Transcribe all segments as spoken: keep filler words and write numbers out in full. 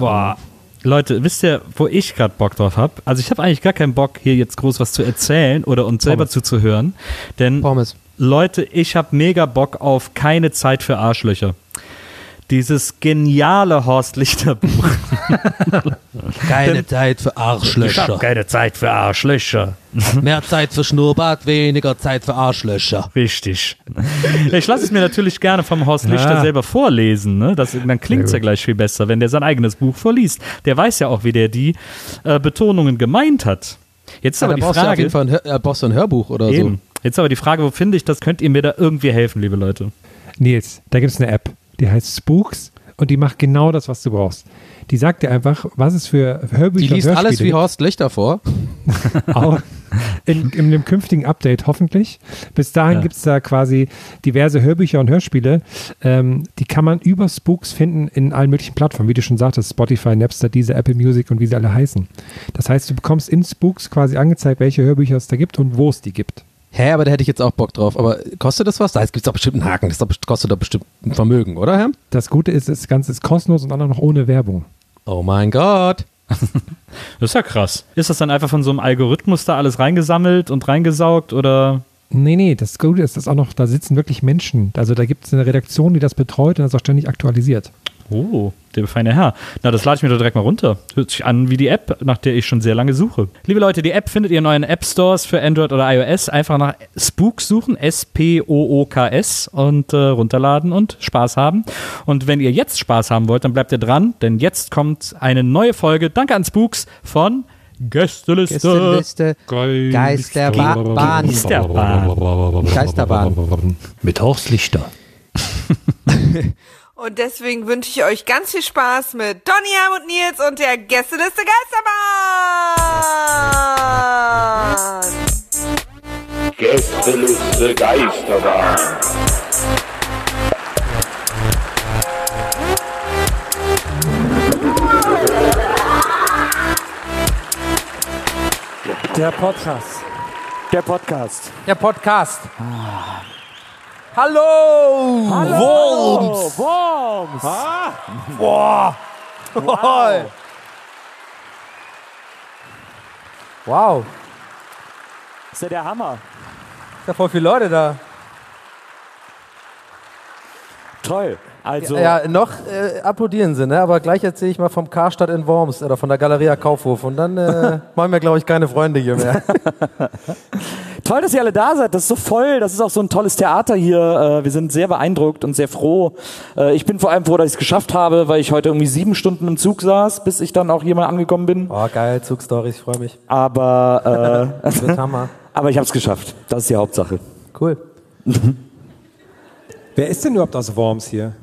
Boah. Leute, wisst ihr, wo ich gerade Bock drauf habe? Also ich habe eigentlich gar keinen Bock, hier jetzt groß was zu erzählen oder uns selber Pommes. zuzuhören. Denn, Pommes. Leute, ich habe mega Bock auf Keine Zeit für Arschlöcher. Dieses geniale Horst Lichter Buch. Keine Zeit für Arschlöcher. Ich hab keine Zeit für Arschlöcher. Mehr Zeit für Schnurrbart, weniger Zeit für Arschlöcher. Richtig. Ich lasse es mir natürlich gerne vom Horst Lichter Ja. selber vorlesen. Ne? Das, dann klingt es ja gleich viel besser, wenn der sein eigenes Buch vorliest. Der weiß ja auch, wie der die äh, Betonungen gemeint hat. Jetzt ist Ja, aber da die brauchst du auf Frage. jeden Fall ein, Hör- äh, brauchst du ein Hörbuch oder Eben. Jetzt aber die Frage, wo finde ich das? Könnt ihr mir da irgendwie helfen, liebe Leute? Nils, da gibt es eine App, die heißt Spooks und die macht genau das, was du brauchst. Die sagt dir einfach, was es für Hörbücher Die liest und Hörspiele alles wie Horst Lichter vor. auch in, in dem künftigen Update hoffentlich. Bis dahin Ja. gibt es da quasi diverse Hörbücher und Hörspiele. Ähm, die kann man über Spooks finden in allen möglichen Plattformen, wie du schon sagtest, Spotify, Napster, Deezer, Apple Music und wie sie alle heißen. Das heißt, du bekommst in Spooks quasi angezeigt, welche Hörbücher es da gibt und wo es die gibt. Hä, aber da hätte ich jetzt auch Bock drauf. Aber kostet das was? Da gibt es doch bestimmt einen Haken. Das kostet doch bestimmt ein Vermögen, oder, Herr? Das Gute ist, das Ganze ist kostenlos und dann auch noch ohne Werbung. Oh mein Gott. Das ist ja krass. Ist das dann einfach von so einem Algorithmus da alles reingesammelt und reingesaugt oder? Nee, nee, das Gute ist, dass auch noch, da sitzen wirklich Menschen. Also da gibt es eine Redaktion, die das betreut und das auch ständig aktualisiert. Oh, der feine Herr. Na, das lade ich mir doch direkt mal runter. Hört sich an wie die App, nach der ich schon sehr lange suche. Liebe Leute, die App findet ihr in euren App-Stores für Android oder iOS. Einfach nach Spooks suchen, S P O O K S und äh, runterladen und Spaß haben. Und wenn ihr jetzt Spaß haben wollt, dann bleibt ihr dran, denn jetzt kommt eine neue Folge. Danke an Spooks von Gästeliste. Gästeliste. Geisterbahn. Geisterbahn. Geisterbahn. Mit Horst Lichter. Und deswegen wünsche ich euch ganz viel Spaß mit Donny, Herm und Nils und der Gästeliste Geisterbahn. Gästeliste Geisterbahn. Der Podcast. Der Podcast. Der Podcast. Hallo! Worms! Worms! Ah? Boah! Wow! Wow! Ist ja der Hammer. Da voll viele Leute da. Toll. Also, Ja, noch äh, applaudieren sie, ne? Aber gleich erzähle ich mal vom Karstadt in Worms oder von der Galeria Kaufhof und dann äh, machen wir, glaube ich, keine Freunde hier mehr. toll, dass ihr alle da seid. Das ist so voll. Das ist auch so ein tolles Theater hier. Äh, wir sind sehr beeindruckt und sehr froh. Äh, ich bin vor allem froh, dass ich es geschafft habe, weil ich heute irgendwie sieben Stunden im Zug saß, bis ich dann auch hier mal angekommen bin. Oh, geil, Zugstories, ich freue mich. Aber, äh, Das wird Hammer. aber ich habe es geschafft. Das ist die Hauptsache. Cool. Wer ist denn überhaupt aus Worms hier?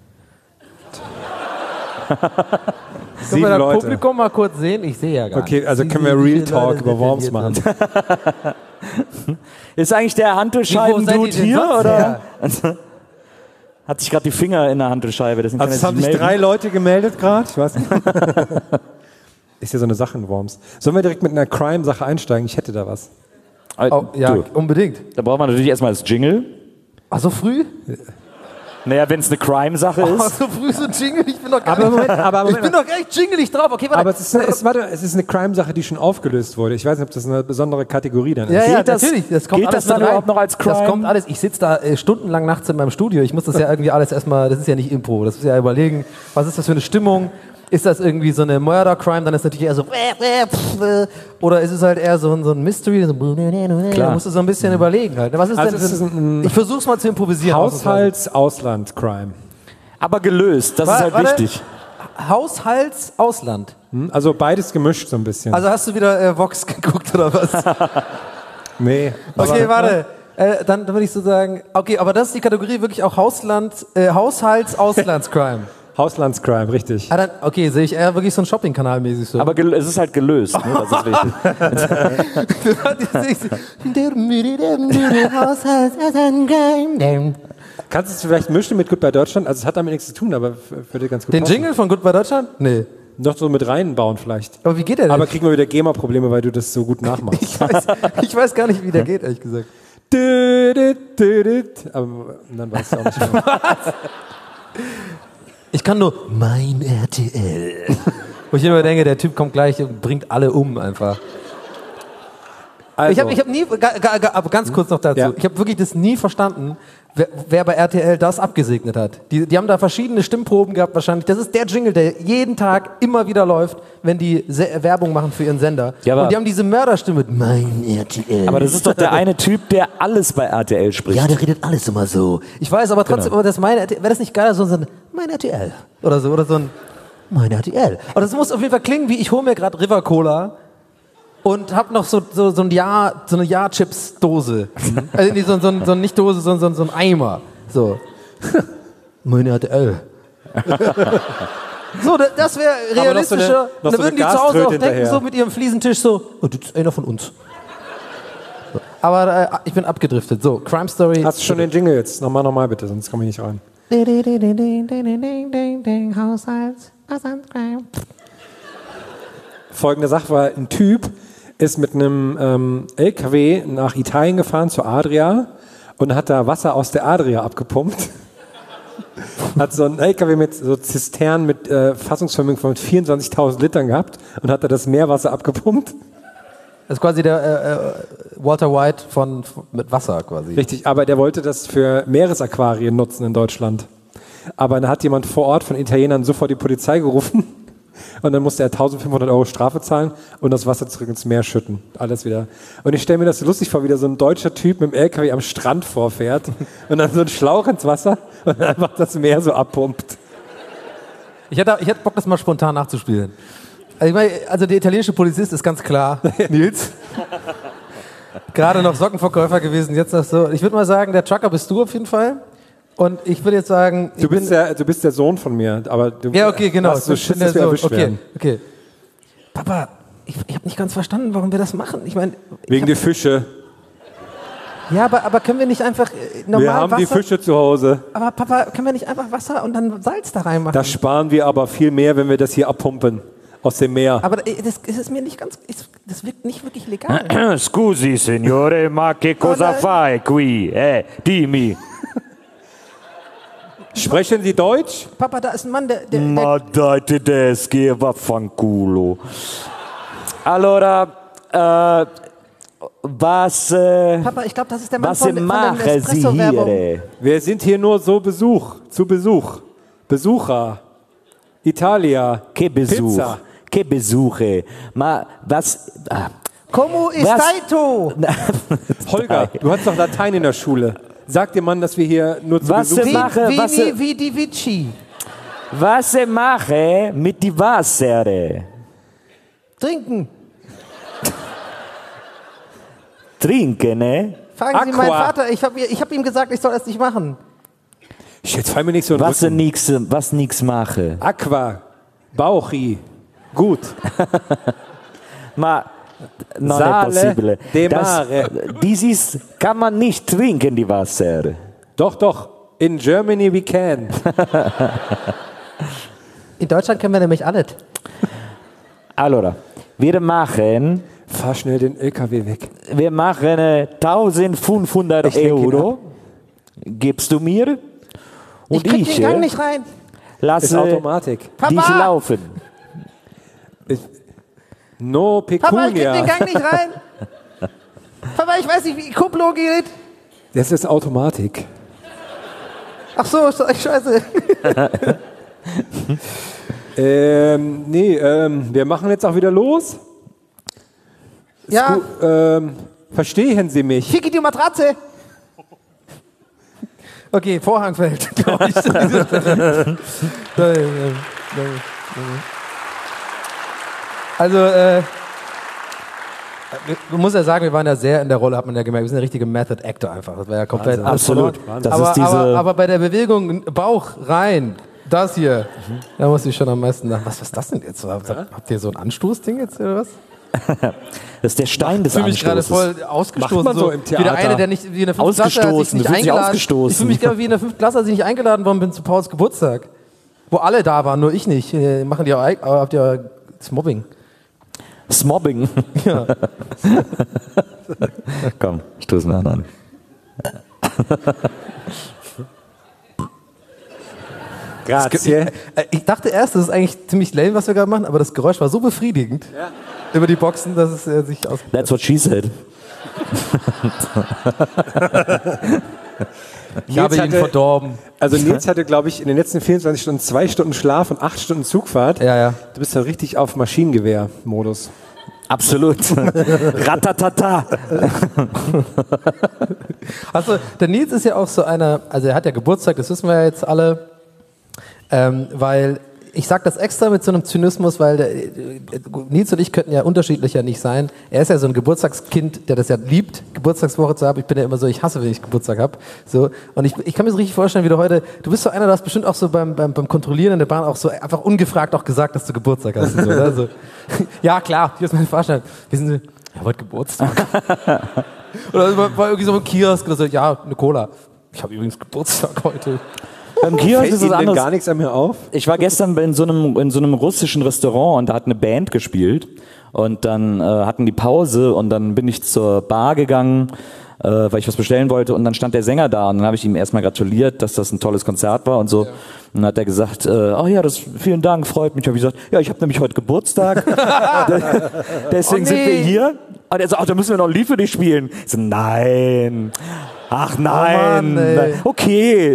Können Sieben wir das Leute. Publikum mal kurz sehen? Ich sehe ja gar Okay, nicht. also Wie können wir viele Real Leute Talk sind über denn Worms hier machen. drin? Ist eigentlich der Wie, wo seid Hantelscheiben-Dude ihr denn hier? sonst Oder? her? Hat sich gerade die Finger in der Hantelscheibe. Deswegen Also kann es er haben sich sich melden. drei Leute gemeldet gerade. Ich weiß nicht. Ist ja so eine Sache in Worms. Sollen wir direkt mit einer Crime-Sache einsteigen? Ich hätte da was. Oh, ja, Du, unbedingt. da braucht man natürlich erstmal das Jingle. Ach, so früh? Naja, wenn es eine Crime-Sache Oh, ist. so früh so Jingle? Ich bin doch gar Aber nicht, Moment, aber ich Moment. bin doch gar nicht jingelig drauf. Okay, warte. Aber es ist, eine, es, warte, es ist eine Crime-Sache, die schon aufgelöst wurde. Ich weiß nicht, ob das eine besondere Kategorie dann ist. ja, ja, Geht das- natürlich. Das kommt geht alles das dann mit rein. überhaupt noch als Crime? Das kommt alles. Ich sitze da äh, stundenlang nachts in meinem Studio. Ich muss das ja irgendwie alles erstmal, das ist ja nicht Impro. Das ist ja überlegen, was ist das für eine Stimmung? Ist das irgendwie so eine Murder-Crime? Dann ist natürlich eher so, oder ist es halt eher so ein, so ein Mystery? So, da musst du so ein bisschen überlegen halt. Was ist Also denn es ist für ein- ich versuch's mal zu improvisieren. Haushalts-Ausland-Crime. Aber gelöst, das ist halt Warte. wichtig. Haushalts-Ausland. Hm? Also beides gemischt so ein bisschen. Also hast du wieder äh, Vox geguckt oder was? nee. Okay, warte. Äh, dann würde ich so sagen, okay, aber das ist die Kategorie wirklich auch Hausland, äh, Haushalts-Auslandscrime. Hauslandscrime, richtig. Ah, dann, okay, sehe ich eher wirklich so einen Shopping-Kanal mäßig so. Aber gel- es ist halt gelöst, ne? Das ist wichtig. Kannst du es vielleicht mischen mit Goodbye Deutschland? Also es hat damit nichts zu tun, aber f- würde ganz gut Den passen. Jingle von Goodbye Deutschland? Nee. Noch so mit reinbauen vielleicht. Aber wie geht der denn? Aber kriegen wir wieder GEMA-Probleme, weil du das so gut nachmachst. ich, weiß, ich weiß gar nicht, wie der geht, ehrlich gesagt. Dü, dü, dü, dü. Aber dann weißt du auch nicht mehr. Ich kann nur mein R T L. Wo ich immer denke, der Typ kommt gleich und bringt alle um einfach. Also. Ich habe ich hab nie, ga, ga, ga, aber ganz kurz noch dazu, Ja. ich habe wirklich das nie verstanden, wer, wer bei R T L das abgesegnet hat. Die, die haben da verschiedene Stimmproben gehabt wahrscheinlich. Das ist der Jingle, der jeden Tag immer wieder läuft, wenn die Se- Werbung machen für ihren Sender. Ja, aber- und die haben diese Mörderstimme mit mein R T L. Aber das ist doch der eine Typ, der alles bei R T L spricht. Ja, der redet alles immer so. Ich weiß aber trotzdem, aber das mein R T L, wäre das nicht geiler, so ein mein R T L oder so, oder so ein mein R T L. Aber das muss auf jeden Fall klingen, wie ich hole mir gerade River Cola und hab noch so, so, so ein Jahr, so eine Jahr-Chips-Dose. Also nicht so, so, so nicht Dose, sondern so, so ein Eimer. So. mein R T L. So, da- das wäre Aber noch so eine- realistischer. noch Dann so eine würden die zu Hause auch Gaströte denken, hinterher. so mit ihrem Fliesentisch so, oh, das ist einer von uns. So. Aber äh, ich bin abgedriftet. So, Crime Story. Hast du schon den Jingle jetzt? Nochmal, nochmal bitte, sonst komme ich nicht rein. Folgende Sache war, ein Typ ist mit einem ähm, L K W nach Italien gefahren, zur Adria, und hat da Wasser aus der Adria abgepumpt. Hat so ein L K W mit so Zisternen mit äh, Fassungsvermögen von vierundzwanzigtausend Litern gehabt und hat da das Meerwasser abgepumpt. Das ist quasi der äh, äh, Walter White von, von mit Wasser quasi. Richtig, aber der wollte das für Meeresaquarien nutzen in Deutschland. Aber dann hat jemand vor Ort von Italienern sofort die Polizei gerufen und dann musste er eintausendfünfhundert Euro Strafe zahlen und das Wasser zurück ins Meer schütten. Alles wieder. Und ich stelle mir das so lustig vor, wie da so ein deutscher Typ mit dem L K W am Strand vorfährt und dann so ein Schlauch ins Wasser und dann einfach das Meer so abpumpt. Ich hätte, ich hätte Bock, das mal spontan nachzuspielen. Also, ich meine, also der italienische Polizist ist ganz klar, Nils. Gerade noch Sockenverkäufer gewesen, jetzt das so. Ich würde mal sagen, der Trucker bist du auf jeden Fall. Und ich würde jetzt sagen, ich Du bist, bin, der, du bist der Sohn von mir, aber du ja okay, genau. hast so Ich Schiss, bin der dass wir Sohn. erwischt Okay, werden. okay. Papa, ich, ich habe nicht ganz verstanden, warum wir das machen. Ich meine, ich Wegen hab, der Fische. ja, aber, aber können wir nicht einfach äh, normal Wir haben Wasser? die Fische zu Hause. Aber Papa, können wir nicht einfach Wasser und dann Salz da reinmachen? Das sparen wir aber viel mehr, wenn wir das hier abpumpen aus dem Meer. aber äh, das, das ist mir nicht ganz, ist, das wirkt nicht wirklich legal. Scusi, signore, ma che cosa Oh nein. fai qui? Eh, dimmi. Sprechen Sie Deutsch? Papa, da ist ein Mann, der, der, der Ma dai tedeschi, vaffanculo. Allora, äh, was, äh, Papa, ich glaube, das ist der Mann was von, von der machen Sie Espresso-Werbung. hier? Wir sind hier nur so Besuch, zu Besuch. Besucher. Italia. Che Besuch? Pizza. Che Besuche? Ma was? Ah. Como ist Was? Taito? Holger, du hast doch Latein in der Schule. Sag dem Mann, dass wir hier nur zu Was Besuch denn Wie, sind. Mache, wie, was- wie, wie die Vici. Was mache mit die Wasser? Trinken. Trinken, ne? Fragen Sie Aqua. meinen Vater. Ich habe ich hab ihm gesagt, ich soll das nicht machen. Jetzt fall mir nicht so in den Was Rücken. nix, was nix mache? Aqua. Bauchi. Gut. Ma non Sale è possibile. de Das, mare. dieses kann man nicht trinken, die Wasser. Doch, doch. In Germany we can. In Deutschland können wir nämlich alles. Allora, wir machen, Fahr schnell den L K W weg. wir machen äh, eintausendfünfhundert Ich lenk ihn Euro. Gibst du mir? Ich Und krieg ich, den Gang äh, nicht rein. Ist lasse Automatik. dich Papa! laufen. No Papa, ich krieg den Pecunia. Gang nicht rein. Papa, ich weiß nicht, wie Kupplung geht. Das ist Automatik. Ach so, ist doch echt scheiße. Ähm, nee, ähm, wir machen jetzt auch wieder los. Ja, Sku- ähm, verstehen Sie mich? Ficky die Matratze. Okay, Vorhang fällt, glaube ich. Also, äh, man muss ja sagen, wir waren ja sehr in der Rolle, hat man ja gemerkt, wir sind der richtige Method Actor einfach. Das war ja komplett Wahnsinn. alles Absolut. verloren. Das aber, ist diese- aber, aber bei der Bewegung Bauch rein, das hier, da muss ich schon am meisten nach. Was ist das denn jetzt? Habt, habt ihr so ein Anstoßding jetzt oder was? Das ist der Stein des Ich fühle mich gerade Anstoßes. voll ausgestoßen. Macht man so im Wie der Theater. eine, der nicht wie in der fünften Klasse, als ich Ausgestoßen, nicht du fühlst dich eingeladen. ausgestoßen. Ich fühle mich gerade wie in der fünften Klasse, als ich nicht eingeladen worden bin zu Pauls Geburtstag. Wo alle da waren, nur ich nicht. Äh, machen die auch, eig- aber habt ihr das Mobbing? Smobbing. Ja. Komm, stoßen wir an. Grazie. Äh, Ich dachte erst, das ist eigentlich ziemlich lame, was wir gerade machen, aber das Geräusch war so befriedigend über die Boxen, dass es äh, sich aus... That's what she said. Ich habe ihn hatte- verdorben. Also Nils hatte, glaube ich, in den letzten vierundzwanzig Stunden zwei Stunden Schlaf und acht Stunden Zugfahrt. Ja, ja. Du bist ja richtig auf Maschinengewehr-Modus. Absolut. Ratatata. Also, der Nils ist ja auch so einer, also er hat ja Geburtstag, das wissen wir ja jetzt alle, ähm, weil, ich sag das extra mit so einem Zynismus, weil der, äh, Nils und ich könnten ja unterschiedlicher nicht sein. Er ist ja so ein Geburtstagskind, der das ja liebt, Geburtstagswoche zu haben. Ich bin ja immer so, ich hasse, wenn ich Geburtstag habe. So, und ich, ich kann mir so richtig vorstellen, wie du heute, du bist so einer, du hast bestimmt auch so beim, beim, beim Kontrollieren in der Bahn auch so einfach ungefragt auch gesagt, dass du Geburtstag hast. Und so, oder? So, ja, klar, hier ist mein Fahrschein. Wissen Sie, ich habe heute Geburtstag. Oder war, war irgendwie so ein Kiosk oder so, ja, eine Cola. Ich habe übrigens Geburtstag heute. Beim Kiosk Fällt ist es Ihnen denn anders. gar nichts an mir auf? Ich war gestern in so einem, in so einem russischen Restaurant und da hat eine Band gespielt und dann äh, hatten die Pause und dann bin ich zur Bar gegangen, äh, weil ich was bestellen wollte und dann stand der Sänger da und dann habe ich ihm erstmal gratuliert, dass das ein tolles Konzert war und so. Ja. Und dann hat er gesagt, äh, oh ja, das, vielen Dank, freut mich. Habe ich gesagt, ja, ich habe nämlich heute Geburtstag, deswegen Oh, sind wir nee. hier. Und er sagt, ach, da müssen wir noch ein Lied für dich spielen. Ich so, nein, ach nein, Mann, ey. okay.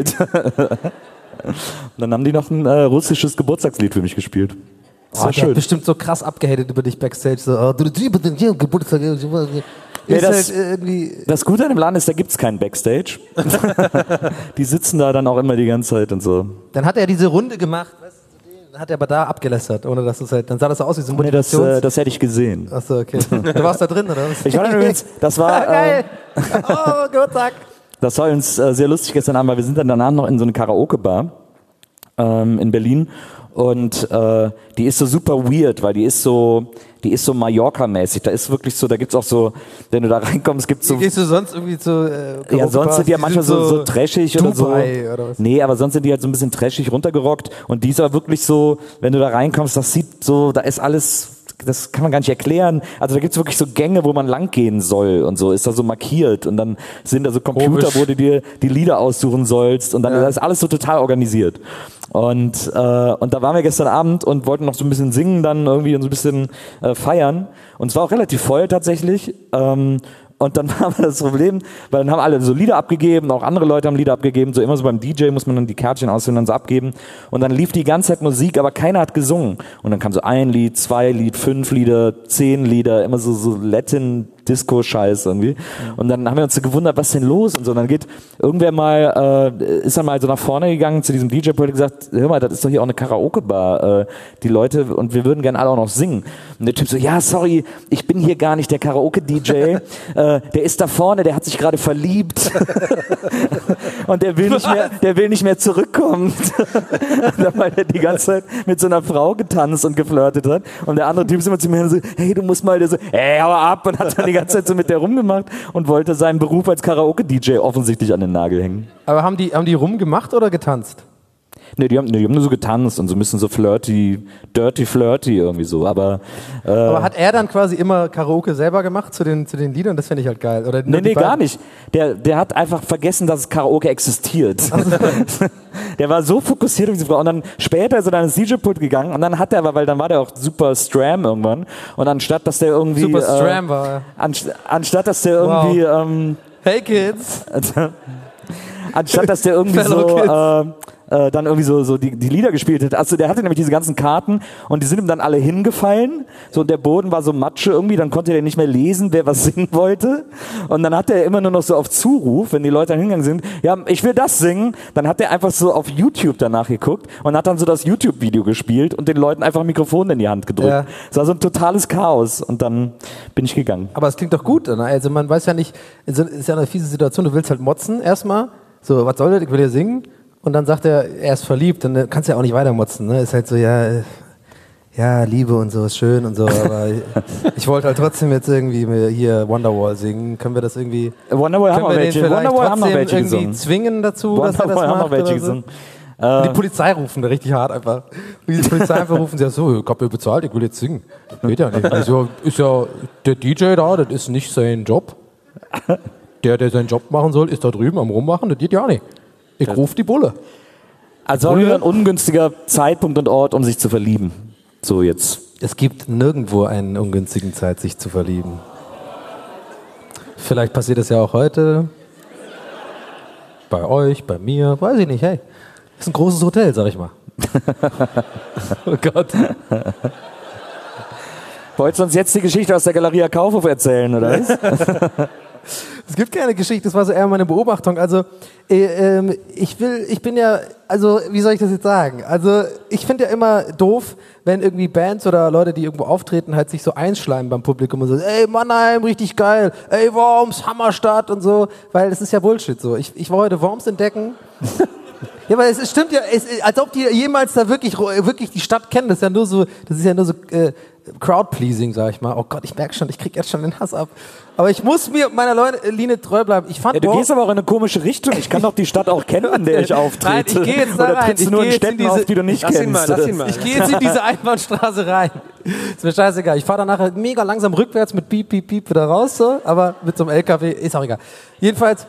Und dann haben die noch ein äh, russisches Geburtstagslied für mich gespielt. Das Oh, war der hat schön. bestimmt so krass abgehatet über dich Backstage. So, oh, du hier Geburtstag. Ist Ja, das- halt irgendwie. Das Gute an dem Laden ist, da gibt's keinen Backstage. Die sitzen da dann auch immer die ganze Zeit und so. Dann hat er diese Runde gemacht, weißt du, dann hat er aber da abgelästert, ohne dass es halt. Dann sah das so aus wie so ein Nee, das, äh, Motivations. das hätte ich gesehen. Achso, okay. Du warst da drin, oder was? Ich war dann übrigens, das war, Geil! äh, Oh, Geburtstag! das war uns äh, sehr lustig gestern Abend, weil wir sind dann danach noch in so eine Karaoke-Bar ähm, in Berlin und äh, die ist so super weird, weil die ist so, die ist so Mallorca-mäßig. Da ist wirklich so, da gibt's auch so, wenn du da reinkommst, gibt's so. Gehst du sonst irgendwie zu. Äh, Ja, sonst sind die ja die manchmal sind so, so trashig oder so. Dubai oder was? Nee, aber sonst sind die halt so ein bisschen trashig runtergerockt. Und die ist aber wirklich so, wenn du da reinkommst, das sieht so, da ist alles, das kann man gar nicht erklären. Also da gibt's wirklich so Gänge, wo man langgehen soll und so, ist da so markiert. Und dann sind da so Computer, Komisch. wo du dir die Lieder aussuchen sollst. Und dann Ja. ist alles so total organisiert. Und, äh, und da waren wir gestern Abend und wollten noch so ein bisschen singen dann irgendwie und so ein bisschen äh, feiern. Und es war auch relativ voll tatsächlich. Ähm, und dann war das Problem, weil dann haben alle so Lieder abgegeben, auch andere Leute haben Lieder abgegeben, so immer so beim D J muss man dann die Kärtchen ausfüllen und dann so abgeben. Und dann lief die ganze Zeit Musik, aber keiner hat gesungen. Und dann kam so ein Lied, zwei Lied, fünf Lieder, zehn Lieder, immer so, so Latin Disco-Scheiß irgendwie. Und dann haben wir uns so gewundert, was ist denn los und so. Und dann geht irgendwer mal, äh, ist dann mal so nach vorne gegangen zu diesem D J-Pult und gesagt, hör mal, das ist doch hier auch eine Karaoke-Bar. Äh, die Leute, und wir würden gerne alle auch noch singen. Und der Typ so, ja, sorry, ich bin hier gar nicht der Karaoke-D J. äh, der ist da vorne, der hat sich gerade verliebt. Und der will nicht mehr, der will nicht mehr zurückkommen. Weil er die ganze Zeit mit so einer Frau getanzt und geflirtet hat. Und der andere Typ ist immer zu mir so, hey, du musst mal, der so, hey, hau ab, und hat dann die ganze Zeit so mit der rumgemacht und wollte seinen Beruf als Karaoke-D J offensichtlich an den Nagel hängen. Aber haben die, haben die rumgemacht oder getanzt? Nee, die haben, nee, die haben nur so getanzt und so ein bisschen so flirty, dirty flirty irgendwie so, aber, äh, Aber hat er dann quasi immer Karaoke selber gemacht zu den, zu den Liedern? Das finde ich halt geil. Oder nee, nur die nee, gar beiden? nicht. Der, der hat einfach vergessen, dass Karaoke existiert. Der war so fokussiert auf diese Frau. Und dann später ist er dann ins D J-Pult gegangen und dann hat er aber, weil dann war der auch super Stram irgendwann. Und anstatt, dass der irgendwie, Super äh, Stram war. anst anstatt, dass der irgendwie, ähm, Hey Kids! anstatt, dass der irgendwie Fellow so, Kids. äh, äh, dann irgendwie so, so die, die Lieder gespielt hat. Also der hatte nämlich diese ganzen Karten und die sind ihm dann alle hingefallen. So, der Boden war so Matsche irgendwie, dann konnte der nicht mehr lesen, wer was singen wollte. Und dann hat er immer nur noch so auf Zuruf, wenn die Leute dann hingegangen sind, ja, ich will das singen. Dann hat er einfach so auf YouTube danach geguckt und hat dann so das YouTube-Video gespielt und den Leuten einfach ein Mikrofon in die Hand gedrückt. Ja. Es war so ein totales Chaos und dann bin ich gegangen. Aber es klingt doch gut. Ne? Also man weiß ja nicht, es ist ja eine fiese Situation, du willst halt motzen erstmal. So, was soll das? Ich will ja singen. Und dann sagt er, er ist verliebt. Und dann kannst du ja auch nicht weitermotzen. Ne? Ist halt so, ja, äh, ja, Liebe und so ist schön und so. Aber ich, ich wollte halt trotzdem jetzt irgendwie mir hier Wonderwall singen. Können wir das irgendwie... Wonderwall haben können wir wir welche. den vielleicht Wonderwall haben noch trotzdem welche irgendwie gesungen. zwingen dazu, dass er das Wonderwall haben macht? noch welche oder so? gesungen. Und die Polizei rufen da richtig hart einfach. Die Polizei einfach rufen, sie ja so, ich hab mir bezahlt, ich will jetzt singen. Geht ja nicht. Also ist ja der D J da, das ist nicht sein Job. Der, der seinen Job machen soll, ist da drüben am Rummachen, das geht ja nicht. Ich ruf die Bulle. Also auch ein ungünstiger Zeitpunkt und Ort, um sich zu verlieben. So jetzt. Es gibt nirgendwo einen ungünstigen Zeit, sich zu verlieben. Vielleicht passiert es ja auch heute. Bei euch, bei mir, weiß ich nicht, hey. Ist ein großes Hotel, sag ich mal. Oh Gott. Wolltest du uns jetzt die Geschichte aus der Galeria Kaufhof erzählen, oder was? Es gibt keine Geschichte, das war so eher meine Beobachtung. Also, äh, ähm, ich will, ich bin ja, also, wie soll ich das jetzt sagen? Also, ich finde ja immer doof, wenn irgendwie Bands oder Leute, die irgendwo auftreten, halt sich so einschleimen beim Publikum und so, ey, Mannheim, richtig geil, ey, Worms, Hammerstadt und so, weil das ist ja Bullshit so. Ich, ich war heute Worms entdecken. Ja, weil es, es stimmt ja, es, als ob die jemals da wirklich, wirklich die Stadt kennen. Das ist ja nur so, das ist ja nur so äh, Crowd-pleasing, sag ich mal. Oh Gott, ich merke schon, ich krieg jetzt schon den Hass ab. Aber ich muss mir meiner Leute, Linie treu bleiben. Ich fand ja, du Worms, gehst aber auch in eine komische Richtung. Ich kann doch die Stadt auch kennen, in der ich auftrete. Nein, ich gehe jetzt da Oder rein. trittst Ich du nur geh in jetzt in Städten diese- auf, die du nicht Lass ihn kennst? mal, lass oder? ihn mal. Ich gehe jetzt in diese Einbahnstraße rein. Ist mir scheißegal. Ich fahre dann nachher mega langsam rückwärts mit Piep, Piep, Piep wieder raus, so. Aber mit so einem L K W, ist auch egal. Jedenfalls,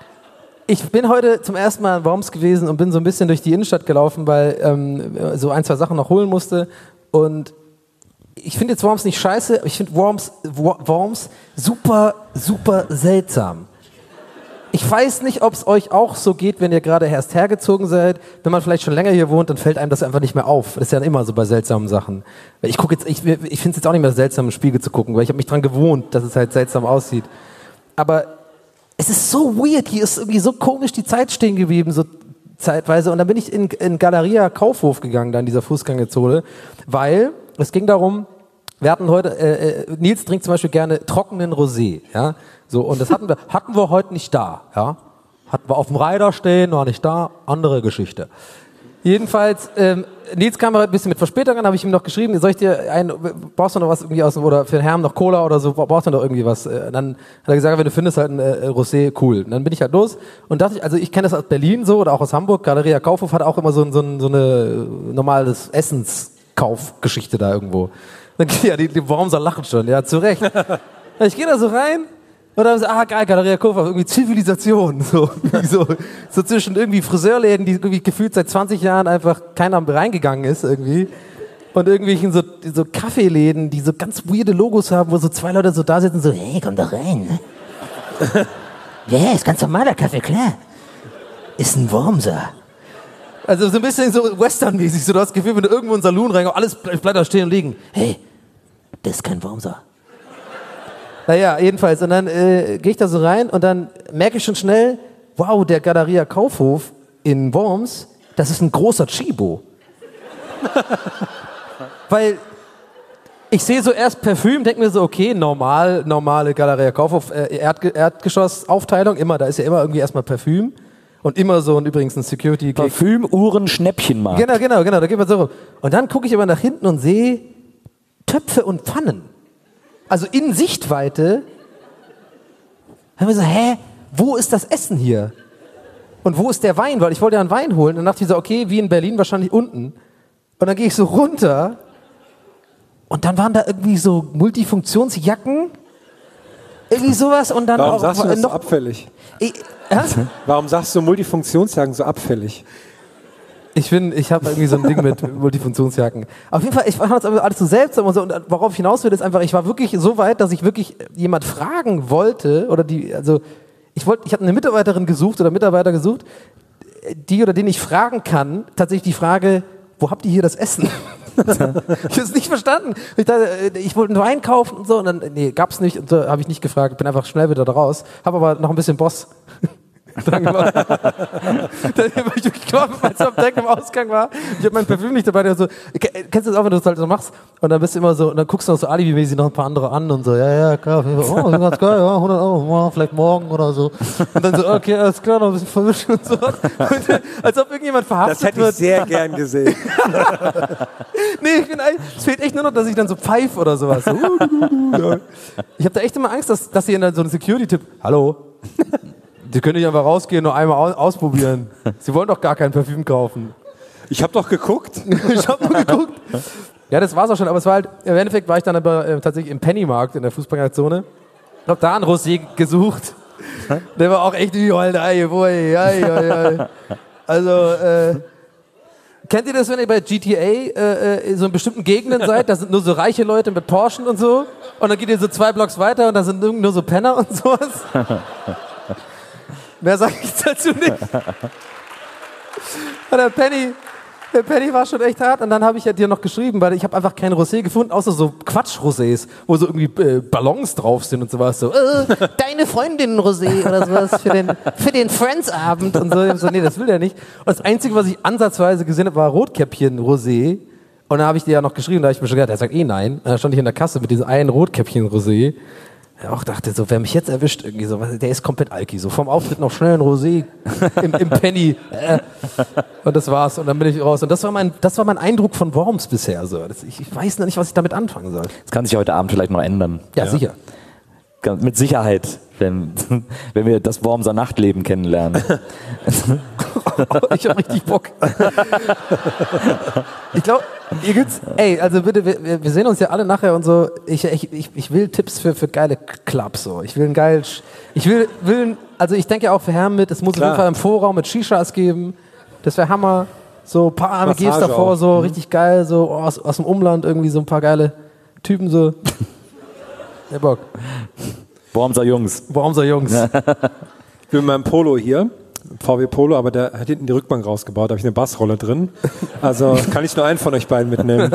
ich bin heute zum ersten Mal in Worms gewesen und bin so ein bisschen durch die Innenstadt gelaufen, weil ähm, so ein, zwei Sachen noch holen musste. Und ich finde jetzt Worms nicht scheiße, aber ich finde Worms, Wo- Worms super, super seltsam. Ich weiß nicht, ob es euch auch so geht, wenn ihr gerade erst hergezogen seid. Wenn man vielleicht schon länger hier wohnt, dann fällt einem das einfach nicht mehr auf. Das ist ja immer so bei seltsamen Sachen. Ich gucke jetzt, ich, ich finde es jetzt auch nicht mehr seltsam, im Spiegel zu gucken, weil ich habe mich dran gewohnt, dass es halt seltsam aussieht. Aber es ist so weird, hier ist irgendwie so komisch die Zeit stehen geblieben, so zeitweise. Und dann bin ich in, in Galeria Kaufhof gegangen, da in dieser Fußgängerzone, weil es ging darum, wir hatten heute, äh, äh, Nils trinkt zum Beispiel gerne trockenen Rosé, ja, so, und das hatten wir, hatten wir heute nicht da, ja, hatten wir auf dem Reiter stehen, war nicht da, andere Geschichte. Jedenfalls, ähm, Nils kam heute ein bisschen mit Verspätung an, habe ich ihm noch geschrieben, soll ich dir ein, brauchst du noch was irgendwie aus, oder für den Herrn noch Cola oder so, brauchst du noch irgendwie was? Äh, dann hat er gesagt, wenn du findest halt ein äh, Rosé, cool. Und dann bin ich halt los und dachte ich, also ich kenne das aus Berlin so oder auch aus Hamburg, Galeria Kaufhof hat auch immer so, ein, so, ein, so eine normales Essenskaufgeschichte da irgendwo. Dann ja, die, die Wormser lachen schon, ja, zu Recht. Ich gehe da so rein und dann so, ah geil, Galeria Kaufhof, irgendwie Zivilisation, so, so, so zwischen irgendwie Friseurläden, die irgendwie gefühlt seit zwanzig Jahren einfach keiner reingegangen ist irgendwie und irgendwelchen so, so Kaffeeläden, die so ganz weirde Logos haben, wo so zwei Leute so da sitzen, so, hey, komm doch rein. Ja, yeah, ist ganz normaler Kaffee, klar. Ist ein Wormser. Also so ein bisschen so Western-mäßig, so du hast das Gefühl, wenn du irgendwo in den Saloon reingehst, alles bleibt da stehen und liegen. Hey, das ist kein Wormser. Naja, jedenfalls. Und dann äh, gehe ich da so rein und dann merke ich schon schnell, wow, der Galeria Kaufhof in Worms, das ist ein großer Chibo. Weil ich sehe so erst Parfüm, denke mir so, okay, normal, normale Galeria Kaufhof, äh, Erdge- Erdgeschoss-Aufteilung, immer, da ist ja immer irgendwie erstmal Parfüm und immer so und übrigens ein Security. Parfüm, Uhren, Schnäppchenmarkt. Genau, genau, genau, da geht man so rum. Und dann gucke ich aber nach hinten und sehe Töpfe und Pfannen. Also in Sichtweite. Dann haben wir so, hä, wo ist das Essen hier? Und wo ist der Wein? Weil ich wollte ja einen Wein holen. Und dann dachte ich so, okay, wie in Berlin wahrscheinlich unten. Und dann gehe ich so runter. Und dann waren da irgendwie so Multifunktionsjacken. Irgendwie sowas. Und dann Warum auch sagst du das noch so abfällig? Ich, hä? Warum sagst du Multifunktionsjacken so abfällig? Ich finde, ich habe irgendwie so ein Ding mit Multifunktionsjacken. Auf jeden Fall, ich fand das alles so seltsam und so. Und worauf ich hinaus will, ist einfach, ich war wirklich so weit, dass ich wirklich jemand fragen wollte, oder die, also, ich wollte, ich habe eine Mitarbeiterin gesucht oder Mitarbeiter gesucht, die oder den ich fragen kann, tatsächlich die Frage, wo habt ihr hier das Essen? Ich habe es nicht verstanden. Ich, dachte, ich wollte einen Wein kaufen und so, und dann, nee, gab's nicht, und so habe ich nicht gefragt, bin einfach schnell wieder da raus, habe aber noch ein bisschen Boss dran gemacht. Dann bin ich wirklich gekommen, als ich am Deck im Ausgang war. Ich habe mein Parfüm nicht dabei. Der so, kennst du das auch, wenn du das halt so machst? Und dann bist du immer so, und dann guckst du noch so alibi-mäßig noch ein paar andere an und so, ja, ja, klar, oh, ganz geil, ja, hundert Euro, vielleicht morgen oder so. Und dann so, okay, alles klar, noch ein bisschen verwischen und so. Und dann, als ob irgendjemand verhaftet Das hätte wird. ich sehr gern gesehen. Nee, ich bin eigentlich, es fehlt echt nur noch, dass ich dann so pfeife oder sowas. So, ich habe da echt immer Angst, dass, dass hier dann so ein Security-Tipp, hallo, Sie können nicht einfach rausgehen und nur einmal aus ausprobieren. Sie wollen doch gar kein Parfüm kaufen. Ich habe doch geguckt. Ich habe nur geguckt. Ja, das war's auch schon, aber es war halt, im Endeffekt war ich dann aber äh, tatsächlich im Pennymarkt in der Fußgängerzone. Ich hab da einen Rosé gesucht. Der war auch echt wie Alter, ey, boy, ey, ey, ey. Also, äh, kennt ihr das, wenn ihr bei G T A äh, so in bestimmten Gegenden seid? Da sind nur so reiche Leute mit Porsche und so. Und dann geht ihr so zwei Blocks weiter und da sind nur so Penner und sowas. Mehr sage ich dazu nicht. Und der Penny, der Penny war schon echt hart. Und dann habe ich ja dir noch geschrieben, weil ich habe einfach kein Rosé gefunden, außer so Quatsch-Rosés, wo so irgendwie äh, Ballons drauf sind und sowas. So, äh, deine Freundin Rosé oder sowas für den, für den Friends-Abend und so. Ich hab so. Nee, das will der nicht. Und das Einzige, was ich ansatzweise gesehen habe, war Rotkäppchen-Rosé. Und dann habe ich dir ja noch geschrieben, da habe ich mir schon gedacht, der sagt eh nein. Und dann stand ich in der Kasse mit diesem einen Rotkäppchen-Rosé. Ich auch dachte so, wer mich jetzt erwischt, irgendwie so, der ist komplett alki, so vom Auftritt noch schnell ein Rosé im, im Penny. Äh. Und das war's. Und dann bin ich raus. Und das war mein, das war mein Eindruck von Worms bisher. So. Das, ich, ich weiß noch nicht, was ich damit anfangen soll. Das kann sich heute Abend vielleicht noch ändern. Ja, ja. Sicher. Ganz, mit Sicherheit, wenn, wenn wir das Wormser Nachtleben kennenlernen. Ich hab richtig Bock. Ich glaube, ihr gibt's, ey, also bitte, wir, wir sehen uns ja alle nachher und so. Ich, ich, ich, ich will Tipps für, für geile Clubs, so. Ich will einen geilen, ich will, will, also ich denke ja auch für Herren mit, es muss Klar. auf jeden Fall im Vorraum mit Shishas geben. Das wäre Hammer. So ein paar A M Gs davor, auch. so mhm. richtig geil, so aus, aus dem Umland irgendwie so ein paar geile Typen, so. Der Bock. Wormser Jungs. Wormser Jungs. Ich bin mit meinem Polo hier. V W Polo, aber der hat hinten die Rückbank rausgebaut, da habe ich eine Bassrolle drin. Also kann ich nur einen von euch beiden mitnehmen.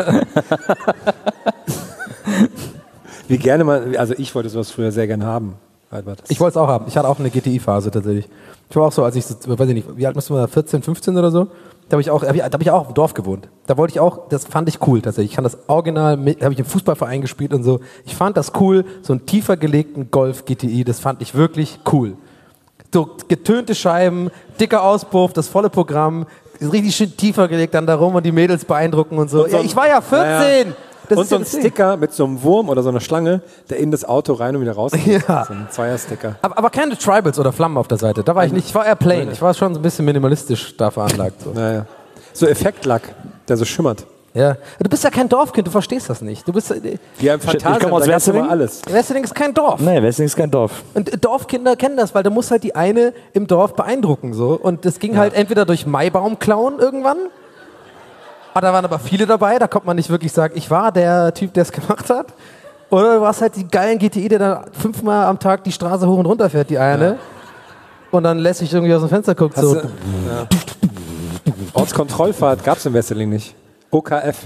Wie gerne man, also ich wollte sowas früher sehr gerne haben. Ich wollte es auch haben. Ich hatte auch eine G T I-Phase tatsächlich. Ich war auch so, als ich, so, weiß ich nicht, wie alt müsste man da, vierzehn, fünfzehn oder so? Da habe ich auch, da habe ich auch im Dorf gewohnt. Da wollte ich auch, das fand ich cool tatsächlich. Ich kann das Original, da habe ich im Fußballverein gespielt und so. Ich fand das cool, so einen tiefer gelegten Golf G T I, das fand ich wirklich cool. So getönte Scheiben, dicker Auspuff, das volle Programm, richtig schön tiefer gelegt dann da rum und die Mädels beeindrucken und so. Und so ja, ich war ja vierzehn! Ja. Das und so ein Sticker mit so einem Wurm oder so einer Schlange, der in das Auto rein und wieder raus. Ja. So ein Zweier-Sticker. Aber, aber keine Tribals oder Flammen auf der Seite. Da war ich nicht. Ich war eher plain. Ich war schon so ein bisschen minimalistisch da veranlagt. So, naja. So Effektlack, der so schimmert. Ja. Du bist ja kein Dorfkind, du verstehst das nicht. Du bist ja, im Phantasialand, ich komme aus Wesseling. Alles. Wesseling ist kein Dorf. Nee, Wesseling ist kein Dorf. Und Dorfkinder kennen das, weil da muss halt die eine im Dorf beeindrucken. So. Und das ging ja. halt entweder durch Maibaum klauen irgendwann. Ah, da waren aber viele dabei, da konnte man nicht wirklich sagen, ich war der Typ, der es gemacht hat. Oder du warst halt die geilen G T I, der dann fünfmal am Tag die Straße hoch und runter fährt, die eine. Ja. Und dann lässt sich irgendwie aus dem Fenster guckt. So. Ja. Ortskontrollfahrt gab es in Wesseling nicht. O K F.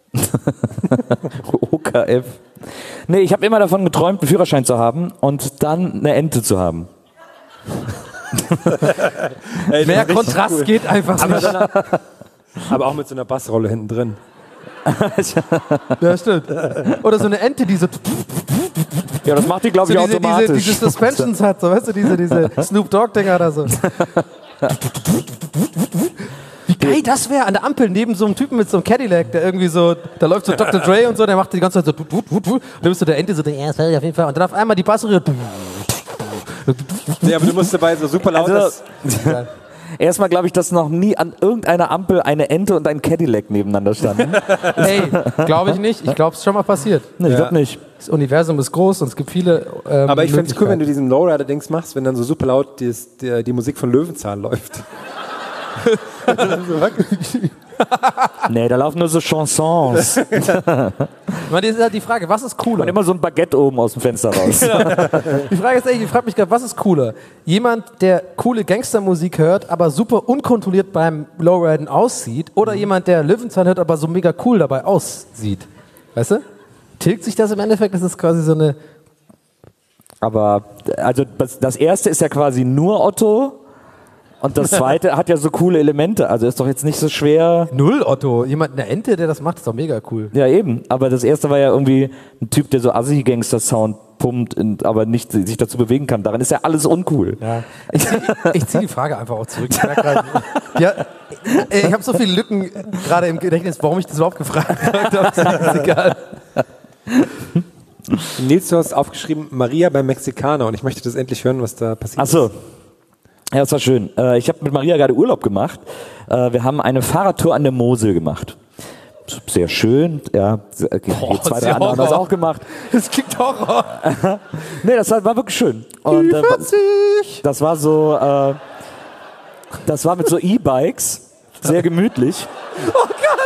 O K F. Nee, ich habe immer davon geträumt, einen Führerschein zu haben und dann eine Ente zu haben. Ey, mehr Kontrast cool. geht einfach nicht. Aber auch mit so einer Bassrolle hinten drin. Ja, stimmt. Oder so eine Ente, die so... Ja, das macht die, glaube ich, so diese, automatisch. Diese, diese Suspensions hat, so, weißt du, diese, diese Snoop Dogg-Dinger oder so. Wie geil das wäre, an der Ampel neben so einem Typen mit so einem Cadillac, der irgendwie so, da läuft so Doktor Dre und so, der macht die ganze Zeit so, und dann bist du der Ente so, ja, das wäre auf jeden Fall, und dann auf einmal die Bassrolle. Ja, aber du musst dabei so super laut... Also, erstmal glaube ich, dass noch nie an irgendeiner Ampel eine Ente und ein Cadillac nebeneinander standen. Hey, glaube ich nicht. Ich glaube, es ist schon mal passiert. Nee, ich glaube nicht. Das Universum ist groß und es gibt viele ähm, Aber ich finde es cool, wenn du diesen Lowrider-Dings machst, wenn dann so super laut die, die, die Musik von Löwenzahn läuft. Nee, da laufen nur so Chansons. Man, das ist halt die Frage, was ist cooler? Und immer so ein Baguette oben aus dem Fenster raus. Genau. Die Frage ist echt, ich frage mich gerade, was ist cooler? Jemand, der coole Gangstermusik hört, aber super unkontrolliert beim Lowriden aussieht, oder mhm. jemand, der Löwenzahn hört, aber so mega cool dabei aussieht? Weißt du? Tilgt sich das im Endeffekt? Das ist quasi so eine... Aber, also das, das erste ist ja quasi nur Otto. Und das zweite hat ja so coole Elemente, also ist doch jetzt nicht so schwer. Null Otto, jemand, eine Ente, der das macht, ist doch mega cool. Ja eben, aber das erste war ja irgendwie ein Typ, der so Assi-Gangster-Sound pumpt, und, aber nicht sich dazu bewegen kann. Daran ist ja alles uncool. Ja. Ich ziehe zieh die Frage einfach auch zurück. Ich, ja, ich habe so viele Lücken gerade im Gedächtnis, warum ich das überhaupt gefragt habe. Ist egal. Nils, du hast aufgeschrieben, Maria beim Mexikaner, und ich möchte das endlich hören, was da passiert Ach so. ist. Ja, das war schön. Ich habe mit Maria gerade Urlaub gemacht. Wir haben eine Fahrradtour an der Mosel gemacht. Sehr schön. Ja, Boah, zwei, drei andere haben das auch gemacht. Das klingt Horror. Nee, das war, war wirklich schön. Und, äh, das war so, äh, das war mit so E-Bikes. sehr gemütlich. Oh Gott!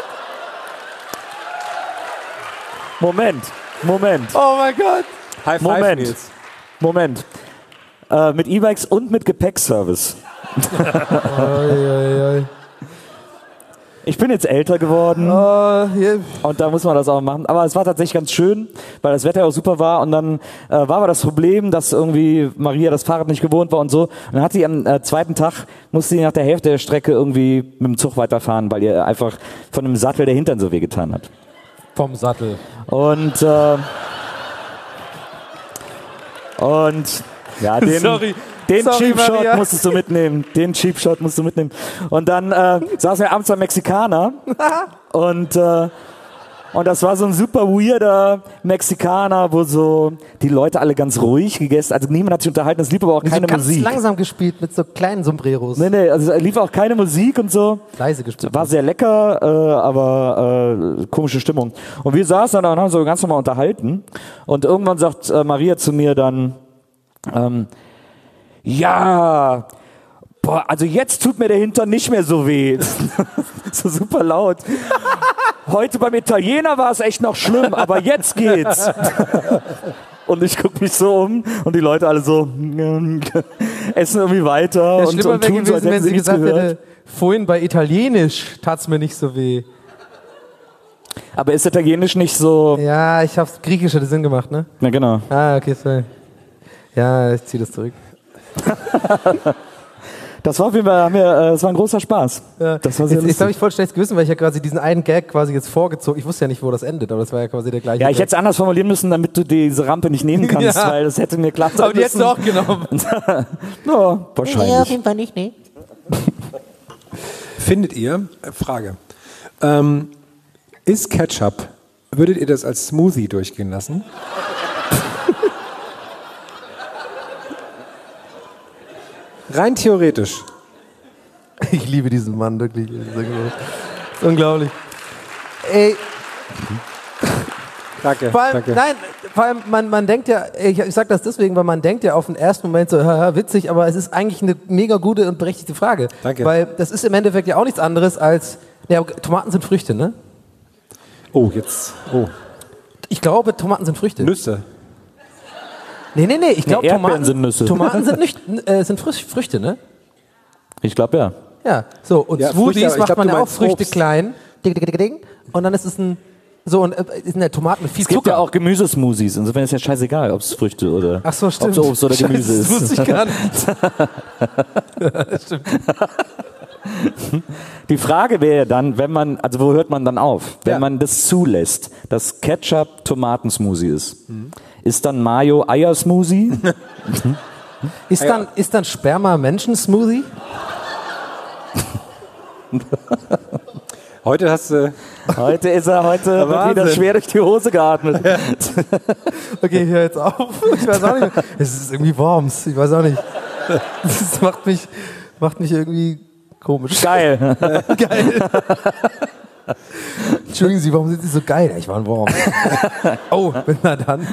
Moment, Moment, Oh mein Gott! High five, Moment. Nils. Moment. Äh, mit E-Bikes und mit Gepäckservice. Oi, oi, oi. Ich bin jetzt älter geworden. Oh, hier. Und da muss man das auch machen. Aber es war tatsächlich ganz schön, weil das Wetter auch super war. Und dann äh, war aber das Problem, dass irgendwie Maria das Fahrrad nicht gewohnt war und so. Und dann hat sie am äh, zweiten Tag, musste sie nach der Hälfte der Strecke irgendwie mit dem Zug weiterfahren, weil ihr einfach von dem Sattel der Hintern so wehgetan hat. Vom Sattel. Und, äh, und ja, den, Sorry. den Sorry, Cheap Shot Maria. musstest du mitnehmen. Den Cheap Shot musst du mitnehmen. Und dann äh, saßen wir abends beim Mexikaner und äh, und das war so ein super weirder Mexikaner, wo so die Leute alle ganz ruhig gegessen, also niemand hat sich unterhalten, es lief aber auch keine so ganz Musik. langsam gespielt mit so kleinen Sombreros. Nee, nee, also es lief auch keine Musik und so. Leise gespielt. War sehr lecker, äh, aber äh, komische Stimmung. Und wir saßen da und haben so ganz normal unterhalten. Und irgendwann sagt äh, Maria zu mir dann, ähm, ja, boah, also jetzt tut mir der Hintern nicht mehr so weh. So super laut. Heute beim Italiener war es echt noch schlimm, aber jetzt geht's. Und ich gucke mich so um und die Leute alle so essen irgendwie weiter Ja, und, schlimmer und wäre tun so, als gewesen, wenn hätten sie sie nichts gesagt gehört. hätte, vorhin bei Italienisch tat's mir nicht so weh. Aber ist Italienisch nicht so... Ja, ich hab's, Griechisch hätte Sinn gemacht, ne? Na genau. Ah, okay, sorry. Ja, ich zieh das zurück. Das war auf jeden Fall, haben wir, äh, das war ein großer Spaß. Ja. Das war sehr Jetzt, jetzt habe lustig. ich voll schlechtes Gewissen, weil ich ja quasi diesen einen Gag quasi jetzt vorgezogen. Ich wusste ja nicht, wo das endet, aber das war ja quasi der gleiche Ja, ich Gag. hätte es anders formulieren müssen, damit du diese Rampe nicht nehmen kannst, Ja. weil das hätte mir klar sein Aber die hättest du müssen. auch genommen. Ja, wahrscheinlich. Fall nicht, ne? Findet ihr, äh, Frage, ähm, ist Ketchup, würdet ihr das als Smoothie durchgehen lassen? Rein theoretisch. Ich liebe diesen Mann, wirklich. Das ist unglaublich. Das ist unglaublich. Ey, Danke, vor allem, danke. nein, vor allem, man, man denkt ja, ich, ich sag das deswegen, weil man denkt ja auf den ersten Moment so, haha, witzig, aber es ist eigentlich eine mega gute und berechtigte Frage. Danke. Weil das ist im Endeffekt ja auch nichts anderes als, ja, Tomaten sind Früchte, ne? Oh, jetzt, oh, Ich glaube, Tomaten sind Früchte. Nüsse. Nee, nee, nee, ich glaube, Erdbeeren Tomaten sind Nüsse. Tomaten sind, nicht, äh, sind Früch- Früchte, ne? Ich glaube ja. Ja, so, und Ja, Smoothies Früchte, aber ich macht glaub, man du ja auch meinst Früchte Obst. klein, ding, ding, ding, ding, und dann ist es ein, so, und äh, sind ja Tomaten mit viel Es gibt Zucker. ja auch Gemüsesmoothies, insofern ist ja scheißegal, ob es Früchte oder Ach so, stimmt. ob es Obst oder Gemüse Scheiße, das ist. wusste ich gar nicht. Ja, stimmt. Die Frage wäre dann, wenn man, also wo hört man dann auf? Wenn Ja. man das zulässt, dass Ketchup Tomatensmoothie ist, ist dann Mayo Eiersmoothie? Ist dann, ist dann Sperma Menschen-Smoothie? Heute hast du, Heute ist er, heute wird Wahnsinn. wieder schwer durch die Hose geatmet. Okay, ich höre jetzt auf. Ich weiß auch nicht. Es ist irgendwie Worms. Ich weiß auch nicht. Das macht mich, macht mich irgendwie komisch. Geil. Geil. Entschuldigen Sie, warum sind Sie so geil? Ja, ich war ein Worm. Oh, na dann.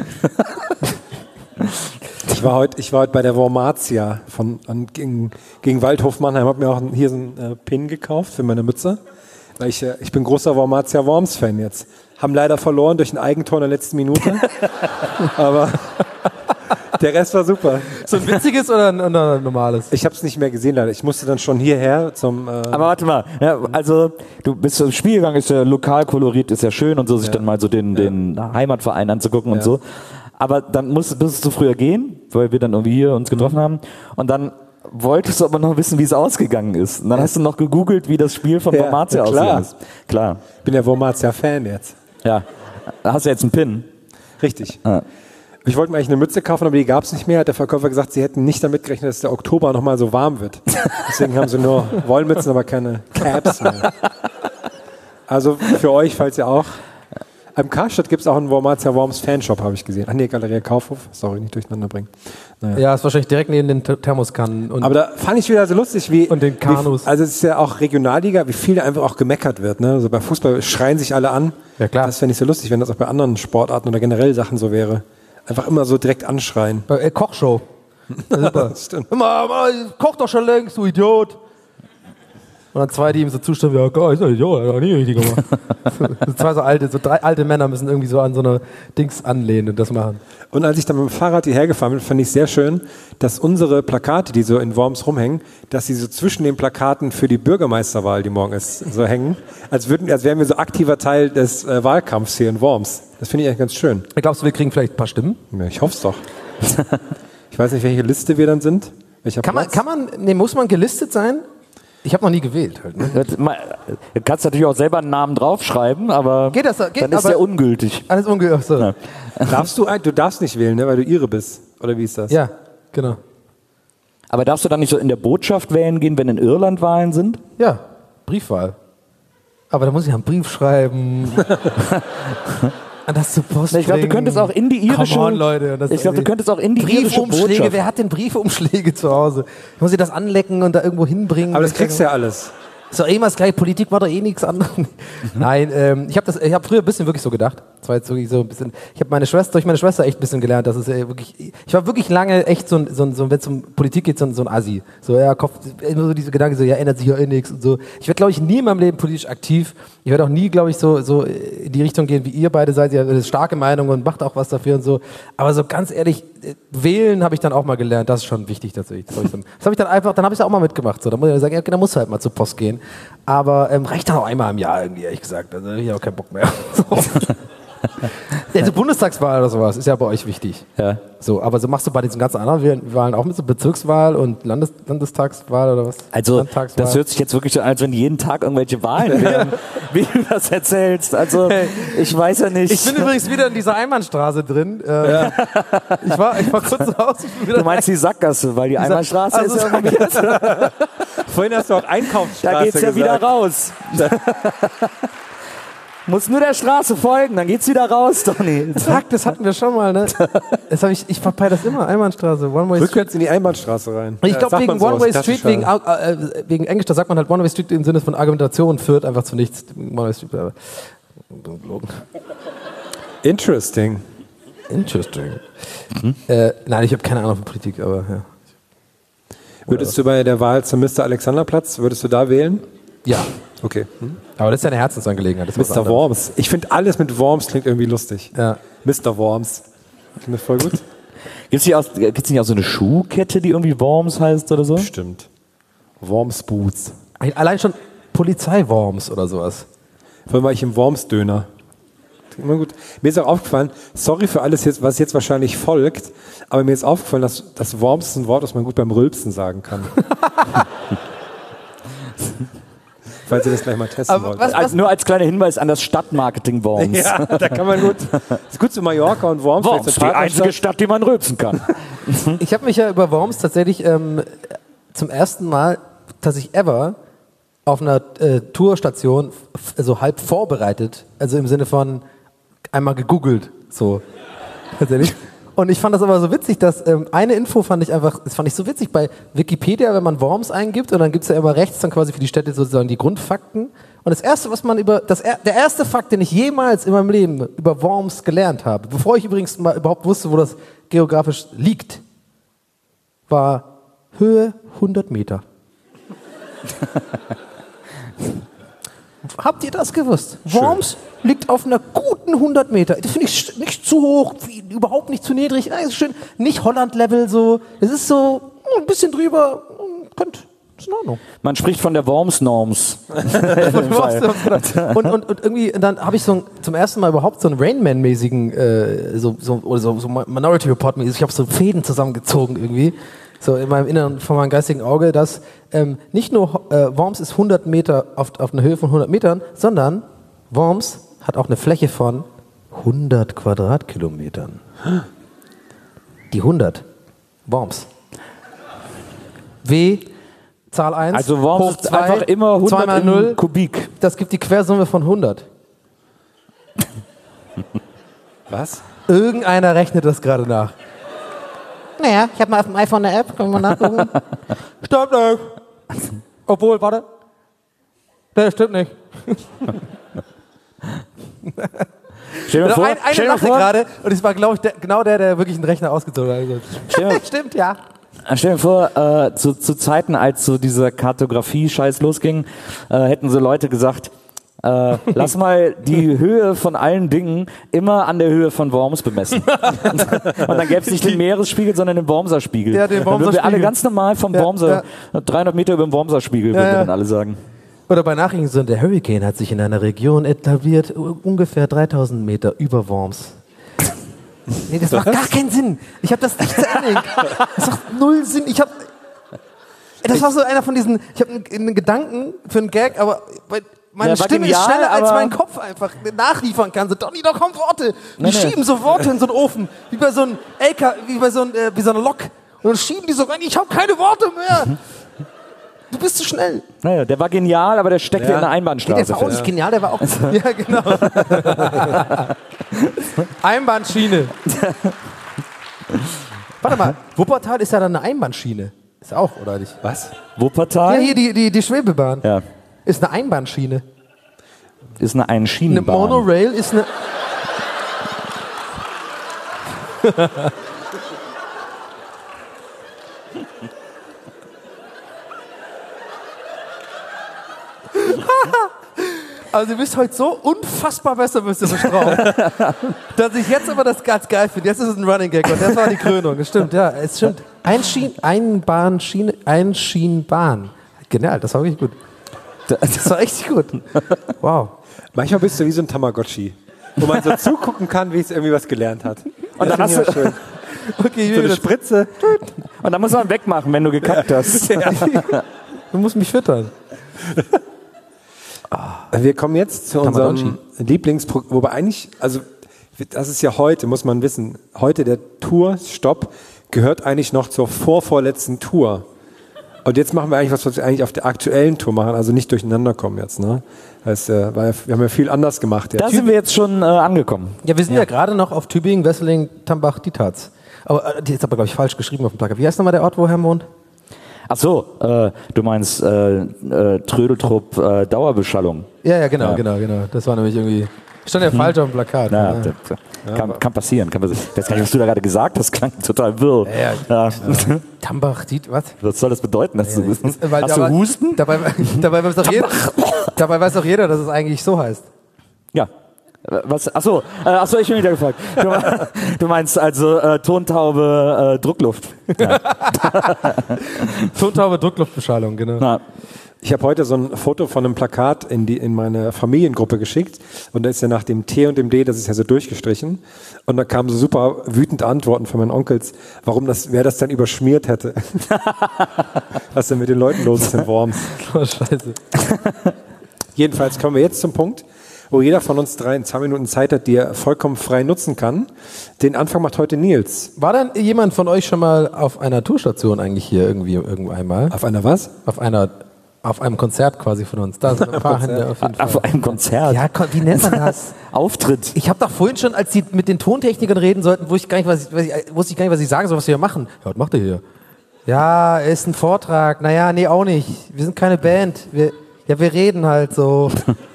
ich war heute, ich war heute bei der Wormatia von, an, gegen, gegen Waldhof Mannheim, habe mir auch hier so einen äh, Pin gekauft für meine Mütze. Weil ich, äh, ich bin großer Wormatia Worms Fan jetzt. Haben leider verloren durch ein Eigentor in der letzten Minute. Aber der Rest war super. So ein witziges oder ein, oder ein normales? Ich habe es nicht mehr gesehen leider. Ich musste dann schon hierher zum. Äh, Aber warte mal, ja, also du bist zum Spiel gegangen, ist ja Lokalkolorit, ist ja schön und so, sich dann mal so den, den Heimatverein anzugucken und Ja. so. Aber dann musst, musstest du früher gehen, weil wir dann irgendwie hier uns getroffen haben. Und dann wolltest du aber noch wissen, wie es ausgegangen ist. Und dann hast du noch gegoogelt, wie das Spiel von Ja, Wormatia ja, klar. ausgegangen ist. Klar. ich bin der Wormatia Fan jetzt. Ja. Da hast du jetzt einen Pin. Richtig. Ah. Ich wollte mir eigentlich eine Mütze kaufen, aber die gab es nicht mehr. Hat der Verkäufer gesagt, sie hätten nicht damit gerechnet, dass der Oktober nochmal so warm wird. Deswegen haben sie nur Wollmützen, aber keine Caps mehr. Also für euch, falls ihr auch. Am Karstadt gibt es auch einen Wormatia Worms Fanshop, habe ich gesehen. Ach nee, Galeria Kaufhof. Sorry, nicht durcheinander bringen. Naja. Ja, ist wahrscheinlich direkt neben den Th- Thermoskannen. Und Aber da fand ich wieder so lustig, wie. Und den Kanus. Wie, also, es ist ja auch Regionalliga, wie viel da einfach auch gemeckert wird. Ne? Also bei Fußball schreien sich alle an. Ja, klar. Das fände ich so lustig, wenn das auch bei anderen Sportarten oder generell Sachen so wäre. Einfach immer so direkt anschreien. äh, Kochshow. Ja, super. Das stimmt. Immer, immer, koch doch schon längst, du Idiot. Und dann zwei, die ihm so zustimmen, ja, geil, ist ja Idiot, hat er nie richtig gemacht. so, zwei so alte, so drei alte Männer müssen irgendwie so an so eine Dings anlehnen und das machen. Und als ich dann mit dem Fahrrad hierher gefahren bin, fand ich sehr schön, dass unsere Plakate, die so in Worms rumhängen, dass sie so zwischen den Plakaten für die Bürgermeisterwahl, die morgen ist, so hängen, als würden, als wären wir so aktiver Teil des äh, Wahlkampfs hier in Worms. Das finde ich eigentlich ganz schön. Glaubst du, wir kriegen vielleicht ein paar Stimmen? Ja, ich hoffe es doch. Ich weiß nicht, welche Liste wir dann sind. Welcher Kann man, Platz? kann man, nee, muss man gelistet sein? Ich habe noch nie gewählt. Halt, ne? Du kannst natürlich auch selber einen Namen draufschreiben, aber Geht das, geht, dann ist aber- der ungültig. Alles ungültig. So. Ja. Darfst du, ein- du darfst nicht wählen, ne, weil du Ire bist. Oder wie ist das? Ja, genau. Aber darfst du dann nicht so in der Botschaft wählen gehen, wenn in Irland Wahlen sind? Ja, Briefwahl. Aber da muss ich einen Brief schreiben. Und das zur Post Ich glaube, du bringen. könntest auch in die irische. Come on, Leute. Das ich glaube, du könntest auch in die irische Briefumschläge. Botschaft. Wer hat denn Briefumschläge zu Hause? Muss ich das anlecken und da irgendwo hinbringen? Aber das kriegst du ja alles. Ist doch eh mal das gleiche. Politik war doch eh nichts anderes. Nein, ähm, ich habe das, ich habe früher ein bisschen wirklich so gedacht. Das war jetzt wirklich so ein bisschen. Ich habe meine Schwester, durch meine Schwester echt ein bisschen gelernt, dass es äh, wirklich. Ich war wirklich lange echt so ein, so ein, so ein wenn es um Politik geht, so ein, so ein Assi. So ja, Kopf, immer so diese Gedanken, so ja, ändert sich ja eh nichts und so. Ich werde, glaube ich, nie in meinem Leben politisch aktiv. Ich werde auch nie, glaube ich, so so in die Richtung gehen, wie ihr beide seid. Ihr habt eine starke Meinung und macht auch was dafür und so. Aber so ganz ehrlich, äh, wählen habe ich dann auch mal gelernt. Das ist schon wichtig tatsächlich. Das habe ich dann, das hab ich dann einfach, dann habe ich es auch mal mitgemacht. So, dann muss ich sagen, ja, dann musst du halt mal zur Post gehen. Aber ähm, reicht dann auch einmal im Jahr irgendwie, ehrlich gesagt. Also ich habe auch keinen Bock mehr. So. Ja, so Bundestagswahl oder sowas ist ja bei euch wichtig. Ja. So, aber so machst du bei diesen ganzen anderen Wahlen auch mit so Bezirkswahl und Landes Landestagswahl oder was? Also, Landtagswahl? das hört sich jetzt wirklich so an, als wenn jeden Tag irgendwelche Wahlen wären, wie du das erzählst. Also, ich weiß ja nicht. Ich bin übrigens wieder in dieser Einbahnstraße drin. Ähm, ich, war, ich war kurz raus. Ich bin wieder Du meinst die Sackgasse, weil die Einbahnstraße Also ist ja immer wieder, Vorhin hast du auch Einkaufsstraße da geht's ja gesagt. wieder raus. Muss nur der Straße folgen, dann geht's wieder raus, Donny. Zack, das hatten wir schon mal, ne? Das hab ich, ich verpeile das immer, Einbahnstraße, One-Way Street. Rückwärts in die Einbahnstraße rein. Ich Ja, glaube, sagt wegen man so aus One-Way der Street, Tasche. wegen, äh, wegen Englisch, da sagt man halt One-Way Street im Sinne von Argumentation führt einfach zu nichts. One-Way Street, aber gelogen. Interesting. Interesting. Äh, nein, ich habe keine Ahnung von Politik, aber ja. Würdest du bei der Wahl zum Mister Alexanderplatz, würdest du da wählen? Ja, Okay. Hm? aber das ist ja eine Herzensangelegenheit. Das ist was Mister anderes. Worms. Ich finde alles mit Worms klingt irgendwie lustig. Ja. Mister Worms. Klingt das voll gut? Gibt's nicht, auch, gibt's nicht auch so eine Schuhkette, die irgendwie Worms heißt oder so? Stimmt. Worms Boots. Allein schon Polizeiworms oder sowas. Vor allem war ich im Worms-Döner. Klingt immer gut. Mir ist auch aufgefallen, sorry für alles, jetzt, was jetzt wahrscheinlich folgt, aber mir ist aufgefallen, dass das Worms ist ein Wort, das man gut beim Rülpsen sagen kann. Falls ihr das gleich mal testen Aber wollt. was- Also nur als kleiner Hinweis an das Stadtmarketing Worms. Ja, da kann man gut. Ist gut zu Mallorca und Worms. Worms, vielleicht die zur einzige Partnerstadt. Stadt, die man rülpsen kann. Ich habe mich ja über Worms tatsächlich ähm, zum ersten Mal tatsächlich ever auf einer äh, Tourstation f- so halb vorbereitet, also im Sinne von einmal gegoogelt, so tatsächlich. Und ich fand das aber so witzig, dass ähm, eine Info fand ich einfach, das fand ich so witzig bei Wikipedia, wenn man Worms eingibt und dann gibt es ja immer rechts dann quasi für die Städte sozusagen die Grundfakten. Und das erste, was man über, das, er- der erste Fakt, den ich jemals in meinem Leben über Worms gelernt habe, bevor ich übrigens mal überhaupt wusste, wo das geografisch liegt, war Höhe hundert Meter. Habt ihr das gewusst? Worms liegt auf einer guten hundert Meter. Das finde ich nicht zu hoch, wie, überhaupt nicht zu niedrig. Nein, ist schön. Nicht Holland-Level so. Es ist so ein bisschen drüber. Könnte. Ist in Ordnung. Man spricht von der Worms-Norms. und, und, und irgendwie, dann habe ich so ein, zum ersten Mal überhaupt so einen Rainman-mäßigen, äh, so, so, oder so, so Minority Report-mäßig, ich habe so Fäden zusammengezogen irgendwie, so in meinem Inneren, von meinem geistigen Auge, dass ähm, nicht nur äh, Worms ist hundert Meter auf, auf einer Höhe von hundert Metern, sondern Worms hat auch eine Fläche von hundert Quadratkilometern. Die hundert. Worms. W, Zahl eins, Also Worms hoch ist zwei, einfach immer hundert zwei mal im null, Kubik. das gibt die Quersumme von hundert. Was? Irgendeiner rechnet das gerade nach. Naja, ich habe mal auf dem iPhone eine App, können wir mal nachgucken. Stimmt nicht. Obwohl, warte. Nee, stimmt nicht. Stell dir Genau, vor, ein, stell einer dir lachte vor, gerade und es war, glaube ich, der, genau der, der wirklich einen Rechner ausgezogen hat. Also, Stell dir- stimmt, ja. Stell dir vor, äh, zu, zu Zeiten, als so dieser Kartografie-Scheiß losging, äh, hätten so Leute gesagt, äh, lass mal die Höhe von allen Dingen immer an der Höhe von Worms bemessen. Und dann gäbe es nicht den Meeresspiegel, sondern den Wormser Spiegel. Ja, den Dann würden wir alle Wormser ganz normal vom Ja, Wormser, dreihundert Meter über dem Wormser Spiegel, würden ja. wir dann alle sagen. Oder bei Nachrichten so, der Hurricane hat sich in einer Region etabliert, u- ungefähr dreitausend Meter über Worms. Nee, das macht gar keinen Sinn. Ich habe das nicht zu Ende. Das macht null Sinn. Ich habe, das war so einer von diesen, ich habe einen, einen Gedanken für einen Gag, aber meine Ja, war Stimme genial, ist schneller, als aber- mein Kopf einfach nachliefern kann. So, Donny, da kommen Worte. Wir Nee, nee. schieben so Worte in so einen Ofen, wie bei so einem L K, wie bei so, einem, äh, wie so einer Lok. Und dann schieben die so rein, ich habe keine Worte mehr. Du bist zu schnell. Naja, der war genial, aber der steckte Ja. in der Nee, Einbahnstraße der war auch fest. nicht genial, der war auch. Ja, genau. Einbahnschiene. Warte mal, Wuppertal ist ja dann eine Einbahnschiene. Ist auch, oder nicht? Was? Wuppertal? Ja, hier die, die, die Schwebebahn. Ja, Ist eine Einbahnschiene. ist eine Eine Einschienenbahn. Monorail ist eine. Also du bist heute so unfassbar besser, bist du drauf. Dass ich jetzt aber das ganz geil finde. Jetzt ist es ein Running Gag und das war die Krönung. Das stimmt, ja, es stimmt. Einschien, Einbahnschiene, Einschienenbahn. Genial, das war richtig gut. Das war richtig gut. Wow. Manchmal bist du wie so ein Tamagotchi, wo man so zugucken kann, wie es irgendwie was gelernt hat. Und dann Das hast finde ich du- immer schön. Okay, So ich will eine das. Spritze. Und dann muss man wegmachen, wenn du gekackt hast. Du musst mich füttern. Wir kommen jetzt zu unserem Lieblingsprogramm, wobei eigentlich, also das ist ja heute, muss man wissen, heute der Tourstopp gehört eigentlich noch zur vorvorletzten Tour. Und jetzt machen wir eigentlich was, was wir eigentlich auf der aktuellen Tour machen, also nicht durcheinander kommen jetzt, ne? Heißt, äh, weil wir haben ja viel anders gemacht jetzt. Da sind wir jetzt schon äh, angekommen. Ja, wir sind ja, gerade noch auf Tübingen, Wesseling, Tambach, Dietz. Aber äh, die ist aber, glaube ich, falsch geschrieben auf dem Plakat. Wie heißt nochmal der Ort, wo Herr wohnt? Ach so, äh, du meinst äh, äh, Trödeltrupp äh, Dauerbeschallung. Ja, ja, genau, Ja. genau, genau. Das war nämlich irgendwie. Stand ja falsch auf dem Plakat. Ja, Ja. das, kann, kann passieren. Kann passieren. Ich weiß gar nicht, was du da gerade gesagt hast. Klang total wirr. Ja, Ja. Tambach, Dietz, was? Was soll das bedeuten? Dass du, Weil hast du dabei- Husten? Dabei, dabei, weiß doch jeder, dabei weiß doch jeder, dass es eigentlich so heißt. Ja. Was? Achso, äh, achso, ich bin wieder gefragt. Du, du meinst also äh, Tontaube, äh, Druckluft. Ja. Tontaube Druckluftbeschallung, genau. Na, Ich habe heute so ein Foto von einem Plakat in, die, in meine Familiengruppe geschickt und da ist ja nach dem T und dem D, das ist ja so durchgestrichen und da kamen so super wütende Antworten von meinen Onkels, warum das, wer das dann überschmiert hätte. Was denn mit den Leuten los ist in Worms. Oh, scheiße. Jedenfalls kommen wir jetzt zum Punkt, wo jeder von uns drei in zwei Minuten Zeit hat, die er vollkommen frei nutzen kann. Den Anfang macht heute Nils. War denn jemand von euch schon mal auf einer Tourstation eigentlich hier irgendwie irgendwo einmal? Auf einer was? Auf einer, auf einem Konzert quasi von uns. Da sind ein paar Hände auf jeden Fall. auf einem Konzert. Ja, kon- wie nennt man das? Auftritt. Ich habe doch vorhin schon, als die mit den Tontechnikern reden sollten, wusste ich gar nicht, was ich, was ich, wusste ich gar nicht, was ich sagen soll, was wir hier machen. Ja, was macht ihr hier? Ja, ist ein Vortrag. Naja, nee, auch nicht. Wir sind keine Band. Wir, ja, wir reden halt so.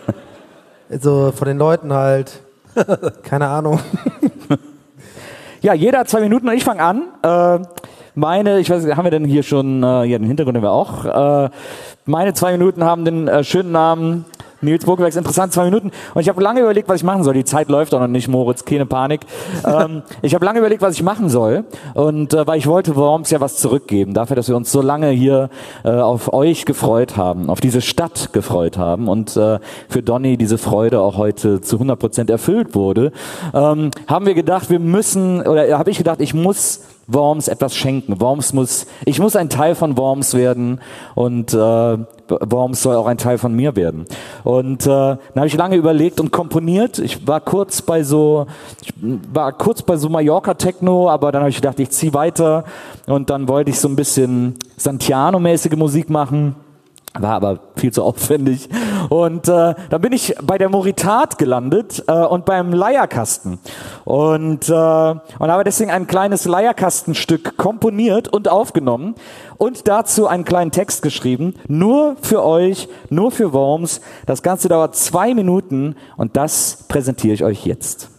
So von den Leuten halt. Keine Ahnung. Ja, jeder hat zwei Minuten und ich fange an. Äh, meine, ich weiß nicht, haben wir denn hier schon, äh, ja, den Hintergrund haben wir auch. Äh, meine zwei Minuten haben den äh, schönen Namen Nils Burgwerks, interessant, zwei Minuten. Und ich habe lange überlegt, was ich machen soll. Die Zeit läuft auch noch nicht, Moritz, keine Panik. ähm, ich habe lange überlegt, was ich machen soll. Und äh, weil ich wollte Worms ja was zurückgeben. Dafür, dass wir uns so lange hier äh, auf euch gefreut haben, auf diese Stadt gefreut haben. Und äh, für Donny diese Freude auch heute zu hundert Prozent erfüllt wurde. Ähm, haben wir gedacht, wir müssen, oder habe ich gedacht, ich muss Worms etwas schenken. Worms muss, ich muss ein Teil von Worms werden und äh, Worms soll auch ein Teil von mir werden. Und äh, dann habe ich lange überlegt und komponiert. Ich war kurz bei so, ich war kurz bei so Mallorca-Techno, aber dann habe ich gedacht, ich ziehe weiter und dann wollte ich so ein bisschen Santiano-mäßige Musik machen. War aber viel zu aufwendig. Und äh, dann bin ich bei der Moritat gelandet äh, und beim Leierkasten. Und, äh, und habe deswegen ein kleines Leierkastenstück komponiert und aufgenommen und dazu einen kleinen Text geschrieben. Nur für euch, nur für Worms. Das Ganze dauert zwei Minuten und das präsentiere ich euch jetzt.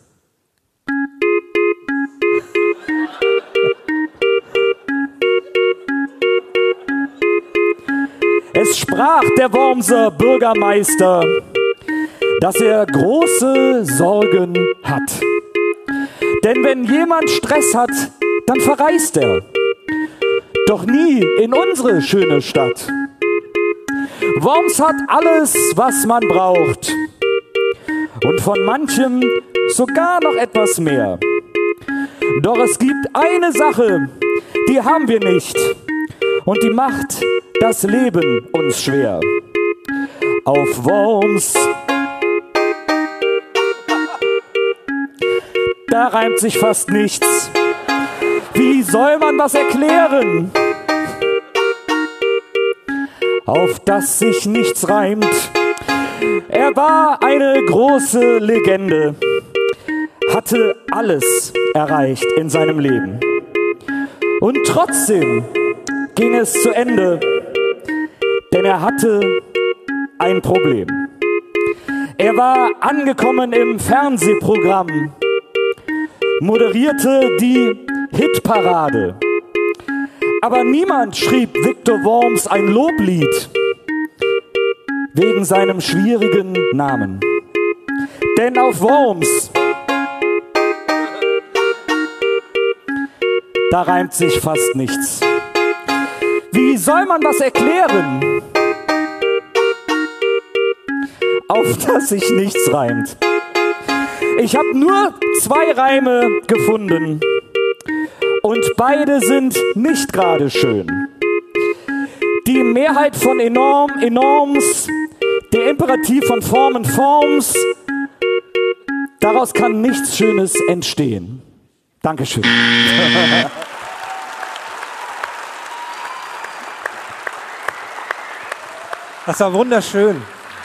sprach der Wormser Bürgermeister, dass er große Sorgen hat. Denn wenn jemand Stress hat, dann verreist er. Doch nie in unsere schöne Stadt. Worms hat alles, was man braucht. Und von manchem sogar noch etwas mehr. Doch es gibt eine Sache, die haben wir nicht. Und die macht das Leben uns schwer. Auf Worms, da reimt sich fast nichts. Wie soll man das erklären? Auf das sich nichts reimt. Er war eine große Legende, hatte alles erreicht in seinem Leben. Und trotzdem ging es zu Ende, denn er hatte ein Problem. Er war angekommen im Fernsehprogramm, moderierte die Hitparade. Aber niemand schrieb Viktor Worms ein Loblied wegen seinem schwierigen Namen. Denn auf Worms, da reimt sich fast nichts. Wie soll man das erklären, auf das sich nichts reimt? Ich habe nur zwei Reime gefunden und beide sind nicht gerade schön. Die Mehrheit von enorm, enorms, der Imperativ von Formen, Forms, daraus kann nichts Schönes entstehen. Dankeschön. Das war wunderschön.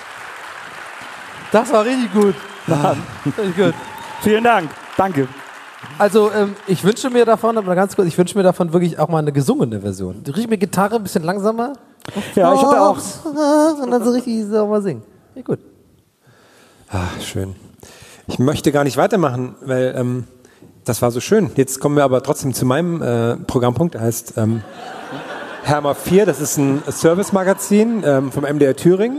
Das war richtig gut. Ja. Richtig gut. Vielen Dank. Danke. Also ähm, ich wünsche mir davon, aber ganz kurz, ich wünsche mir davon wirklich auch mal eine gesungene Version. Richtig mit Gitarre, ein bisschen langsamer. Ja, ich hatte auch. Und dann so richtig so mal singen. Ja, gut. Ach, schön. Ich möchte gar nicht weitermachen, weil ähm, das war so schön. Jetzt kommen wir aber trotzdem zu meinem äh, Programmpunkt. Der heißt ähm, Herma vier. Das ist ein Service-Magazin ähm, vom M D R Thüringen.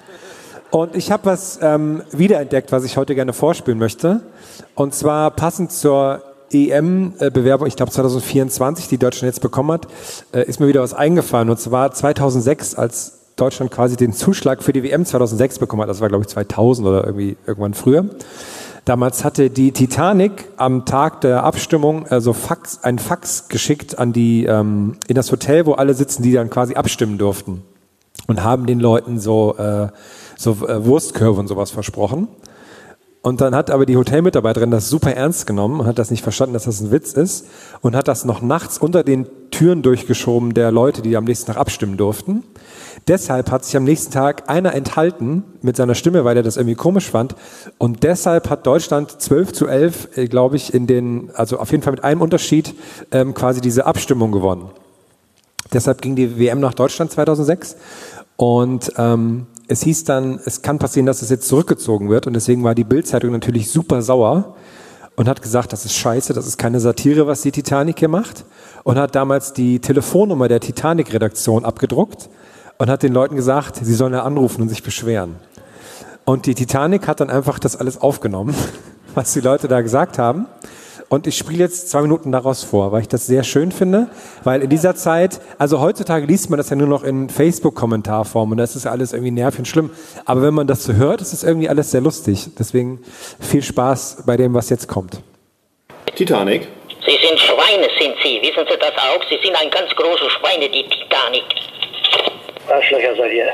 Und ich habe was ähm, wiederentdeckt, was ich heute gerne vorspielen möchte. Und zwar passend zur E M-Bewerbung, ich glaube zwanzig vierundzwanzig, die Deutschland jetzt bekommen hat, äh, ist mir wieder was eingefallen. Und zwar zweitausendsechs, als Deutschland quasi den Zuschlag für die W M zweitausendsechs bekommen hat. Das war, glaube ich, zweitausend oder irgendwie irgendwann früher. Damals hatte die Titanic am Tag der Abstimmung also Fax, ein Fax geschickt an die ähm, in das Hotel, wo alle sitzen, die dann quasi abstimmen durften. Und haben den Leuten so, äh, so äh, Wurstkörbe und sowas versprochen. Und dann hat aber die Hotelmitarbeiterin das super ernst genommen und hat das nicht verstanden, dass das ein Witz ist und hat das noch nachts unter den Türen durchgeschoben der Leute, die am nächsten Tag abstimmen durften. Deshalb hat sich am nächsten Tag einer enthalten mit seiner Stimme, weil er das irgendwie komisch fand. Und deshalb hat Deutschland zwölf zu elf, äh, glaube ich, in den, also auf jeden Fall mit einem Unterschied, ähm, quasi diese Abstimmung gewonnen. Deshalb ging die W M nach Deutschland zweitausendsechs und ähm, es hieß dann, es kann passieren, dass es jetzt zurückgezogen wird und deswegen war die Bild-Zeitung natürlich super sauer und hat gesagt, das ist scheiße, das ist keine Satire, was die Titanic hier macht und hat damals die Telefonnummer der Titanic-Redaktion abgedruckt und hat den Leuten gesagt, sie sollen ja anrufen und sich beschweren. Und die Titanic hat dann einfach das alles aufgenommen, was die Leute da gesagt haben. Und ich spiele jetzt zwei Minuten daraus vor, weil ich das sehr schön finde, weil in dieser Zeit, also heutzutage liest man das ja nur noch in Facebook-Kommentarform und das ist ja alles irgendwie nervig und schlimm. Aber wenn man das so hört, ist es irgendwie alles sehr lustig. Deswegen viel Spaß bei dem, was jetzt kommt. Titanic. Sie sind Schweine, sind Sie. Wissen Sie das auch? Sie sind ein ganz große Schweine, die Titanic. Arschlöcher seid ihr.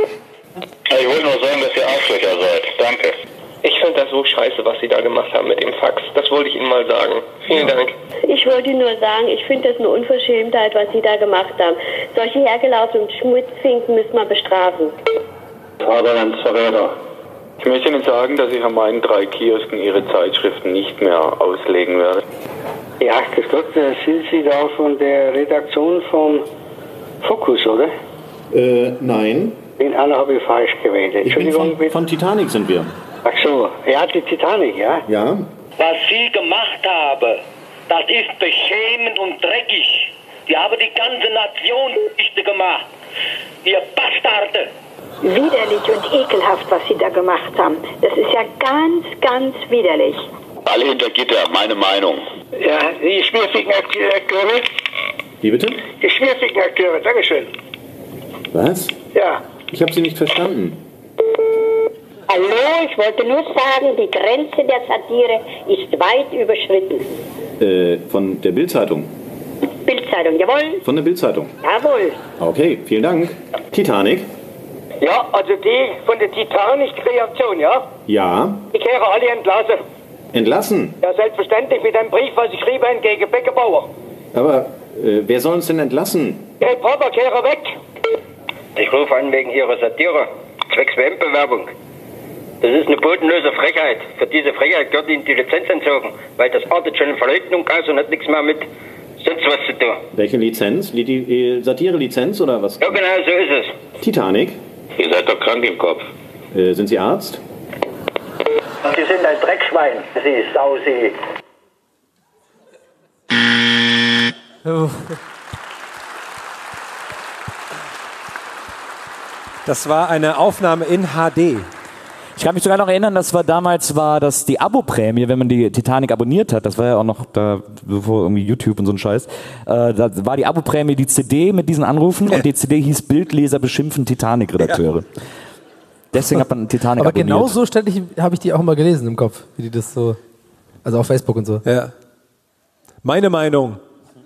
Ich wollte nur sagen, dass ihr Arschlöcher seid. Danke. Ich finde das so scheiße, was Sie da gemacht haben mit dem Fax. Das wollte ich Ihnen mal sagen. Vielen ja. Dank. Ich wollte nur sagen, ich finde das eine Unverschämtheit, was Sie da gemacht haben. Solche hergelaufenen Schmutzfinken müssen wir bestrafen. Vaterlandsverräter. Ich möchte Ihnen sagen, dass ich an meinen drei Kiosken Ihre Zeitschriften nicht mehr auslegen werde. Ja, grüß Gott, sind Sie da von der Redaktion vom Fokus, oder? Äh, nein. Den anderen habe ich falsch gewählt. Entschuldigung, von, von Titanic sind wir. Ach so, ja, die Titanic, ja? Ja. Was Sie gemacht haben, das ist beschämend und dreckig. Die haben die ganze Nation Geschichte gemacht. Ihr Bastarde. Widerlich und ekelhaft, was sie da gemacht haben. Das ist ja ganz, ganz widerlich. Alle hinter Gitter, meine Meinung. Ja, die schmierfigen Akteure. Wie bitte? Die schmierfigen Akteure, Dankeschön. Was? Ja. Ich habe Sie nicht verstanden. Hallo, ich wollte nur sagen, die Grenze der Satire ist weit überschritten. Äh, von der Bild-Zeitung. Bildzeitung, jawohl. Von der Bild-Zeitung. Jawohl. Okay, vielen Dank. Titanic? Ja, also die von der Titanic-Reaktion, ja? Ja. Ich höre alle entlassen. Entlassen? Ja, selbstverständlich mit einem Brief, was ich schrieb, gegen Beckerbauer. Aber äh, wer soll uns denn entlassen? Herr Papa, kehre weg. Ich rufe an wegen Ihrer Satire, zwecks W M-Bewerbung. Das ist eine bodenlose Frechheit. Für diese Frechheit gehört Ihnen die Lizenz entzogen, weil das artet schon in Verleugnung aus und hat nichts mehr mit sonst was zu tun. Welche Lizenz? Die, die Satire-Lizenz oder was? Ja, genau, so ist es. Titanic? Ihr seid doch krank im Kopf. Äh, sind Sie Arzt? Sie sind ein Dreckschwein, Sie Sau, Sie. Das war eine Aufnahme in H D. Ich kann mich sogar noch erinnern, das war damals war das die Abo-Prämie, wenn man die Titanic abonniert hat. Das war ja auch noch da, bevor irgendwie YouTube und so ein Scheiß. Äh, da war die Abo-Prämie die C D mit diesen Anrufen und die C D hieß Bildleser beschimpfen Titanic-Redakteure. Ja. Deswegen hat man Titanic Aber abonniert. genau so ständig habe ich die auch mal gelesen im Kopf, wie die das so, also auf Facebook und so. Ja. Meine Meinung.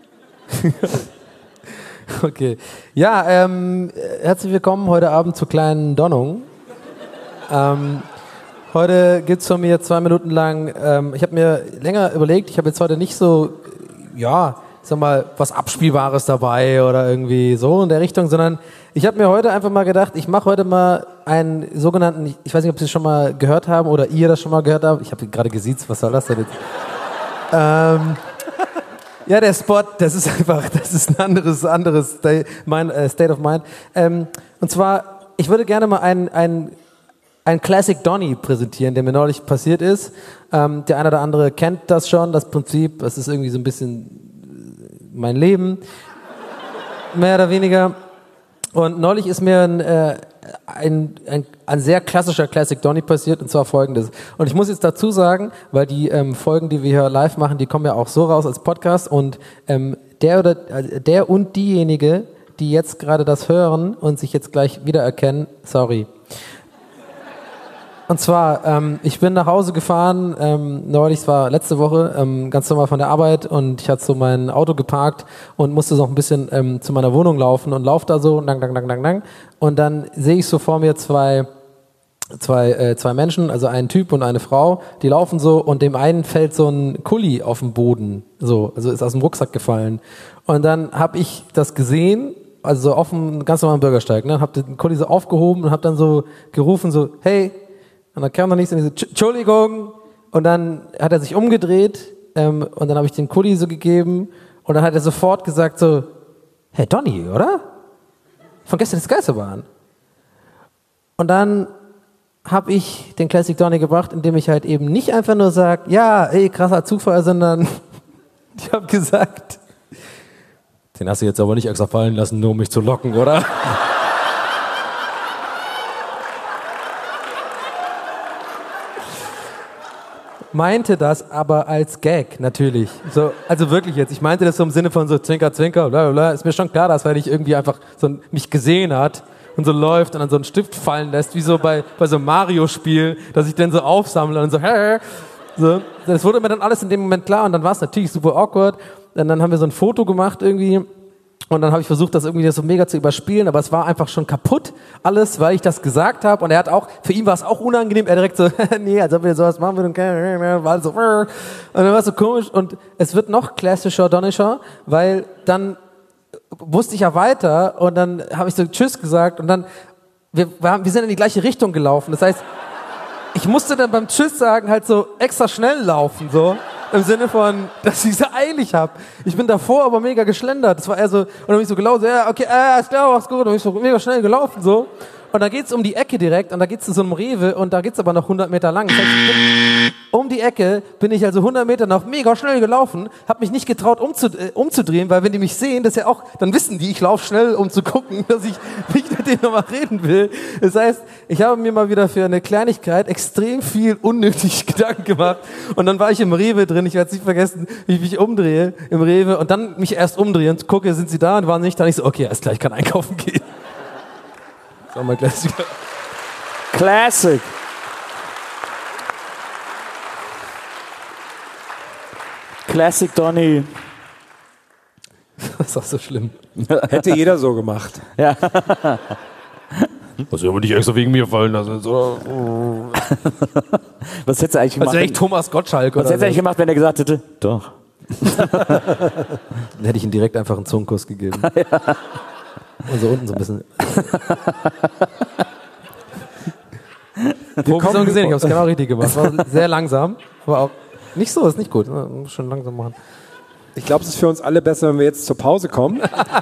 Okay. Ja, ähm, herzlich willkommen heute Abend zur kleinen Donnung. Ähm, heute gibt's von mir zwei Minuten lang, ähm, ich habe mir länger überlegt, ich habe jetzt heute nicht so, ja, ich sag mal, was Abspielbares dabei oder irgendwie so in der Richtung, sondern ich habe mir heute einfach mal gedacht, ich mache heute mal einen sogenannten, ich weiß nicht, ob Sie es schon mal gehört haben oder ihr das schon mal gehört habt, ich habe gerade gesiezt, was soll das denn jetzt? ähm, ja, der Spot, das ist einfach, das ist ein anderes, anderes State, mein, äh, State of Mind. Ähm, und zwar, ich würde gerne mal einen, einen ein Classic Donny präsentieren, der mir neulich passiert ist. Ähm, der eine oder andere kennt das schon, das Prinzip. Das ist irgendwie so ein bisschen mein Leben, mehr oder weniger. Und neulich ist mir ein, äh, ein, ein, ein sehr klassischer Classic Donny passiert, und zwar folgendes. Und ich muss jetzt dazu sagen, weil die ähm, Folgen, die wir hier live machen, die kommen ja auch so raus als Podcast. Und ähm, der oder äh, der und diejenige, die jetzt gerade das hören und sich jetzt gleich wiedererkennen, sorry. Und zwar, ähm, ich bin nach Hause gefahren, ähm, neulich, es war letzte Woche, ähm, ganz normal von der Arbeit, und ich hatte so mein Auto geparkt und musste so ein bisschen ähm, zu meiner Wohnung laufen und lauf da so, dang, dang, dang, dang, dang. Und dann sehe ich so vor mir zwei, zwei, äh, zwei Menschen, also einen Typ und eine Frau, die laufen so, und dem einen fällt so ein Kuli auf den Boden, so, also ist aus dem Rucksack gefallen. Und dann habe ich das gesehen, also so auf dem ganz normalen Bürgersteig, ne, habe den Kuli so aufgehoben und habe dann so gerufen, so, hey. Und dann kam noch nichts und ich so, Entschuldigung. Und dann hat er sich umgedreht, ähm, und dann habe ich den Kuli so gegeben, und dann hat er sofort gesagt so, hey Donny, oder? Von gestern ist Geisterbahn. Und dann habe ich den Classic Donny gebracht, indem ich halt eben nicht einfach nur sage, ja, ey, krasser Zufall, sondern ich habe gesagt, den hast du jetzt aber nicht extra fallen lassen, nur um mich zu locken, oder? Meinte das aber als Gag, natürlich. So, also wirklich jetzt. Ich meinte das so im Sinne von so Zwinker, Zwinker, bla, bla, bla. Ist mir schon klar, dass, weil ich irgendwie einfach so mich gesehen hat und so läuft und dann so einen Stift fallen lässt, wie so bei, bei so einem Mario-Spiel, dass ich dann so aufsammle und so, hä, so. Das wurde mir dann alles in dem Moment klar, und dann war es natürlich super awkward. Und dann haben wir so ein Foto gemacht irgendwie. Und dann habe ich versucht, das irgendwie so mega zu überspielen, aber es war einfach schon kaputt, alles, weil ich das gesagt habe. Und er hat auch, für ihn war es auch unangenehm, er direkt so, nee, als ob wir sowas machen würden, war so, und dann war es so komisch. Und es wird noch klassischer, donnischer, weil dann wusste ich ja weiter, und dann habe ich so Tschüss gesagt, und dann, wir, wir sind in die gleiche Richtung gelaufen. Das heißt, ich musste dann beim Tschüss sagen halt so extra schnell laufen, so. Im Sinne von, dass ich es eilig habe. Ich bin davor aber mega geschlendert. Das war eher so, und dann bin ich so gelaufen, ja, okay, äh, ist klar, mach's gut. Und dann bin ich so mega schnell gelaufen, so. Und da geht's um die Ecke direkt und da geht's zu so einem Rewe und da geht's aber noch hundert Meter lang. Das heißt, ich bin, um die Ecke bin ich also hundert Meter noch mega schnell gelaufen, habe mich nicht getraut umzu, äh, umzudrehen, weil wenn die mich sehen, das ist ja auch, dann wissen die, ich laufe schnell, um zu gucken, dass ich nicht mit denen nochmal reden will. Das heißt, ich habe mir mal wieder für eine Kleinigkeit extrem viel unnötig Gedanken gemacht und dann war ich im Rewe drin, ich werde es nicht vergessen, wie ich mich umdrehe im Rewe und dann mich erst umdrehe und gucke, sind sie da und waren nicht da. Und ich so, okay, alles klar, ich kann einkaufen gehen. Das war Classic. Classic. Classic Donny. Das ist auch so schlimm. Hätte jeder so gemacht. Ja. Was aber nicht extra wegen mir fallen lassen. So. Was hättest du eigentlich gemacht? Das wäre echt Thomas Gottschalk. Was hättest du eigentlich gemacht, wenn er gesagt hätte, doch. Dann hätte ich ihm direkt einfach einen Zungenkuss gegeben. Ja. Also unten so ein bisschen. Wir haben gesehen, ich habe es genau richtig gemacht. War sehr langsam, aber auch nicht so, ist nicht gut. Schon langsam machen. Ich glaube, es ist für uns alle besser, wenn wir jetzt zur Pause kommen.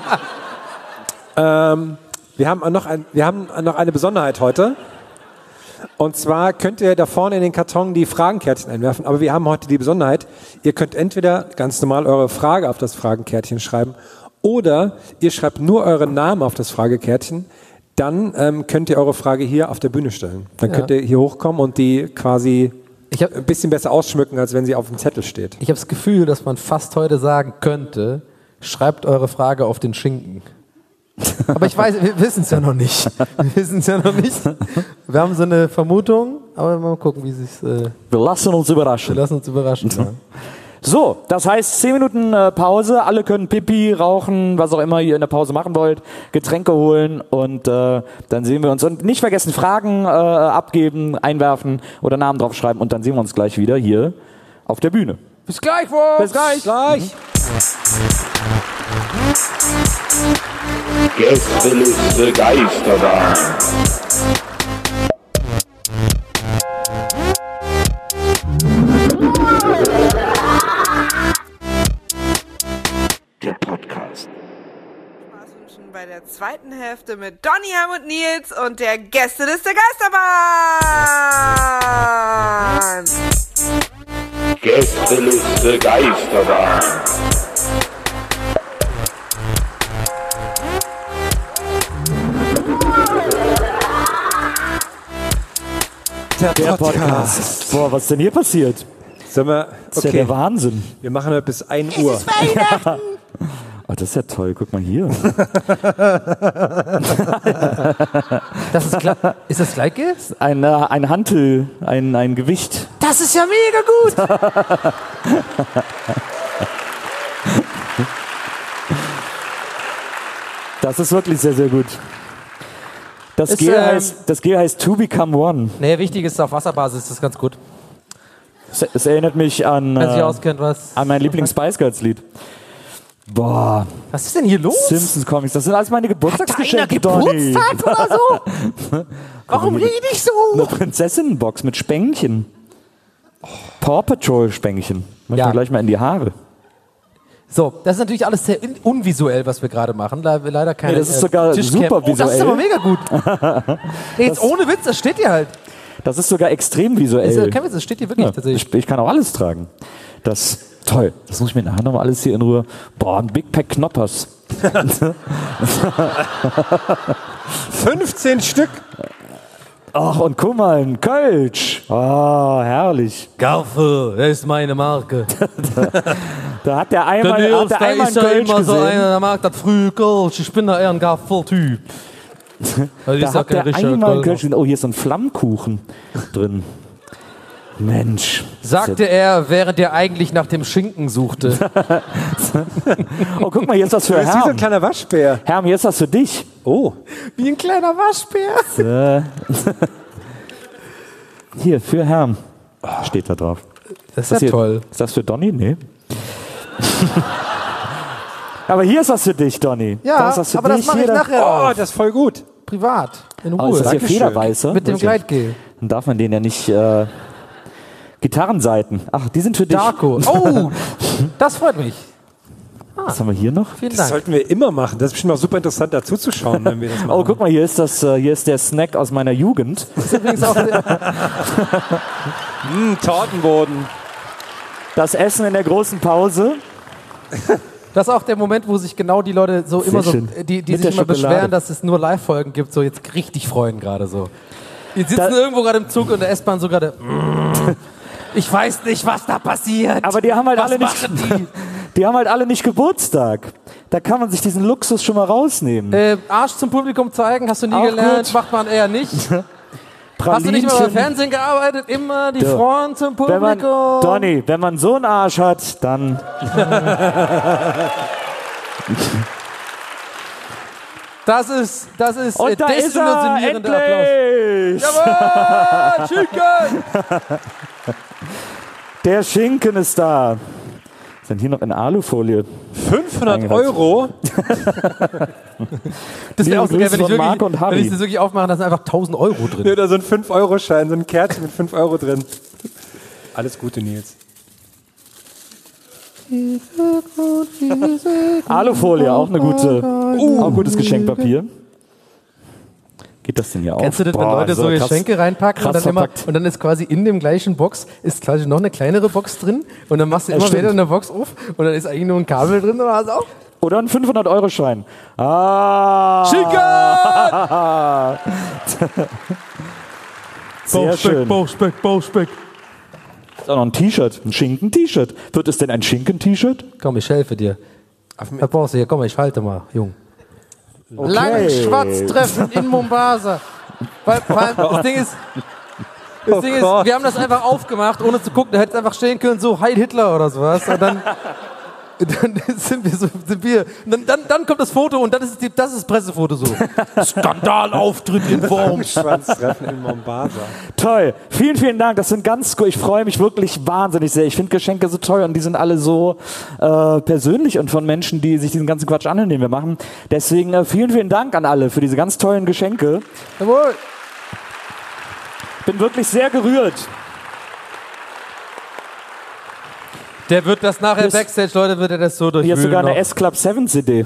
ähm, wir, haben noch ein, wir haben noch eine Besonderheit heute. Und zwar könnt ihr da vorne in den Karton die Fragenkärtchen einwerfen. Aber wir haben heute die Besonderheit, ihr könnt entweder ganz normal eure Frage auf das Fragenkärtchen schreiben oder ihr schreibt nur euren Namen auf das Fragekärtchen. Dann ähm, könnt ihr eure Frage hier auf der Bühne stellen. Dann ja. könnt ihr hier hochkommen und die quasi ich hab, ein bisschen besser ausschmücken, als wenn sie auf dem Zettel steht. Ich habe das Gefühl, dass man fast heute sagen könnte, schreibt eure Frage auf den Schinken. Aber ich weiß, wir wissen es ja noch nicht. Wir wissen es ja noch nicht. Wir haben so eine Vermutung, aber mal gucken, wie sich äh Wir lassen uns überraschen. Wir lassen uns überraschen, ja. So, das heißt zehn Minuten äh, Pause, alle können Pipi, rauchen, was auch immer ihr in der Pause machen wollt, Getränke holen und äh, dann sehen wir uns. Und nicht vergessen, Fragen äh, abgeben, einwerfen oder Namen draufschreiben und dann sehen wir uns gleich wieder hier auf der Bühne. Bis gleich, Wolf. Bis gleich. gleich. Gästeliste Geisterbahn. Der Podcast. Spaß wünschen bei der zweiten Hälfte mit Donny, Ham und Nils und der Gästeliste Geisterbahn. Gästeliste Geisterbahn. Der, der Podcast. Podcast. Boah, was ist denn hier passiert? Sollen wir, okay. Das ist ja der Wahnsinn. Wir machen heute bis ein Uhr. Es ist Weihnachten! Oh, das ist ja toll. Guck mal hier. Das ist, ist das Gleitgel? Ein, äh, ein Hantel, ein, ein Gewicht. Das ist ja mega gut! Das ist wirklich sehr, sehr gut. Das, ist, Gel, ähm, heißt, das Gel heißt To Become One. Nee, wichtig ist, auf Wasserbasis ist das ganz gut. Es, es erinnert mich an, Wenn sich äh, auskennt, was an mein Lieblings-Spice Girls-Lied. Boah. Was ist denn hier los? Simpsons-Comics, das sind alles meine Geburtstagsgeschenke, Hat da einer Geburtstag oder so? Warum rede ich so? Eine Prinzessinnenbox mit Spänkchen. Paw Patrol-Spänkchen. Möchten Ja. wir gleich mal in die Haare. So, das ist natürlich alles sehr in- unvisuell, was wir gerade machen. Le- Leider keine Nee, das ist sogar Tischcam. super Oh, das ist visuell. aber mega gut. Nee, jetzt ohne Witz, das steht hier halt. Das ist sogar extrem visuell. Das ist, kein Witz, das steht hier wirklich Ja, tatsächlich. ich, ich kann auch alles tragen. Das toll. Das muss ich mir nachher noch mal alles hier in Ruhe. Boah, ein Big Pack Knoppers. fünfzehn Stück. Ach, und guck mal, ein Kölsch. Ah, herrlich. Garfe, das ist meine Marke. Da hat der einmal, Der hat Nils, der da einmal ist einen ja Kölsch immer so gesehen. einer, der mag das frühe Kölsch. Ich bin da eher ein Gaffel-Typ. Da hat der einmal einen Kölsch gesehen. Oh, hier ist so ein Flammkuchen drin. Mensch. Sagte er, während er eigentlich nach dem Schinken suchte. Oh, guck mal, hier ist das für Das ist wie so ein Herrn. kleiner Waschbär. Herrn, hier ist das für dich. Oh. Wie ein kleiner Waschbär. So. Hier, für Herrn. Steht da drauf. Das ist das ja hier, toll. Ist das für Donny? Nee. Aber hier ist was für dich, Donny. Ja, da ist was für aber dich. das mache ich Hier, nachher Oh, auch. das ist voll gut. Privat. In Oh, Ruhe. ist das hier Dankeschön. Federweißer? Mit dem Sehr schön. Gleitgel. Dann darf man den ja nicht... Äh, Gitarrenseiten. Ach, die sind für dich. Darko. Oh, das freut mich. Was haben wir hier noch? Vielen Das Dank. sollten wir immer machen. Das ist bestimmt auch super interessant, dazu zu schauen, wenn wir das machen. Oh, guck mal, hier ist das, äh, hier ist der Snack aus meiner Jugend. Das ist übrigens auch der, mm, Tortenboden. Das Essen in der großen Pause. das ist auch der Moment, wo sich genau die Leute so Sehr immer so, schön. die, die Mit sich der immer Schokolade. beschweren, dass es nur Live-Folgen gibt, so jetzt richtig freuen gerade so. Die sitzen Da- irgendwo gerade im Zug und in der S-Bahn so gerade. "Mm, ich weiß nicht, was da passiert. Aber die haben halt was alle nicht, machen die? die haben halt alle nicht Geburtstag. Da kann man sich diesen Luxus schon mal rausnehmen. Äh, Arsch zum Publikum zeigen, hast du nie Auch gelernt, gut. macht man eher nicht. Hast du nicht mal beim Fernsehen gearbeitet? Immer die Ja. Front zum Wenn man, Publikum. Donny, wenn man so einen Arsch hat, dann Das ist, das ist äh, und da ist er, desillusionierender Applaus. endlich! Jawohl, Chicken! Der Schinken ist da. Ist denn hier noch in Alufolie? fünfhundert Euro? Das wäre auch so geil, wenn ich, von Marc und wirklich, Harry. wenn ich das wirklich aufmache, da sind einfach tausend Euro drin. Ja, da so ein fünf Euro Schein, so ein Kärtchen mit fünf Euro drin. Alles Gute, Nils. Alufolie, auch eine gute, auch ein gutes Geschenkpapier. Geht das denn hier auf? Kennst du das, wenn Boah, Leute so krass- Geschenke reinpacken und krass dann, immer, verpackt. und dann ist quasi in dem gleichen Box ist quasi noch eine kleinere Box drin und dann machst du Ja, immer stimmt. wieder eine Box auf und dann ist eigentlich nur ein Kabel drin oder was auch? Oder ein fünfhundert Euro Schein. Ah! Sehr schön. Bauchspeck, Bauchspeck. Ist auch noch ein T-Shirt, ein Schinken-T-Shirt. Wird es denn ein Schinken-T-Shirt? Komm, ich helfe dir. Da brauchst du hier, komm, ich halte mal, Jung. Okay. Langschwarztreffen in Mombasa. Weil, weil das Ding ist, das Oh Ding ist, Gott. wir haben das einfach aufgemacht, ohne zu gucken. Da hätte es einfach stehen können, so Heil Hitler oder sowas. Und dann, dann sind wir so, sind wir. Und dann, dann, dann kommt das Foto und dann ist die, das ist das Pressefoto so. Skandalauftritt in Worms. Schwanztreffen in Mombasa. Toll. Vielen, vielen Dank. Das sind ganz gut. Ich freue mich wirklich wahnsinnig sehr. Ich finde Geschenke so toll und die sind alle so äh, persönlich und von Menschen, die sich diesen ganzen Quatsch anhören, den wir machen. Deswegen äh, vielen, vielen Dank an alle für diese ganz tollen Geschenke. Jawohl. Bin wirklich sehr gerührt. Der wird das nachher Hier ist- Backstage, Leute, wird er das so durchwühlen. Hier ist sogar eine noch. S-Club sieben C D.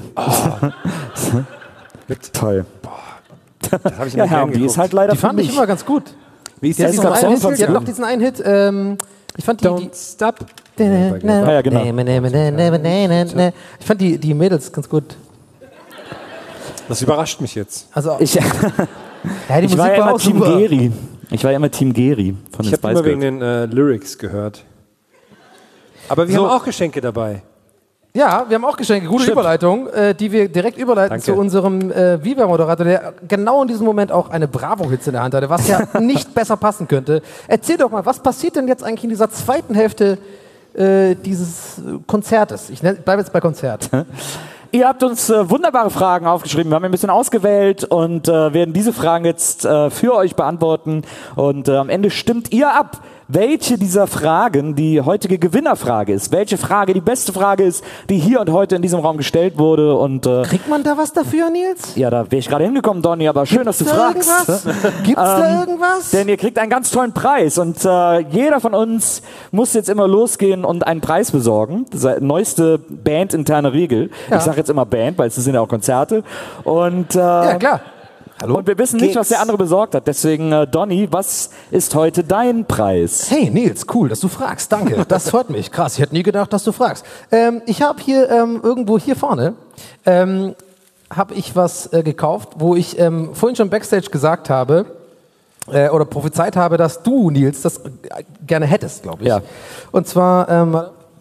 Toll. Das hab ich Ja, nicht Herr, die ist halt leider Die fand für ich mich. immer ganz gut. Wie ist Die hat das diesen noch? einen Hit, Song die hat von noch diesen einen Hit. Ähm, ich fand die, die Don't stop. Ah, ja, genau. Ich fand die, die Mädels ganz gut. Das überrascht mich jetzt. Also, Ich, ja, die ich Musik war ja war immer auch Team super. Geri. Ich war ja immer Team Geri von Ich den habe Spice immer wegen Girls. den äh, Lyrics gehört. Aber wir So. haben auch Geschenke dabei. Ja, wir haben auch Geschenke. Gute Stimmt. Überleitung, äh, die wir direkt überleiten Danke. zu unserem äh, Viva-Moderator, der genau in diesem Moment auch eine Bravo-Hitze in der Hand hatte, was ja nicht besser passen könnte. Erzähl doch mal, was passiert denn jetzt eigentlich in dieser zweiten Hälfte äh, dieses äh, Konzertes? Ich bleibe jetzt bei Konzert. Ihr habt uns äh, wunderbare Fragen aufgeschrieben. Wir haben ein bisschen ausgewählt und äh, werden diese Fragen jetzt äh, für euch beantworten. Und äh, am Ende stimmt ihr ab, welche dieser Fragen die heutige Gewinnerfrage ist. Welche Frage die beste Frage ist, die hier und heute in diesem Raum gestellt wurde. Und äh, Kriegt man da was dafür, Nils? ja, da wäre ich gerade hingekommen, Donny, aber schön, dass du Gibt's da fragst. irgendwas? Gibt's da Ähm, irgendwas? Denn ihr kriegt einen ganz tollen Preis und äh, jeder von uns muss jetzt immer losgehen und einen Preis besorgen. Das ist die neueste bandinterne Regel. Ja. Ich sage jetzt immer Band, weil es sind ja auch Konzerte. Und, äh, Ja, klar. Hallo? und wir wissen nicht, was der andere besorgt hat. Deswegen, äh, Donny, was ist heute dein Preis? Hey Nils, cool, dass du fragst. Danke, das freut mich. Krass, ich hätte nie gedacht, dass du fragst. Ähm, ich habe hier ähm, irgendwo hier vorne ähm, habe ich was äh, gekauft, wo ich ähm, vorhin schon Backstage gesagt habe äh, oder prophezeit habe, dass du, Nils, das äh, gerne hättest, glaube ich. Ja. Und zwar ähm,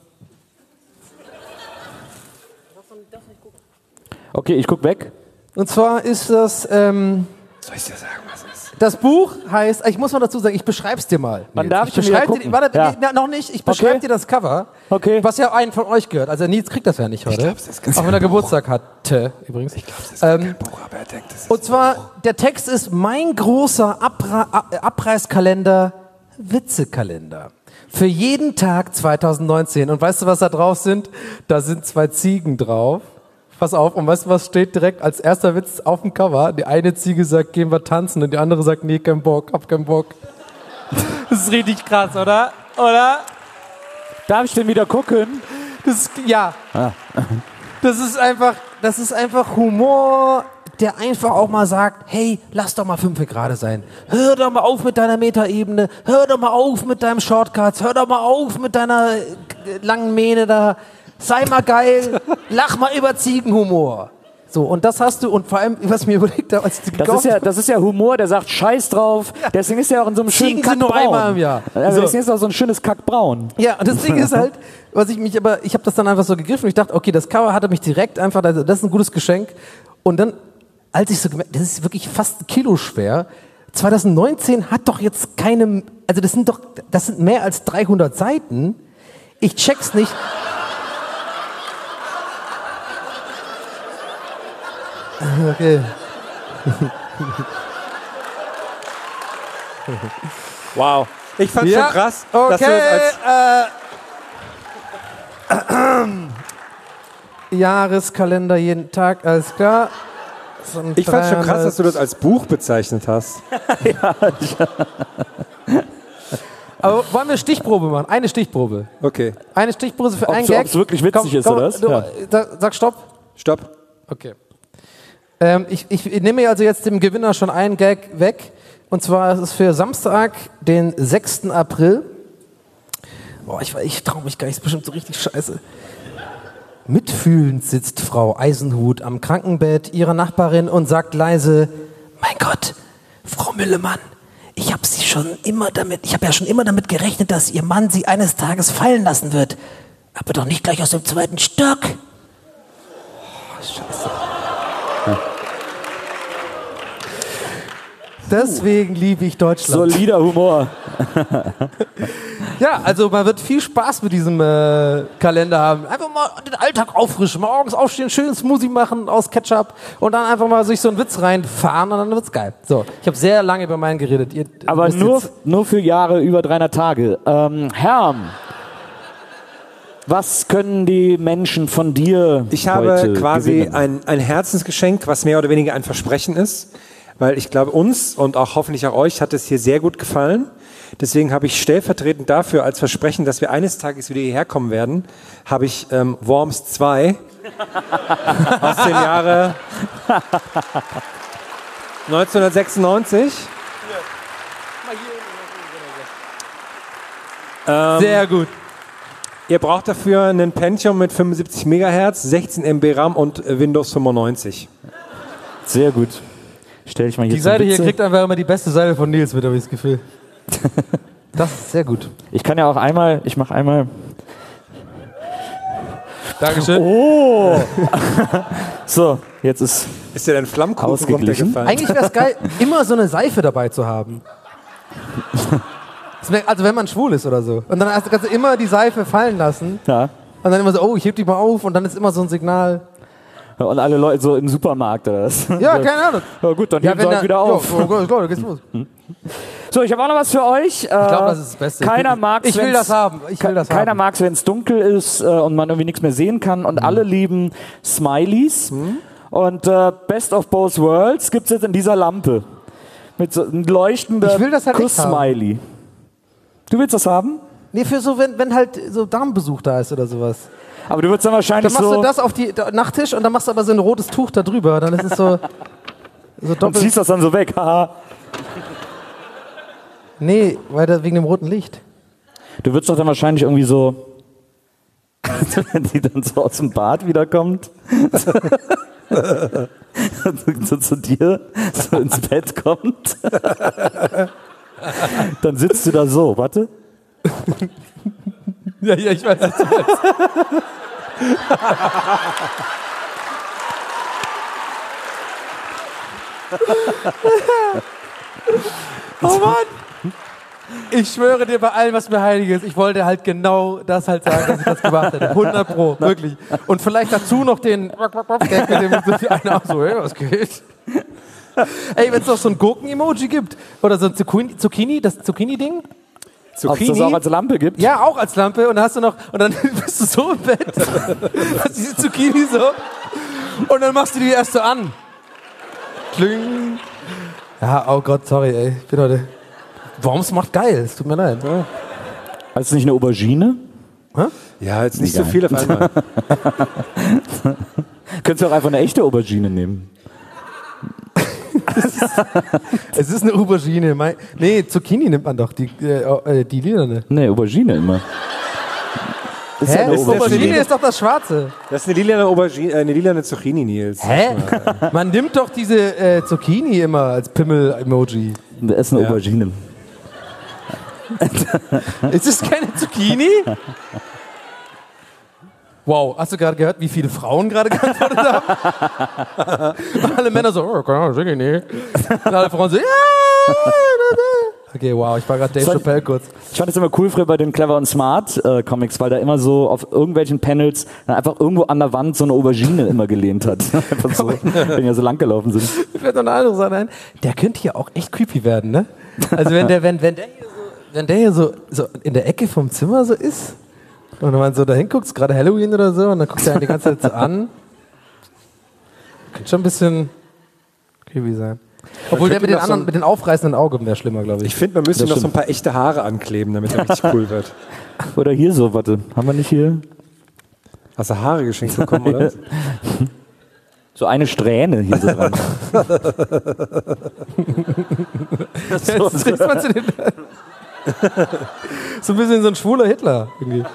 Okay, ich guck weg. und zwar ist das ähm, Soll ich dir sagen, was es ist? das Buch heißt, ich muss mal dazu sagen, ich beschreibe es dir mal. Wann Nils. darf ich denn beschreib wieder dir, gucken? warte, Ja. nee, na, noch nicht, ich beschreibe Okay. dir das Cover, Okay. was ja einen von euch gehört. Also Nils kriegt das ja nicht heute. glaub, das ist ganz auch wenn er Geburtstag hatte, übrigens. Ich glaube, es ist Ähm, kein Buch, aber er denkt, es ist. Und zwar, der Text ist mein großer Abra Ab- Abreißkalender, Witzekalender. Für jeden Tag zwanzig neunzehn. Und weißt du, was da drauf sind? Da sind zwei Ziegen drauf. Pass auf, und weißt du, was steht direkt als erster Witz auf dem Cover? Die eine Ziege sagt, gehen wir tanzen, und die andere sagt, nee, kein Bock, hab keinen Bock. Das ist richtig krass, oder? Oder? Darf ich denn wieder gucken? Das ist, ja. Ah. Das ist einfach, das ist einfach Humor, der einfach auch mal sagt, hey, lass doch mal fünf gerade sein. Hör doch mal auf mit deiner Metaebene, hör doch mal auf mit deinem Shortcuts, hör doch mal auf mit deiner äh, langen Mähne da. Sei mal geil, lach mal über Ziegenhumor. So, und das hast du, und vor allem, was ich mir überlegt habe, als ich die Das ist, ja, das ist ja Humor, der sagt Scheiß drauf. Deswegen ist er auch in so einem schönen Ziegen sind nur einmal Kackbraun. im Jahr. Also So. deswegen ist er auch so ein schönes Kackbraun. Ja, und das Ding ist halt, was ich mich aber, ich habe das dann einfach so gegriffen und ich dachte, okay, das Cover hatte mich direkt einfach, also das ist ein gutes Geschenk. Und dann, als ich so gemerkt, das ist wirklich fast ein Kilo schwer. zwanzig neunzehn hat doch jetzt keine, also das sind doch, das sind mehr als dreihundert Seiten. Ich check's nicht. Okay. Wow. Ich fand's Ja, schon krass, okay, dass du das als äh, Jahreskalender jeden Tag, alles klar. So ein Ich fand's schon krass, dreihundert dass du das als Buch bezeichnet hast. Aber wollen wir Stichprobe machen? Eine Stichprobe. Okay. Eine Stichprobe für Ob's- einen Gag. ob's wirklich witzig ist, oder was? Du, Ja. da, sag Stopp. Stopp. Okay. Ähm, ich, ich nehme mir also jetzt dem Gewinner schon einen Gag weg. Und zwar ist es für Samstag, den sechsten April. Boah, ich, ich traue mich gar nicht, ist bestimmt so richtig scheiße. Mitfühlend sitzt Frau Eisenhut am Krankenbett ihrer Nachbarin und sagt leise: Mein Gott, Frau Müllemann, ich habe sie schon immer damit, ich habe ja schon immer damit gerechnet, dass ihr Mann sie eines Tages fallen lassen wird. Aber doch nicht gleich aus dem zweiten Stock. Oh, scheiße. Deswegen liebe ich Deutschland. Solider Humor. Ja, also man wird viel Spaß mit diesem äh, Kalender haben. Einfach mal den Alltag auffrischen, morgens aufstehen, schön Smoothie machen aus Ketchup und dann einfach mal sich so einen Witz reinfahren und dann wird's geil. So, ich habe sehr lange über meinen geredet. Ihr, Aber müsst nur, jetzt- nur für Jahre über dreihundert Tage. Ähm, Herm, was können die Menschen von dir Ich habe heute quasi gewinnen? ein, ein Herzensgeschenk, was mehr oder weniger ein Versprechen ist, weil ich glaube, uns und auch hoffentlich auch euch hat es hier sehr gut gefallen. Deswegen habe ich stellvertretend dafür als Versprechen, dass wir eines Tages wieder hierher kommen werden, habe ich ähm, Worms zwei aus dem Jahre neunzehnhundertsechsundneunzig. Ähm, Sehr gut. Ihr braucht dafür einen Pentium mit fünfundsiebzig Megahertz, sechzehn Megabyte RAM und äh, Windows fünfundneunzig. Sehr gut. Stell ich mal hier Die zum Seite hier Witze. kriegt einfach immer die beste Seite von Nils mit, habe ich das Gefühl. Das ist sehr gut. Ich kann ja auch einmal, ich mache einmal. Dankeschön. Oh! So, jetzt ist. Ist dir dein Flammkuchen ausgeglichen? runtergefallen? Eigentlich wäre es geil, immer so eine Seife dabei zu haben. Das wär- Also wenn man schwul ist oder so. Und dann hast- kannst du immer die Seife fallen lassen. Ja. Und dann immer so, oh, ich heb die mal auf. Und dann ist immer so ein Signal. Und alle Leute so im Supermarkt oder was? Ja, keine Ahnung. Ja, gut, dann Ja, heben sie wenn halt da- wieder auf. Ja, oh Gott, Leute, geht's los. So, ich habe auch noch was für euch. Ich glaube, das ist das Beste. Keiner Ich- mag ich will das haben. Ich will das Keiner haben. mag es, wenn es dunkel ist äh, und man irgendwie nichts mehr sehen kann. Und alle lieben Smileys. Und äh, Best of Both Worlds gibt's jetzt in dieser Lampe. Mit so einem leuchtenden Ich will das halt echt haben. Kuss-Smiley. Du willst das haben? Nee, für so, wenn, wenn halt so Darmbesuch da ist oder sowas. Aber du würdest dann wahrscheinlich Dann machst so... du das auf die da- Nachttisch und dann machst du aber so ein rotes Tuch da drüber. Dann ist es so, so und doppelt. ziehst das dann so weg. Haha. Nee, weil das wegen dem roten Licht. Du würdest doch dann wahrscheinlich irgendwie so... wenn sie dann so aus dem Bad wiederkommt... so zu dir so ins Bett kommt. Dann sitzt du da so, warte. Ja, ja, ich weiß nicht. Oh Mann! Ich schwöre dir bei allem, was mir heilig ist, ich wollte halt genau das halt sagen, dass ich das gemacht hätte. hundert Pro, wirklich. Und vielleicht dazu noch den Gag mit dem so die eine auch so, hey, was geht? Ey, wenn es noch so ein Gurken-Emoji gibt oder so ein Zucchini, Zucchini das Zucchini-Ding. Ob es das auch als Lampe gibt? Ja, auch als Lampe. Und dann hast du noch, und dann bist du so im Bett. Hast diese Zucchini so. Und dann machst du die erst so an. Kling. Ja, oh Gott, sorry, ey. Ich bin heute. Worms macht geil, es tut mir leid. Ja. Ist nicht eine Aubergine? Hä? Ja, jetzt nicht Egal. so viel auf einmal. Könntest du auch einfach eine echte Aubergine nehmen. Es ist eine Aubergine. Mein, nee, Zucchini nimmt man doch, die, äh, die lilane. Nee, Aubergine immer. Ist Hä? Ja eine Aubergine. Aubergine ist doch das Schwarze. Das ist eine lilane Aubergine, äh, eine lilane Zucchini, Nils. Hä? Man nimmt doch diese äh, Zucchini immer als Pimmel-Emoji. Das ist eine ja. Aubergine. Ist es keine Zucchini? Wow, hast du gerade gehört, wie viele Frauen gerade geantwortet haben? Alle Männer so, oh, keine Ahnung, Zucchini. Und alle Frauen so, ja. Okay, wow, ich war gerade Dave Chappelle kurz. Ich fand es immer cool früher bei den Clever und Smart äh, Comics, weil da immer so auf irgendwelchen Panels dann einfach irgendwo an der Wand so eine Aubergine immer gelehnt hat. Einfach so, wenn ja so lang gelaufen sind. Ich werde noch eine andere Sache ein. Der könnte hier auch echt creepy werden, ne? Also wenn der, wenn, wenn der hier, so, wenn der hier so, so in der Ecke vom Zimmer so ist und wenn man so da hinguckt, gerade Halloween oder so, und dann guckt er einen die ganze Zeit so an. Könnte schon ein bisschen creepy sein. Obwohl der mit den, anderen, so mit den aufreißenden Augen wäre schlimmer, glaube ich. Ich finde, man müsste noch so ein paar echte Haare ankleben, damit er richtig cool wird. Oder hier so, warte. Haben wir nicht hier? Hast du Haare geschenkt bekommen, oder? So eine Strähne hier so dran. Das so, das ist man zu den so ein bisschen so ein schwuler Hitler irgendwie.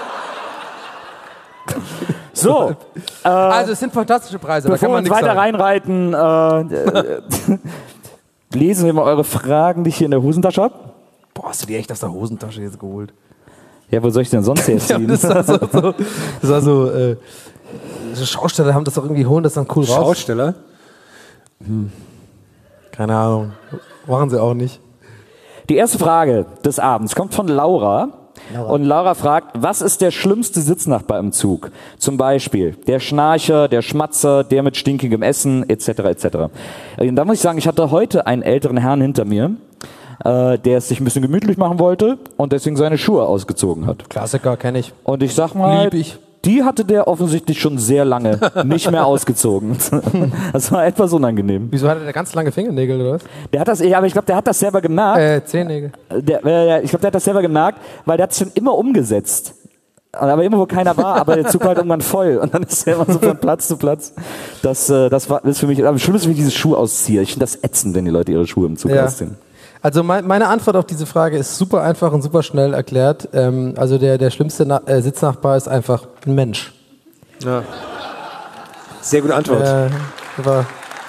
So. Äh, also es sind fantastische Preise. Bevor da kann man wir uns weiter sagen. reinreiten, äh, äh, lesen wir mal eure Fragen, die ich hier in der Hosentasche habe. Boah, hast du die echt aus der Hosentasche jetzt geholt? Ja, wo soll ich denn sonst herziehen? Ja, das war so, so, das war so äh, so Schausteller haben das doch irgendwie, holen das dann cool raus. Schausteller? Hm. Keine Ahnung. Machen sie auch nicht. Die erste Frage des Abends kommt von Laura. Laura. Und Laura fragt, was ist der schlimmste Sitznachbar im Zug? Zum Beispiel der Schnarcher, der Schmatzer, der mit stinkigem Essen, et cetera et cetera. Und da muss ich sagen, ich hatte heute einen älteren Herrn hinter mir, äh, der es sich ein bisschen gemütlich machen wollte und deswegen seine Schuhe ausgezogen hat. Klassiker, kenne ich. Und ich sag mal, Lieb ich. Die hatte der offensichtlich schon sehr lange nicht mehr ausgezogen. Das war etwas unangenehm. Wieso hatte der ganz lange Fingernägel oder was? Der hat das, ja, aber ich glaube, der hat das selber gemerkt. Äh, Zehennägel. Der, äh, ich glaube, der hat das selber gemerkt, weil der hat es schon immer umgesetzt. Aber immer, wo keiner war, aber der Zug war halt irgendwann voll. Und dann ist er immer so von Platz zu Platz. Das, äh, das war das ist für mich, am schlimmsten, wenn ich diese Schuhe ausziehe. Ich finde das ätzend, wenn die Leute ihre Schuhe im Zug ja. ausziehen. Also mein, meine Antwort auf diese Frage ist super einfach und super schnell erklärt. Ähm, also der, der schlimmste Na- äh, Sitznachbar ist einfach ein Mensch. Ja. Sehr gute Antwort. Äh, aber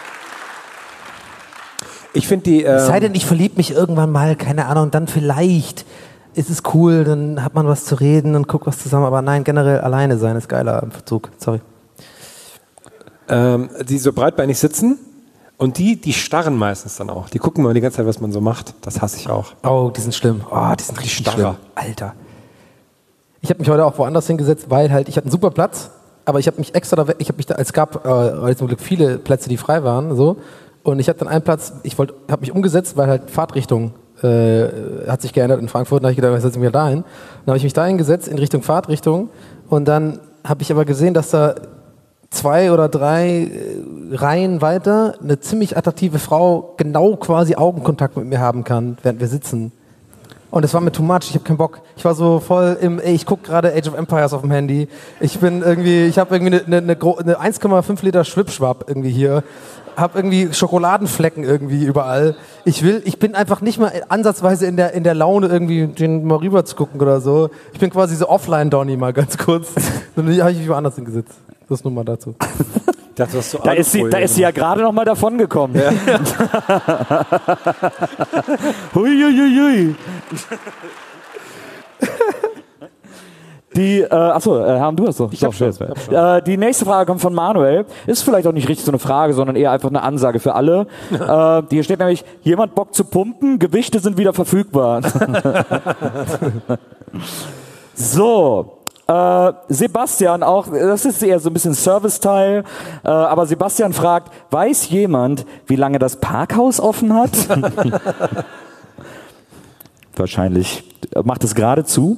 ich finde die. Ähm es sei denn, ich verliebe mich irgendwann mal, keine Ahnung, dann vielleicht ist es cool, dann hat man was zu reden und guckt was zusammen. Aber nein, generell alleine sein ist geiler im Zug. Sorry. Ähm, die so breitbeinig sitzen und die, die starren meistens dann auch. Die gucken mal die ganze Zeit, was man so macht. Das hasse ich auch. Oh, die sind schlimm. Oh, die sind richtig Starrer. schlimm. Alter. Ich habe mich heute auch woanders hingesetzt, weil halt ich hatte einen super Platz. Aber ich habe mich extra da weg, ich habe mich da, es gab äh, zum Glück viele Plätze, die frei waren, so. Und ich hatte dann einen Platz, ich wollte, habe mich umgesetzt, weil halt Fahrtrichtung äh, hat sich geändert in Frankfurt. Dann habe ich gedacht, ich setze mich da hin. Dann habe ich mich da hingesetzt in Richtung Fahrtrichtung. Und dann habe ich aber gesehen, dass da zwei oder drei äh, Reihen weiter eine ziemlich attraktive Frau genau quasi Augenkontakt mit mir haben kann, während wir sitzen. Und es war mir too much, ich habe keinen Bock. Ich war so voll im, ey, ich gucke gerade Age of Empires auf dem Handy. Ich bin irgendwie, ich habe irgendwie eine, eine, eine eins Komma fünf Liter Schwipschwapp irgendwie hier. Hab irgendwie Schokoladenflecken irgendwie überall. Ich will, ich bin einfach nicht mal ansatzweise in der, in der Laune irgendwie den mal rüber zu gucken oder so. Ich bin quasi so Offline-Donny mal ganz kurz. Dann habe ich mich woanders hingesetzt. Das nur mal dazu. Das, was so da ist sie, da ist sie ja gerade noch mal davon gekommen. Ja. hui, hui, hui. Die, äh, achso, äh, Herr, du hast doch. Ich hab schon, schon. Äh, die nächste Frage kommt von Manuel. Ist vielleicht auch nicht richtig so eine Frage, sondern eher einfach eine Ansage für alle. äh, hier steht nämlich, jemand Bock zu pumpen, Gewichte sind wieder verfügbar. So. Äh, Sebastian auch, das ist eher so ein bisschen Service-Teil, äh, aber Sebastian fragt, weiß jemand, wie lange das Parkhaus offen hat? Wahrscheinlich macht es gerade zu.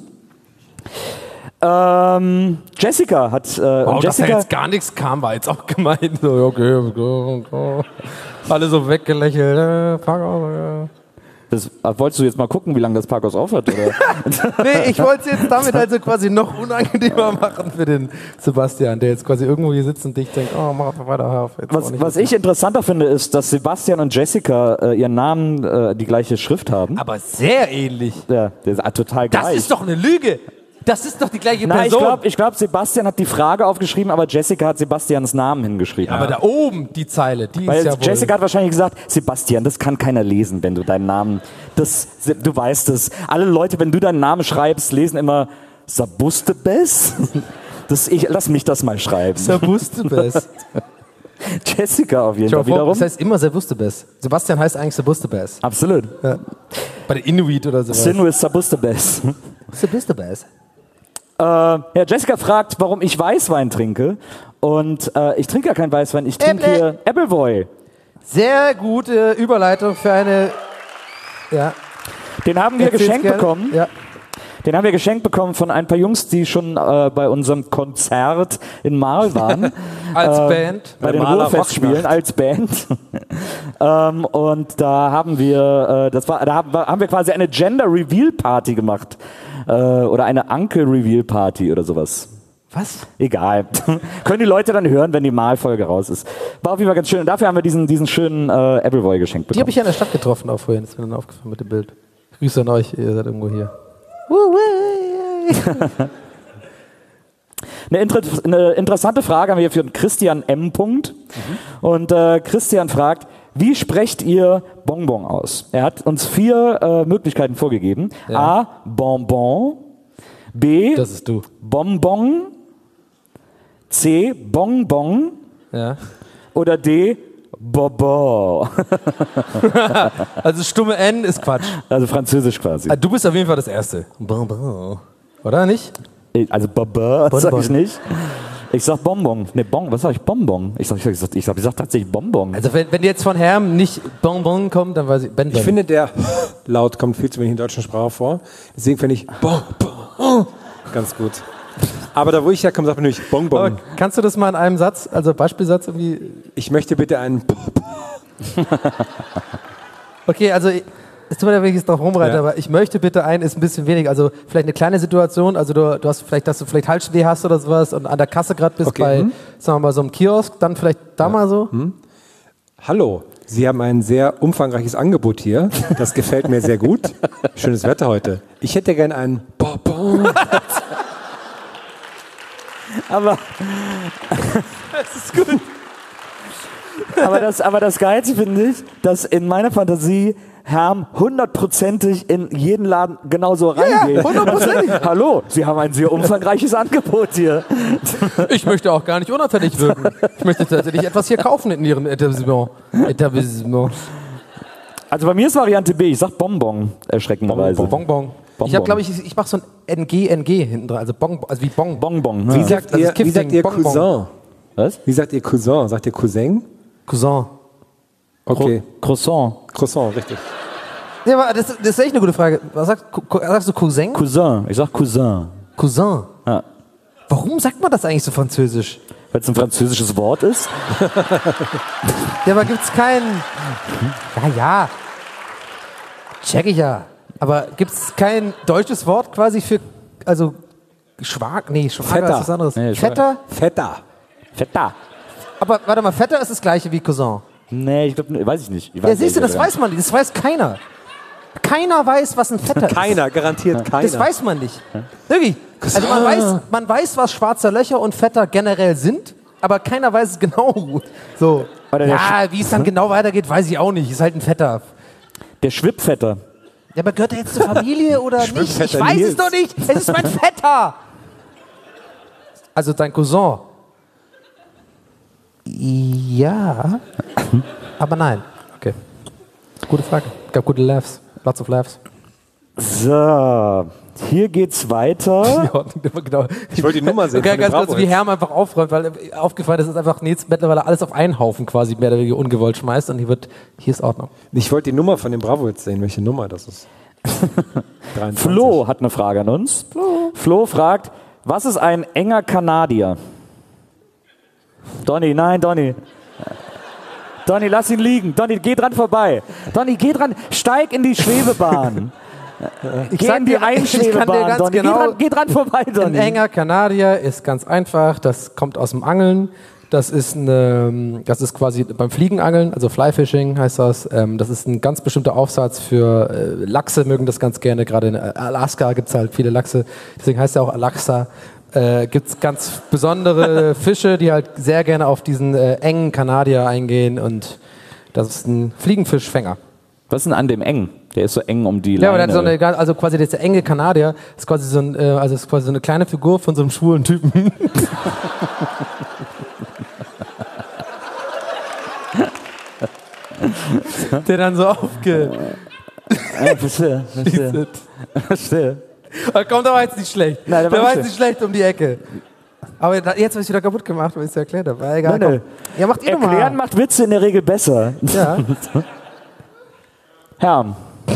Ähm, Jessica hat... Äh, wow, Jessica, dass da jetzt gar nichts kam, war jetzt auch gemeint. So, okay, okay, okay. Alle so weggelächelt. Äh, Parkhaus, ja. Das, wolltest du jetzt mal gucken, wie lange das Parkhaus aufhat? Oder? Nee, ich wollte es jetzt damit also quasi noch unangenehmer machen für den Sebastian, der jetzt quasi irgendwo hier sitzt und dich denkt, oh, mach einfach weiter. Jetzt Was, was ich interessanter finde, ist, dass Sebastian und Jessica äh, ihren Namen äh, die gleiche Schrift haben. Aber sehr ähnlich. Ja, der ist total gleich. Das ist doch eine Lüge. Das ist doch die gleiche Nein, Person. ich glaube, ich glaub, Sebastian hat die Frage aufgeschrieben, aber Jessica hat Sebastians Namen hingeschrieben. Aber da oben, die Zeile, die Weil ist ja wohl... Jessica hat wahrscheinlich gesagt, Sebastian, das kann keiner lesen, wenn du deinen Namen, das, du weißt es. Alle Leute, wenn du deinen Namen schreibst, lesen immer Sabustebes. Das, ich, lass mich das mal schreiben. Sabustebes. Jessica auf jeden Fall wiederum. Das heißt immer Sabustebes. Sebastian heißt eigentlich Sabustebes. Absolut. Ja. Bei den Inuit oder sowas. Sinu ist Sabustebes. Sabustebes. Äh, ja, Jessica fragt, warum ich Weißwein trinke. Und äh, ich trinke ja keinen Weißwein, ich trinke Äpple. hier Appleboy. Sehr gute Überleitung für eine... Ja. Den haben wir Erzähl's geschenkt gerne. bekommen. Ja. Den haben wir geschenkt bekommen von ein paar Jungs, die schon äh, bei unserem Konzert in Marl waren. Als äh, Band. Bei den Maler Ruhrfestspielen Rocknacht. als Band. ähm, und da haben wir, äh, das war, da haben, haben wir quasi eine Gender Reveal Party gemacht. Äh, oder eine Uncle Reveal Party oder sowas. Was? Egal. Können die Leute dann hören, wenn die Malfolge raus ist. War auf jeden Fall ganz schön. Und dafür haben wir diesen, diesen schönen äh, Appleboy geschenkt Die bekommen. habe ich ja in der Stadt getroffen auch vorhin. Das ist mir dann aufgefallen mit dem Bild. Grüße an euch, ihr seid irgendwo hier. Eine, inter eine interessante Frage haben wir für Christian M. Punkt. Mhm. Und äh, Christian fragt, wie sprecht ihr Bonbon aus? Er hat uns vier äh, Möglichkeiten vorgegeben. Ja. A. Bonbon. B. Das ist du. Bonbon. C. Bonbon. Ja. Oder D. Bobo. Also stumme N ist Quatsch. Also französisch quasi. Ah, du bist auf jeden Fall das Erste. Bonbon. Oder nicht? Also Bobo, das sag ich nicht. Ich sag Bonbon. Ne, Bon, was sag ich? Bonbon. Ich sag, ich sag, ich sag, ich sag tatsächlich Bonbon. Also wenn, wenn jetzt von Herm nicht Bonbon kommt, dann weiß ich... Ben, Ich finde, der Laut kommt viel zu wenig in der deutschen Sprache vor. Deswegen finde ich Bonbon ganz gut. Aber da, wo ich herkomme, sagt man nämlich Bonbon. Aber kannst du das mal in einem Satz, also Beispielsatz irgendwie... Ich möchte bitte einen... Okay, also es tut mir leid, wenn ich jetzt drauf rumreite, Ja. aber ich möchte bitte einen ist ein bisschen wenig. Also vielleicht eine kleine Situation, also du, du hast vielleicht, dass du vielleicht Halsweh hast oder sowas und an der Kasse gerade bist Okay, bei, hm. sagen wir mal, so einem Kiosk, dann vielleicht da mal so. Hm? Hallo, Sie haben ein sehr umfangreiches Angebot hier. Das gefällt mir sehr gut. Schönes Wetter heute. Ich hätte gerne einen Bonbon. Aber Das ist gut. Aber das, aber das Geilste finde ich, dass in meiner Fantasie Herm hundertprozentig in jeden Laden genauso reingeht. Ja, hundertprozentig. Hallo, Sie haben ein sehr umfangreiches Angebot hier. Ich möchte auch gar nicht unauffällig wirken. Ich möchte tatsächlich etwas hier kaufen in Ihrem Etablissement. Etablissement. Also bei mir ist Variante B, ich sag Bonbon, erschreckenderweise. Bonbon. Ich habe, glaube ich, ich mache so ein N G N G hinten dran, also Bon, also wie Bon. Bonbon. Wie Ja. sagt Das ihr, ist Kiffing, wie sagt ihr Bonbon. Cousin? Was? Wie sagt ihr Cousin? Sagt ihr Cousin? Cousin. Okay. Croissant. Croissant, richtig. Ja, aber das, das ist echt eine gute Frage. Was sagst, Cou- sagst du Cousin? Cousin, ich sag Cousin. Cousin. Ja. Warum sagt man das eigentlich so französisch? Weil es ein französisches Wort ist. Ja, aber gibt's keinen... Ja, ja. Check ich ja. Aber gibt's kein deutsches Wort quasi für... Also... Schwag... Nee, Schwager Vetter. ist was anderes. Nee, Schwager. Vetter? Feta. Feta. Aber warte mal, Vetter ist das gleiche wie Cousin. Nee, ich glaube, weiß ich nicht. Ich Ja, weiß siehst du, nicht, das weiß man nicht. Das weiß keiner. Keiner weiß, was ein Vetter ist. Keiner, garantiert keiner. Das weiß man nicht. Wirklich. Also man weiß, man weiß, was schwarze Löcher und Vetter generell sind, aber keiner weiß es genau. So. Oder der Ja, wie es dann genau weitergeht, weiß ich auch nicht. Ist halt ein Vetter. Der Schwippvetter. Ja, aber gehört er jetzt zur Familie oder nicht? Ich Schwimmvetter weiß Nils. es doch nicht. Es ist mein Vetter. Also dein Cousin. Ja. Aber nein. Okay. Gute Frage. Gab gute Laughs. Lots of Laughs. So, hier geht's weiter. Ja, genau. Ich wollte die Nummer sehen. Okay, von dem ganz kurz, Bravo wie jetzt. Herm einfach aufräumt, weil aufgefallen ist, dass einfach Nils mittlerweile alles auf einen Haufen quasi mehr oder weniger ungewollt schmeißt und hier wird, hier ist Ordnung. Ich wollte die Nummer von dem Bravo jetzt sehen, welche Nummer das ist. dreiundzwanzig. Flo hat eine Frage an uns. Flo. Flo fragt, was ist ein enger Kanadier? Donny, nein, Donny. Donny, lass ihn liegen. Donny, geh dran vorbei. Donny, geh dran. Steig in die Schwebebahn. Ich geh sag in die dir, ich kann dir Einschwebebahn, ganz Donny. genau, Geh, dran, geh dran vorbei, Ein Donny. enger Kanadier ist ganz einfach. Das kommt aus dem Angeln. Das ist, eine, das ist quasi beim Fliegenangeln, also Flyfishing heißt das. Ähm, das ist ein ganz bestimmter Aufsatz für äh, Lachse, mögen das ganz gerne. Gerade in Alaska gibt es halt viele Lachse. Deswegen heißt er auch Alaxa. Äh, gibt es ganz besondere Fische, die halt sehr gerne auf diesen äh, engen Kanadier eingehen. Und das ist ein Fliegenfischfänger. Was ist denn an dem eng? Der ist so eng um die Ja, aber Leine. der hat so eine, also quasi dieser enge Kanadier ist quasi so ein, äh, also ist quasi so eine kleine Figur von so einem schwulen Typen. Der dann so aufge... Ja, verstehe, verstehe. verstehe. Aber komm, der war jetzt nicht schlecht. Nein, der der war war nicht jetzt nicht schlecht um die Ecke. Aber da, jetzt habe ich wieder kaputt gemacht, weil ich es ja erklärt habe. Egal, Nein, nein. komm. Ja, macht ihr doch mal. Erklären macht Witze in der Regel besser. Ja. Herrn.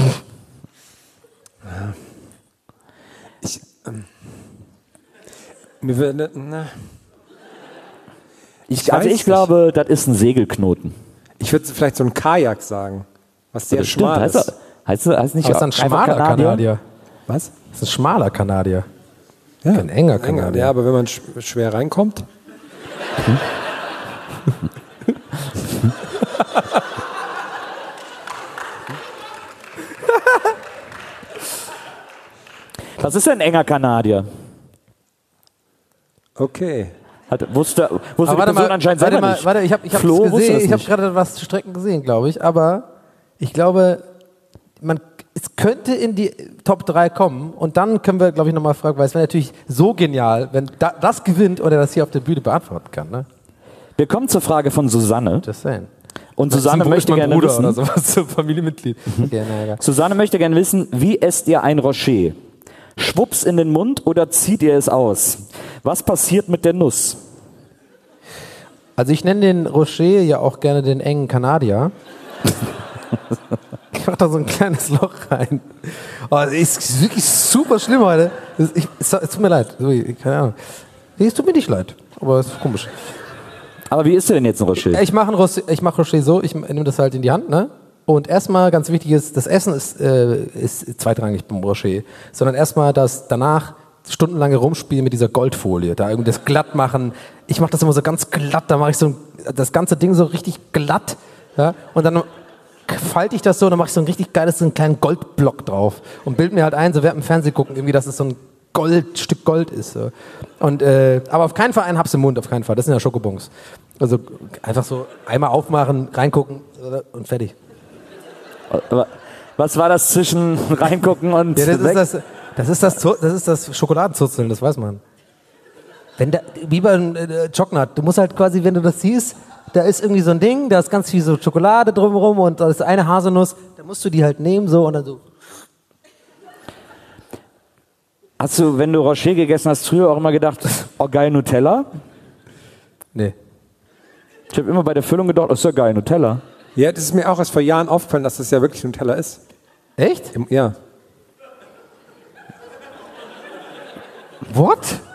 Ich, ähm, mir wird, na, Ich, also ich glaube, das ist ein Segelknoten. ich würde vielleicht so ein Kajak sagen, was sehr Das stimmt. schmal Heißt, ist. das- heißt, das- heißt nicht Aber es ist ein einfach schmaler Kanadier. Was? Das ist ein schmaler Kanadier. Ja, Kein enger enger. Kanadier. Ja, aber wenn man sch schwer reinkommt. Was ist denn ein enger Kanadier? Okay. Hat, wusste wusste Aber die Person anscheinend warte selber mal, nicht. warte, ich habe ich hab's Flo wusste gesehen, das ich habe nicht. gerade was zu Strecken gesehen, glaube ich, aber ich glaube, man, es könnte in die Top drei kommen und dann können wir, glaube ich, nochmal fragen, weil es wäre natürlich so genial, wenn da, das gewinnt oder das hier auf der Bühne beantworten kann. Ne? Wir kommen zur Frage von Susanne. Just saying. Und Susanne Wo ist möchte mein gerne Bruder wissen, oder sowas, so Familienmitglied. Okay, na, egal. Susanne möchte gerne wissen, wie esst ihr ein Rocher? Schwupps in den Mund oder zieht ihr es aus? Was passiert mit der Nuss? Also ich nenne den Rocher ja auch gerne den engen Kanadier. Ich mach da so ein kleines Loch rein. Oh, das ist wirklich super schlimm heute. Das- Ich, es, es tut mir leid. Sorry, keine Ahnung. Nee, es tut mir nicht leid, aber es ist komisch. Aber wie isst ihr denn jetzt ein Rocher? Ich mache ein Rocher, ich mach Rocher so, ich nehme das halt in die Hand, ne? Und erstmal, ganz wichtig ist, das Essen ist, äh, ist zweitrangig beim Rocher, sondern erstmal das danach stundenlange Rumspielen mit dieser Goldfolie, da irgendwie das glatt machen. Ich mache das immer so ganz glatt, da mache ich so ein, das ganze Ding so richtig glatt, ja? Und dann falte ich das so, dann mache ich so ein richtig geiles, so einen kleinen Goldblock drauf und bild mir halt ein, so während im Fernsehen gucken, irgendwie, dass es so ein Gold, Stück Gold ist. So. Und, äh, aber auf keinen Fall einen Hab's im Mund, auf keinen Fall. Das sind ja Schokobons. Also einfach so einmal aufmachen, reingucken und fertig. Was war das zwischen reingucken und Ja, das, weg? ist das, das, ist das, Zu- das ist das Schokoladenzurzeln, das weiß man. Wenn da, wie beim äh, Chocolate, du musst halt quasi, wenn du das siehst, da ist irgendwie so ein Ding, da ist ganz viel so Schokolade drumherum und da ist eine Haselnuss, da musst du die halt nehmen so und dann so. Hast du, wenn du Rocher gegessen hast, früher auch immer gedacht, oh geil, Nutella? Nee. Ich habe immer bei der Füllung gedacht, oh, ist ja geil, Nutella. Ja, das ist mir auch erst vor Jahren aufgefallen, dass das ja wirklich Nutella ist. Echt? Im, ja. What?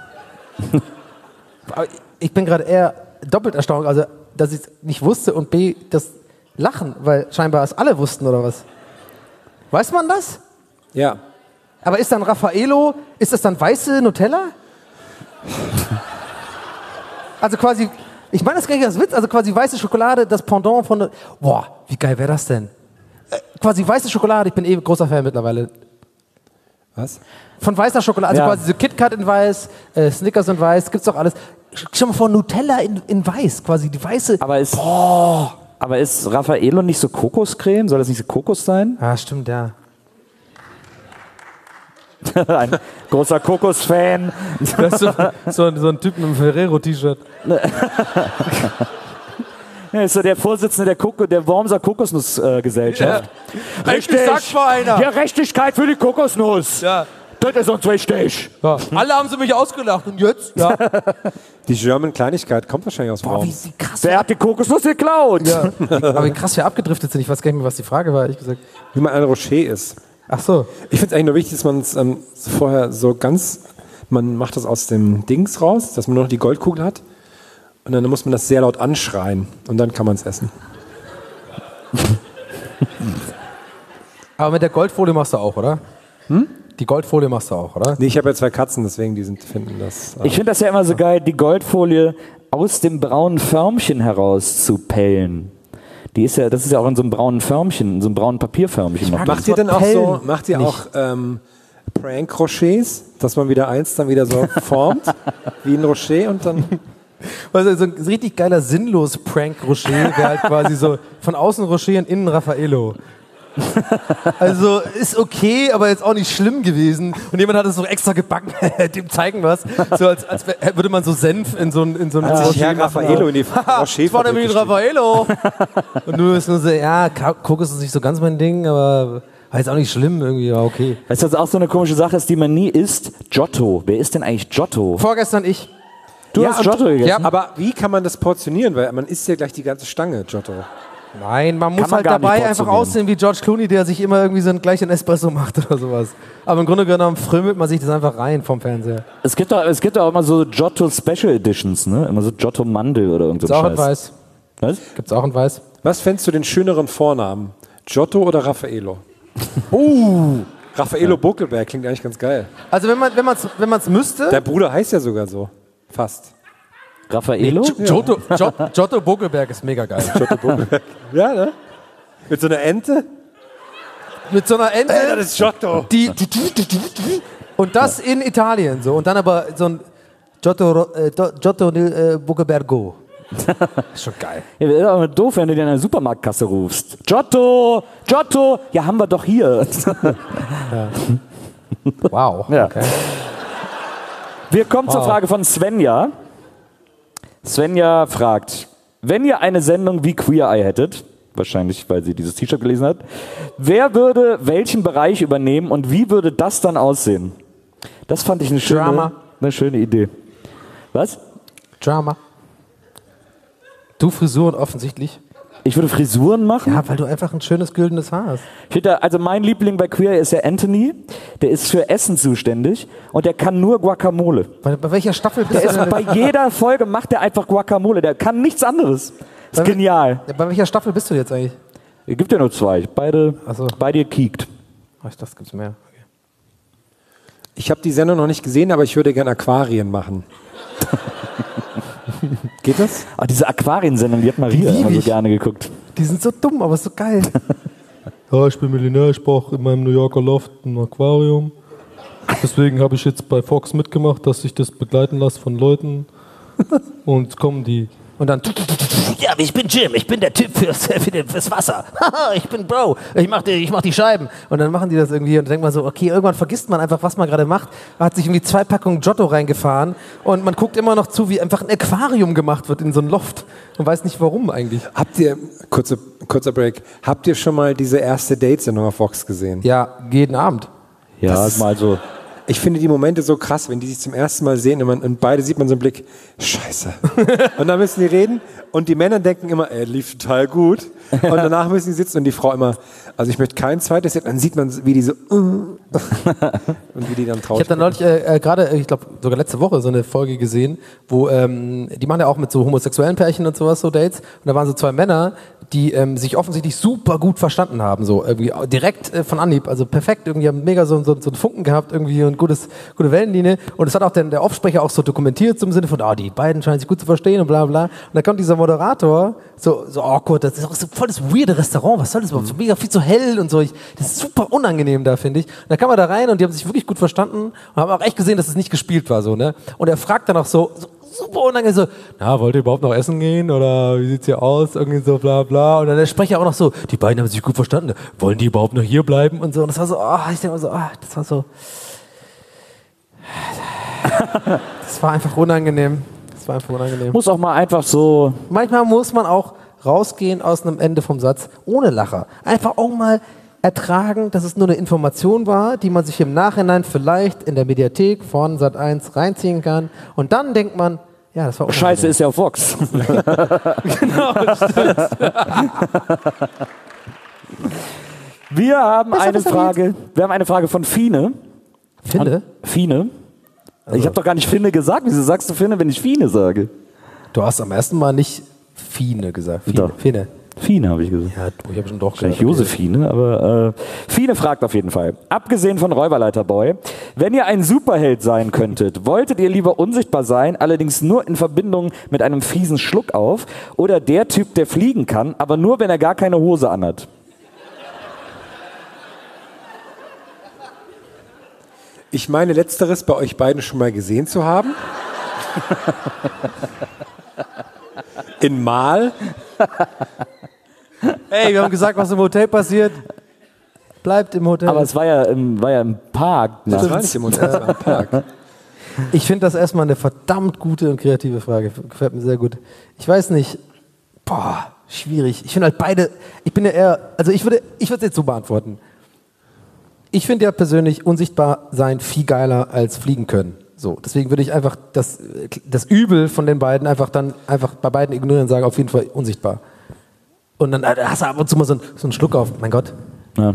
Aber ich bin gerade eher doppelt erstaunt, also dass ich es nicht wusste und B, das Lachen, weil scheinbar es alle wussten oder was? Weiß man das? Ja. Aber ist dann Raffaello, ist das dann weiße Nutella? Also quasi, ich meine das gar nicht als Witz, also quasi weiße Schokolade, das Pendant von, boah, wie geil wäre das denn? Äh, quasi weiße Schokolade, ich bin eh großer Fan mittlerweile. Was? Von weißer Schokolade, also Ja. quasi so KitKat in weiß, äh, Snickers in weiß, gibt's doch alles. Stell mal vor, Nutella in, in weiß, quasi die weiße. Aber ist, aber ist Raffaello nicht so Kokoscreme? Soll das nicht so Kokos sein? Ah, stimmt, ja. Ein großer Kokos-Fan. Das ist so, so, so ein Typ mit einem Ferrero-T-Shirt. Ja, ist so der Vorsitzende der, Koko, der Wormser Kokosnussgesellschaft. Ja. Endlich sagt mal einer. Ja, Rechtigkeit für die Kokosnuss. Ja. Das ist uns wichtig. Ja. Alle haben sie mich ausgelacht und jetzt? Ja. Die German Kleinigkeit kommt wahrscheinlich aus dem Boah, Raum. wie sie krass. Wer hat die Kokosnuss geklaut? Ja. Aber wie krass wir abgedriftet sind. Ich weiß gar nicht mehr, was die Frage war, ehrlich gesagt. Wie man ein Rocher ist. Ach so. Ich finde es eigentlich nur wichtig, dass man es ähm, vorher so ganz, man macht das aus dem Dings raus, dass man nur noch die Goldkugel hat und dann muss man das sehr laut anschreien und dann kann man es essen. Aber mit der Goldfolie machst du auch, oder? Hm? Die Goldfolie machst du auch, oder? Nee, ich habe ja zwei Katzen, deswegen die sind, finden das. Ich finde das ja immer so geil, die Goldfolie aus dem braunen Förmchen heraus zu pellen. Die ist ja, das ist ja auch in so einem braunen Förmchen, in so einem braunen Papierförmchen. Macht, macht ihr denn auch so, macht ihr auch ähm, Prank-Rochers, dass man wieder eins dann wieder so formt, wie ein Rocher und dann... Also so ein richtig geiler, sinnlos Prank-Rocher wäre halt quasi so von außen Rocher und innen Raffaello. Also ist okay, aber jetzt auch nicht schlimm gewesen. Und jemand hat es so extra gebacken, dem zeigen was. So als, als würde man so Senf in so ein in so ein Hat sich Herr Raffaello in die Rocher das war nämlich ein Raffaello. Und du bist nur so, ja, Kokos ist nicht so ganz mein Ding, aber war jetzt auch nicht schlimm irgendwie, war okay. Weißt du, was auch so eine komische Sache ist, die man nie isst? Giotto. Wer ist denn eigentlich Giotto? Vorgestern ich. Du ja, hast Giotto gegessen? Ja, aber wie kann man das portionieren? Weil man isst ja gleich die ganze Stange, Giotto. Nein, man muss Kann man halt gar nicht dabei einfach portionieren. aussehen wie George Clooney, der sich immer irgendwie so einen gleichen Espresso macht oder sowas. Aber im Grunde genommen frömmelt man sich das einfach rein vom Fernseher. Es gibt doch, es gibt doch auch immer so Giotto Special Editions, ne? Immer so Giotto Mandel oder irgend so Gibt's ein auch in Scheiß. Weiß. Was? Gibt's auch in Weiß. Was fändest du den schöneren Vornamen? Giotto oder Raffaello? Uh, Raffaello Buckelberg klingt eigentlich ganz geil. Also wenn man wenn man's, wenn man's müsste... Dein Bruder heißt ja sogar so. Fast. Raffaello? Nee, Giotto, Giotto, Giotto Buckelberg ist mega geil. Giotto Buckelberg. Ja, ne? Mit so einer Ente? Mit so einer Ente. Ey, das ist Giotto. Die, die, die, die, die, die. Und das in Italien so. Und dann aber so ein Giotto, äh, Giotto äh, Buckelbergo. Ist schon geil. Ja, das ist aber doof, wenn du dir in der Supermarktkasse rufst. Giotto! Giotto! Ja, haben wir doch hier. Ja. Wow. Ja. Okay. Wir kommen zur Wow. Frage von Svenja. Svenja fragt, wenn ihr eine Sendung wie Queer Eye hättet, wahrscheinlich weil sie dieses T-Shirt gelesen hat, wer würde welchen Bereich übernehmen und wie würde das dann aussehen? Das fand ich eine schöne, Drama. eine schöne Idee. Was? Drama. Du Frisuren offensichtlich. Ich würde Frisuren machen? Ja, weil du einfach ein schönes güldenes Haar hast. Ich finde, also mein Liebling bei Queer Eye ist ja Anthony, der ist für Essen zuständig und der kann nur Guacamole. Bei, bei welcher Staffel bist Der du ist denn? bei jeder Folge macht er einfach Guacamole, der kann nichts anderes. Ist Bei- genial. Ja, bei welcher Staffel bist du jetzt eigentlich? Es gibt ja nur zwei, beide, Ach so. beide kiekt. Ach, ich dachte, es gibt's mehr. Okay. Ich habe die Sendung noch nicht gesehen, aber ich würde gerne Aquarien machen. Geht das? Ah, diese Aquariensendung, die hat Maria Die lieb immer so ich. gerne geguckt. Die sind so dumm, aber so geil. Ja, ich bin Millionär, ich brauche in meinem New Yorker Loft ein Aquarium. Deswegen habe ich jetzt bei Fox mitgemacht, dass ich das begleiten lasse von Leuten. Und jetzt kommen die. Und dann... Ja, ich bin Jim, ich bin der Typ fürs, für den, fürs Wasser. Haha, ich bin Bro, ich mach, die, ich mach die Scheiben. Und dann machen die das irgendwie und denkt man so, okay, irgendwann vergisst man einfach, was man gerade macht. Man hat sich irgendwie zwei Packungen Giotto reingefahren und man guckt immer noch zu, wie einfach ein Aquarium gemacht wird in so ein Loft und weiß nicht warum eigentlich. Habt ihr, kurze, kurzer Break, habt ihr schon mal diese erste Date-Sendung auf Fox gesehen? Ja, jeden Abend. Ja, Das ist- mal so. Ich finde die Momente so krass, wenn die sich zum ersten Mal sehen und, man, und beide sieht man so einen Blick, scheiße. Und dann müssen die reden und die Männer denken immer, er lief total gut. Und danach müssen die sitzen und die Frau immer, also ich möchte kein zweites Date, dann sieht man, wie die so und wie die dann Ich traurig habe dann neulich äh, äh, gerade, äh, ich glaube sogar letzte Woche so eine Folge gesehen, wo ähm, die machen ja auch mit so homosexuellen Pärchen und sowas so Dates. Und da waren so zwei Männer, die ähm, sich offensichtlich super gut verstanden haben, so irgendwie direkt äh, von Anhieb, also perfekt, irgendwie haben mega so, so, so einen Funken gehabt irgendwie und gutes, gute Wellenlinie. Und das hat auch der, der Aufsprecher auch so dokumentiert, so im Sinne von, ah, die beiden scheinen sich gut zu verstehen und bla bla. Und dann kommt dieser Moderator, so, so awkward, das ist auch so voll das weirde Restaurant, was soll das überhaupt? So mega viel zu hell und so. Ich, das ist super unangenehm da, finde ich. Und dann kam er da rein und die haben sich wirklich gut verstanden und haben auch echt gesehen, dass es nicht gespielt war, so, ne? Und er fragt dann auch so, so super unangenehm so, na, wollt ihr überhaupt noch essen gehen oder wie sieht's hier aus? Irgendwie so bla bla. Und dann der Sprecher auch noch so, die beiden haben sich gut verstanden, wollen die überhaupt noch hier bleiben und so. Und das war so, oh, ich denke mal so, ah, das war so, das war einfach unangenehm. Das war einfach unangenehm. Muss auch mal einfach so. Manchmal muss man auch rausgehen aus einem Ende vom Satz ohne Lacher. Einfach auch mal ertragen, dass es nur eine Information war, die man sich im Nachhinein vielleicht in der Mediathek von Sat eins reinziehen kann. Und dann denkt man, ja, das war unangenehm. Scheiße, ist ja auf Vox. Genau, stimmt. Wir haben Besser, eine besser Frage. Wir haben eine Frage von Fine. Finde? Fine. Ich habe doch gar nicht Finne gesagt. Wieso sagst du Finne, wenn ich Fine sage? Du hast am ersten Mal nicht Fine gesagt. Fine. Doch. Fine. Fine habe ich gesagt. Ja, ich habe schon doch Wahrscheinlich Josephine, aber äh, Fine fragt auf jeden Fall. Abgesehen von Räuberleiterboy, wenn ihr ein Superheld sein könntet, wolltet ihr lieber unsichtbar sein, allerdings nur in Verbindung mit einem fiesen Schluckauf, oder der Typ, der fliegen kann, aber nur, wenn er gar keine Hose anhat? Ich meine, letzteres bei euch beiden schon mal gesehen zu haben. In Mal. Ey, wir haben gesagt, was im Hotel passiert. Bleibt im Hotel. Aber es war ja im, war ja im Park. Das war nicht im Hotel, das war im Park. Ich finde das erstmal eine verdammt gute und kreative Frage. Gefällt mir sehr gut. Ich weiß nicht. Boah, schwierig. Ich finde halt beide. Ich bin ja eher. Also ich würde, ich würde es jetzt so beantworten. Ich finde ja persönlich unsichtbar sein viel geiler als fliegen können. So, deswegen würde ich einfach das, das Übel von den beiden einfach dann einfach bei beiden ignorieren und sagen, auf jeden Fall unsichtbar. Und dann hast du ab und zu mal so einen, so einen Schluck auf. Mein Gott. Ja.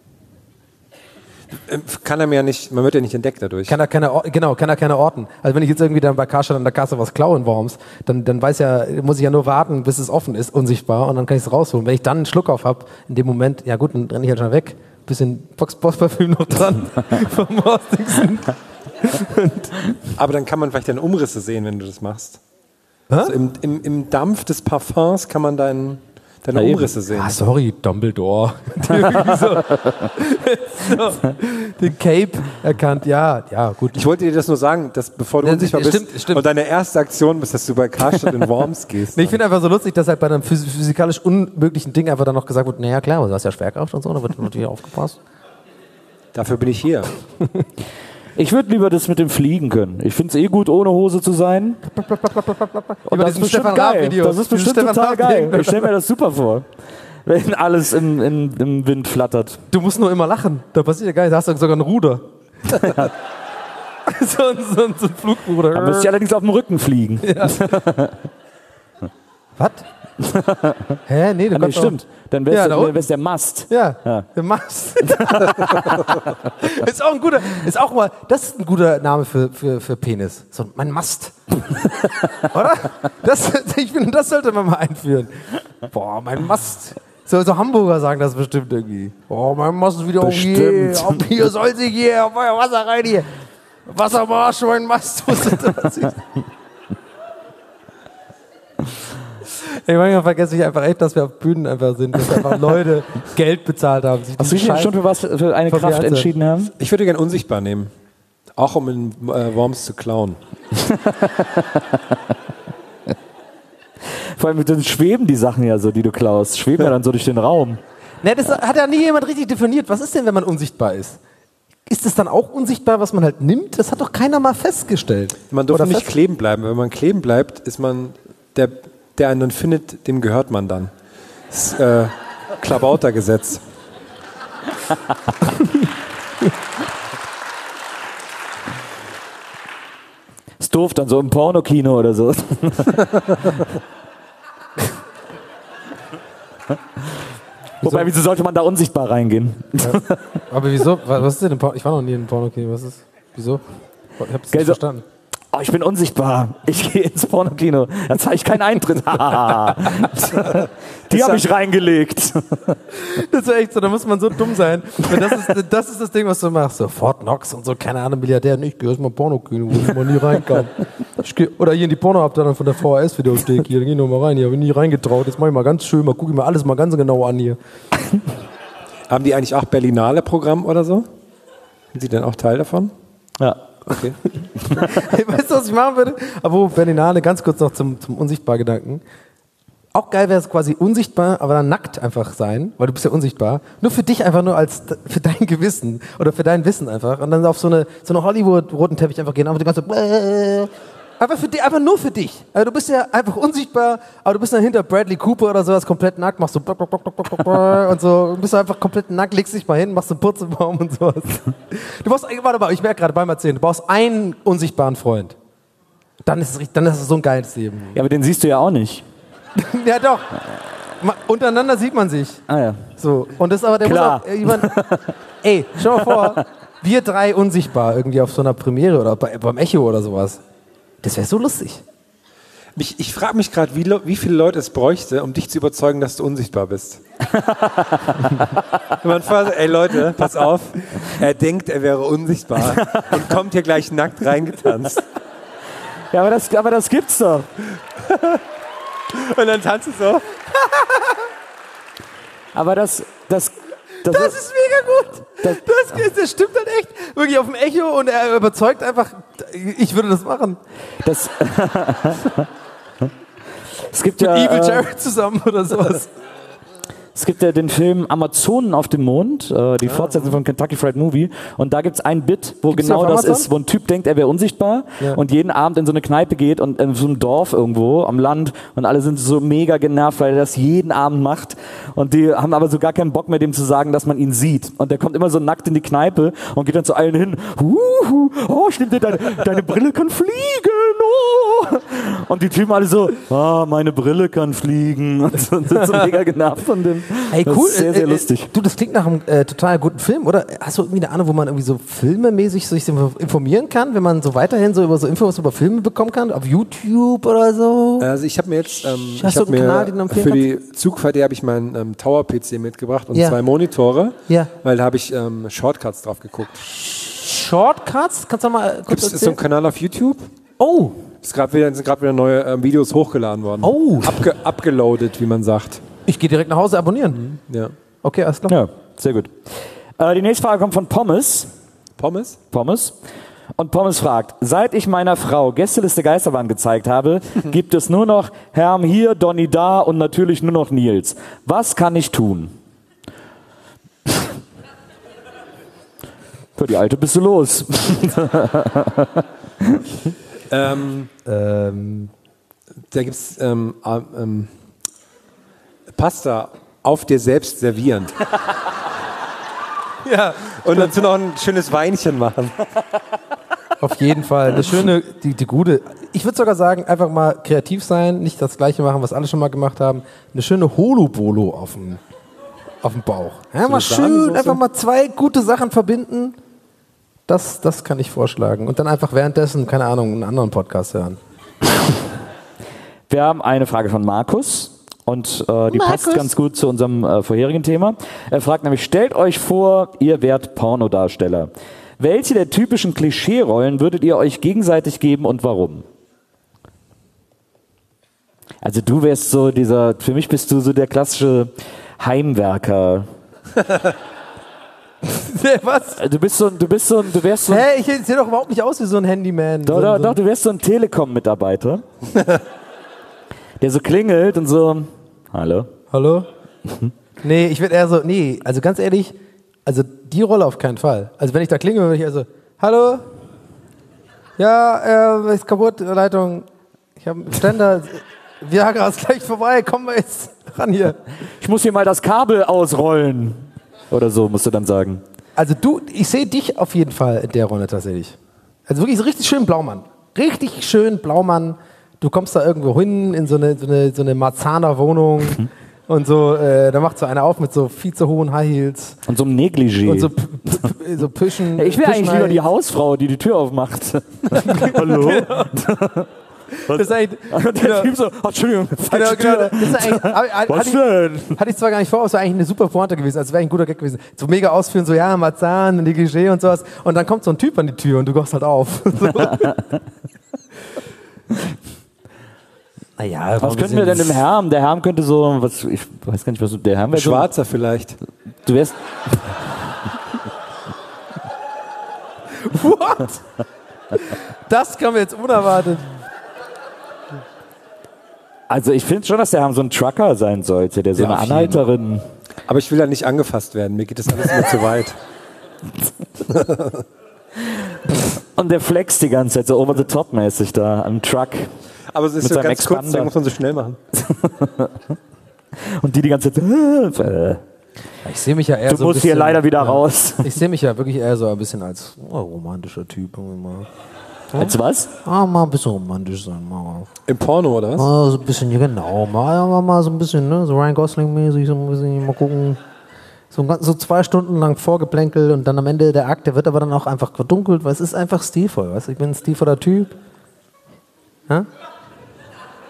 Kann er mir ja nicht, man wird ja nicht entdeckt dadurch. Kann er keine, genau, kann er keine orten. Also wenn ich jetzt irgendwie dann bei Karstadt an der Kasse was klaue in Worms, dann, dann weiß ja, muss ich ja nur warten, bis es offen ist, unsichtbar, und dann kann ich es rausholen. Wenn ich dann einen Schluck auf habe, in dem Moment, ja gut, dann renne ich halt schon weg. Bisschen Fox-Boss-Parfüm noch dran vom Horstingsson. Aber dann kann man vielleicht deine Umrisse sehen, wenn du das machst. Also im, im, im Dampf des Parfums kann man dein, deine Na Umrisse eben. sehen. Ah, sorry, Dumbledore. so, so, den Cape erkannt, ja, ja, gut. Ich wollte dir das nur sagen, dass bevor du Ja, unsichtbar bist stimmt, stimmt. und deine erste Aktion bist, dass du bei Karstadt in Worms gehst. Nee, ich finde einfach so lustig, dass halt bei einem phys- physikalisch unmöglichen Ding einfach dann noch gesagt wird, naja klar, du hast ja Schwerkraft und so, da wird natürlich aufgepasst. Dafür bin ich hier. Ich würde lieber das mit dem Fliegen können. Ich finde es eh gut, ohne Hose zu sein. Und Über das diesem ist bestimmt Stefan geil. Raab-Video. Das ist Dieses bestimmt Stefan total geil. Raab-Ding. Ich stelle mir das super vor. Wenn alles im, im, im Wind flattert. Du musst nur immer lachen, da passiert ja gar nichts, da hast du sogar ein Ruder. so, ein, so, ein, so ein Flugruder. Da müsst ihr allerdings auf dem Rücken fliegen. Ja. Was? Hä? Nee, Ah, nee, stimmt. Dann wär's Ja, der, da unten. wär's der Mast. Ja, Ja. der Mast. ist auch ein guter, ist auch mal, das ist ein guter Name für, für, für Penis. So, mein Mast. Oder? Das, ich finde, das sollte man mal einführen. Boah, mein Mast. So, so Hamburger sagen das bestimmt irgendwie. Boah, mein Mast ist wieder auf hier. Bestimmt. Auf hier soll sich hier, auf euer Wasser rein hier. Wassermarsch, mein Mast. Ey, manchmal vergesse ich einfach echt, dass wir auf Bühnen einfach sind, dass einfach Leute Geld bezahlt haben. Sich Hast du diesen dich schon für was für eine von mir Kraft hatte. entschieden haben? Ich würde gerne unsichtbar nehmen. Auch um in äh, Worms zu klauen. Vor allem dann schweben die Sachen ja so, die du klaust. Schweben ja dann so durch den Raum. Ne, das hat ja nie jemand richtig definiert. Was ist denn, wenn man unsichtbar ist? Ist es dann auch unsichtbar, was man halt nimmt? Das hat doch keiner mal festgestellt. Man darf Oder nicht fest- kleben bleiben. Wenn man kleben bleibt, ist man der, der einen dann findet, dem gehört man dann. Das äh, Klabautergesetz. Ist doof, dann so im Pornokino oder so. Wobei, wieso sollte man da unsichtbar reingehen? Ja. Aber wieso? Was was ist denn im Porno? Ich war noch nie in einem Porno-Kino. Was ist? Wieso? Ich hab's nicht Gell, so- verstanden. Oh, ich bin unsichtbar. Ich gehe ins Pornokino. Da zahle ich keinen Eintritt. Die habe ich reingelegt. Das ist echt so, da muss man so dumm sein. Weil Das ist, das ist das Ding, was du machst. So Fort Knox und so, keine Ahnung, Milliardär. Ich gehe erstmal Porno-Kino, wo ich mal nie reinkam. Ich geh, oder hier in die Pornoabteilung von der V H S-Videothek hier, da geh ich noch mal rein. Hier habe ich nie reingetraut. Jetzt mache ich mal ganz schön, mal gucke ich mir alles mal ganz genau an hier. Haben die eigentlich auch Berlinale-Programm oder so? Sind Sie denn auch Teil davon? Ja. Okay. Hey, weißt du, was ich machen würde? Aber Berlinale, ganz kurz noch zum, zum Unsichtbar-Gedanken. Auch geil wäre es quasi unsichtbar, aber dann nackt einfach sein, weil du bist ja unsichtbar. Nur für dich einfach nur als, für dein Gewissen oder für dein Wissen einfach. Und dann auf so eine, so eine Hollywood-roten Teppich einfach gehen, einfach die ganze, einfach für dich, einfach nur für dich. Also du bist ja einfach unsichtbar, aber du bist dann hinter Bradley Cooper oder sowas komplett nackt, machst so und so, bist du einfach komplett nackt, legst dich mal hin, machst so einen Purzelbaum und sowas. Du brauchst, warte mal, ich merke gerade beim Erzählen, du brauchst einen unsichtbaren Freund. Dann ist es, richtig- dann ist es so ein geiles Leben. Ja, aber den siehst du ja auch nicht. Ja, doch. Ma- Untereinander sieht man sich. Ah ja. So. Und das ist aber der Klar. muss auch, äh, jemand, ey, schau mal vor, wir drei unsichtbar irgendwie auf so einer Premiere oder bei, beim Echo oder sowas. Das wäre so lustig. Ich, ich frage mich gerade, wie, wie viele Leute es bräuchte, um dich zu überzeugen, dass du unsichtbar bist. Wenn man vorher sagt, ey Leute, pass auf, er denkt, er wäre unsichtbar und kommt hier gleich nackt reingetanzt. Ja, aber das, aber das gibt's doch. Und dann tanzt du so. Aber das, das, das, Das ist mega gut. Das, das, das stimmt dann echt. Wirklich auf dem Echo und er überzeugt einfach, ich würde das machen. Das es gibt Mit ja, Evil äh, Jared zusammen oder sowas. Es gibt ja den Film Amazonen auf dem Mond, äh, die Fortsetzung von Kentucky Fried Movie. Und da gibt es ein Bit, wo Gibt's genau auf das Amazon? ist, wo ein Typ denkt, er wäre unsichtbar Ja. und jeden Abend in so eine Kneipe geht und in so einem Dorf irgendwo am Land und alle sind so mega genervt, weil er das jeden Abend macht. Und die haben aber so gar keinen Bock mehr, dem zu sagen, dass man ihn sieht. Und der kommt immer so nackt in die Kneipe und geht dann zu allen hin. Huhu, oh, stimmt dir, deine, deine Brille kann fliegen. Oh. Und die Typen alle so, ah, meine Brille kann fliegen. Und sind so mega genervt von dem. Hey, Das cool. ist sehr, sehr lustig. Äh, du, das klingt nach einem äh, total guten Film, oder? Hast du irgendwie eine Ahnung, wo man irgendwie so filmemäßig sich informieren kann, wenn man so weiterhin so über so Infos über Filme bekommen kann? Auf YouTube oder so? Also ich habe mir jetzt, ähm, Hast ich du habe einen mir Kanal, den du empfehlen für die Zugfahrt habe ich meinen ähm, Tower-P C mitgebracht und Ja. zwei Monitore, Ja. weil da habe ich ähm, Shortcuts drauf geguckt. Shortcuts? Kannst du mal kurz Gibt es so erzählen? einen Kanal auf YouTube? Oh. Es grad wieder, sind gerade wieder neue ähm, Videos hochgeladen worden. Oh. Abge abgeloadet, wie man sagt. Ich gehe direkt nach Hause abonnieren. Ja. Okay, alles klar. Ja, sehr gut. Äh, die nächste Frage kommt von Pommes. Pommes? Pommes. Und Pommes fragt, seit ich meiner Frau Gästeliste Geisterbahn gezeigt habe, gibt es nur noch Herm hier, Donny da und natürlich nur noch Nils. Was kann ich tun? Für die Alte bist du los. ähm, ähm, da gibt es ähm, ähm, Pasta auf dir selbst servierend. Ja. Und dazu noch ein schönes Weinchen machen. Auf jeden Fall. Eine schöne, die, die gute. Ich würde sogar sagen, einfach mal kreativ sein, nicht das Gleiche machen, was alle schon mal gemacht haben. Eine schöne Holo-Bolo auf dem, auf dem Bauch. Ja, So mal eine schön, Sahnesoße? einfach mal zwei gute Sachen verbinden. Das, das kann ich vorschlagen. Und dann einfach währenddessen, keine Ahnung, einen anderen Podcast hören. Wir haben eine Frage von Markus. Und äh, die Markus. passt ganz gut zu unserem äh, vorherigen Thema. Er fragt nämlich, stellt euch vor, ihr wärt Pornodarsteller. Welche der typischen Klischee-Rollen würdet ihr euch gegenseitig geben und warum? Also du wärst so dieser, für mich bist du so der klassische Heimwerker. Was? Du bist so, ein- du bist so, ein- du wärst so. Hä, ich sehe doch überhaupt nicht aus wie so ein Handyman. Doch, so, doch, so. doch, du wärst so ein Telekom-Mitarbeiter, der so klingelt und so, hallo? Hallo? Nee, ich würde eher so, nee, also ganz ehrlich, also die Rolle auf keinen Fall. Also wenn ich da klingel, würde ich eher so, hallo? Ja, äh, ist kaputt, Leitung. Ich habe einen Ständer. Viagra ist gleich vorbei, komm mal jetzt ran hier. Ich muss hier mal das Kabel ausrollen. Oder so, musst du dann sagen. Also du, ich sehe dich auf jeden Fall in der Rolle tatsächlich. Also wirklich so richtig schön Blaumann. Richtig schön Blaumann. Du kommst da irgendwo hin in so eine, so eine, so eine Marzahner Wohnung und so, äh, da macht so einer auf mit so viel zu hohen High Heels. Und so ein Negligé. Und so, p- p- so Püschen. Ja, ich wäre eigentlich lieber die Püschen- Hausfrau, die die Tür aufmacht. Hallo? Das ist eigentlich, Und der Typ so, oh, Entschuldigung, Genau, falsche genau, Tür. das ist eigentlich, hat, Was hatte, ich, denn? hatte ich zwar gar nicht vor, aber es war eigentlich eine super Pointe gewesen, also wäre ein guter Gag gewesen. So mega ausführen, so ja, Marzahn, Negligé und sowas. Und dann kommt so ein Typ an die Tür und du gehst halt auf. So. Naja, Was könnten wir denn im Herm? Der Herm könnte so, was, ich weiß gar nicht, was der Herm wäre. So, Schwarzer vielleicht. du wärst, What? Das kam jetzt unerwartet. also ich finde schon, dass der Herm so ein Trucker sein sollte, der so Ja, eine auf jeden. Anhalterin. Aber ich will da nicht angefasst werden. Mir geht das alles immer zu weit. Und der flext die ganze Zeit so over the top mäßig da am Truck. Aber es ist Mit so seinem ganz kurz, Expander. da muss man so schnell machen. Und die die ganze Zeit. Äh, Ich sehe mich ja eher Du so ein musst hier bisschen, leider wieder ja, raus. Ich sehe mich ja wirklich eher so ein bisschen als oh, romantischer Typ. Mal. Als was? Ah, mal ein bisschen romantisch sein. Mal. Im Porno, oder was? Mal so ein bisschen, ja genau. Mal, mal, mal so ein bisschen, ne? So Ryan Gosling-mäßig, so ein bisschen, mal gucken. So, ganz- so zwei Stunden lang Vorgeplänkel und dann am Ende der Akt, der wird aber dann auch einfach verdunkelt, weil es ist einfach stilvoll. Weißt? du? Ich bin ein stilvoller Typ. Ja?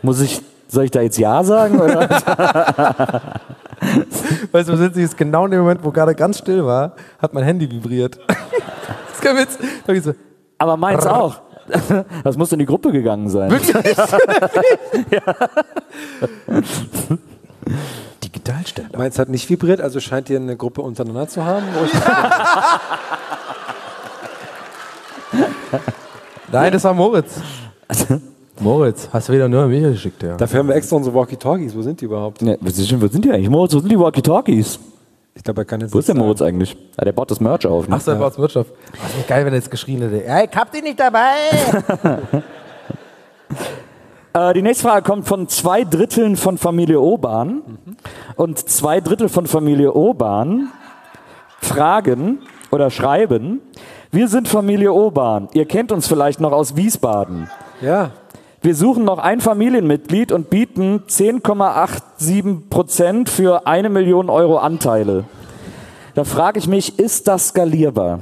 Muss ich, soll ich da jetzt Ja sagen? Oder? Weißt du, was witzig ist? Genau in dem Moment, wo gerade ganz still war, hat mein Handy vibriert. Das ist kein Witz. Da hab ich so, aber meins auch. Das muss in die Gruppe gegangen sein. wirklich? Ja. Digitalständer. Meins hat nicht vibriert, also scheint ihr eine Gruppe untereinander zu haben. Wo ich Nein, das war Moritz. Moritz, hast du wieder nur mich geschickt, ja. Dafür haben wir extra unsere Walkie-Talkies. Wo sind die überhaupt? Ja, wo sind wo sind die eigentlich? Moritz, wo sind die Walkie-Talkies? Ich glaube, er kann jetzt Wo ist der nicht Moritz eigentlich? Ja, der baut das Merch auf. Ne? Ach so, er baut das Merch auf. Oh, das ist geil, wenn er jetzt geschrien hätte. Ja, ich hab die nicht dabei. äh, die nächste Frage kommt von zwei Dritteln von Familie Obahn. Mhm. Und zwei Drittel von Familie Obahn fragen oder schreiben: Wir sind Familie Obahn. Ihr kennt uns vielleicht noch aus Wiesbaden. Ja. Wir suchen noch ein Familienmitglied und bieten zehn Komma siebenundachtzig Prozent für eine Million Euro Anteile. Da frage ich mich, ist das skalierbar?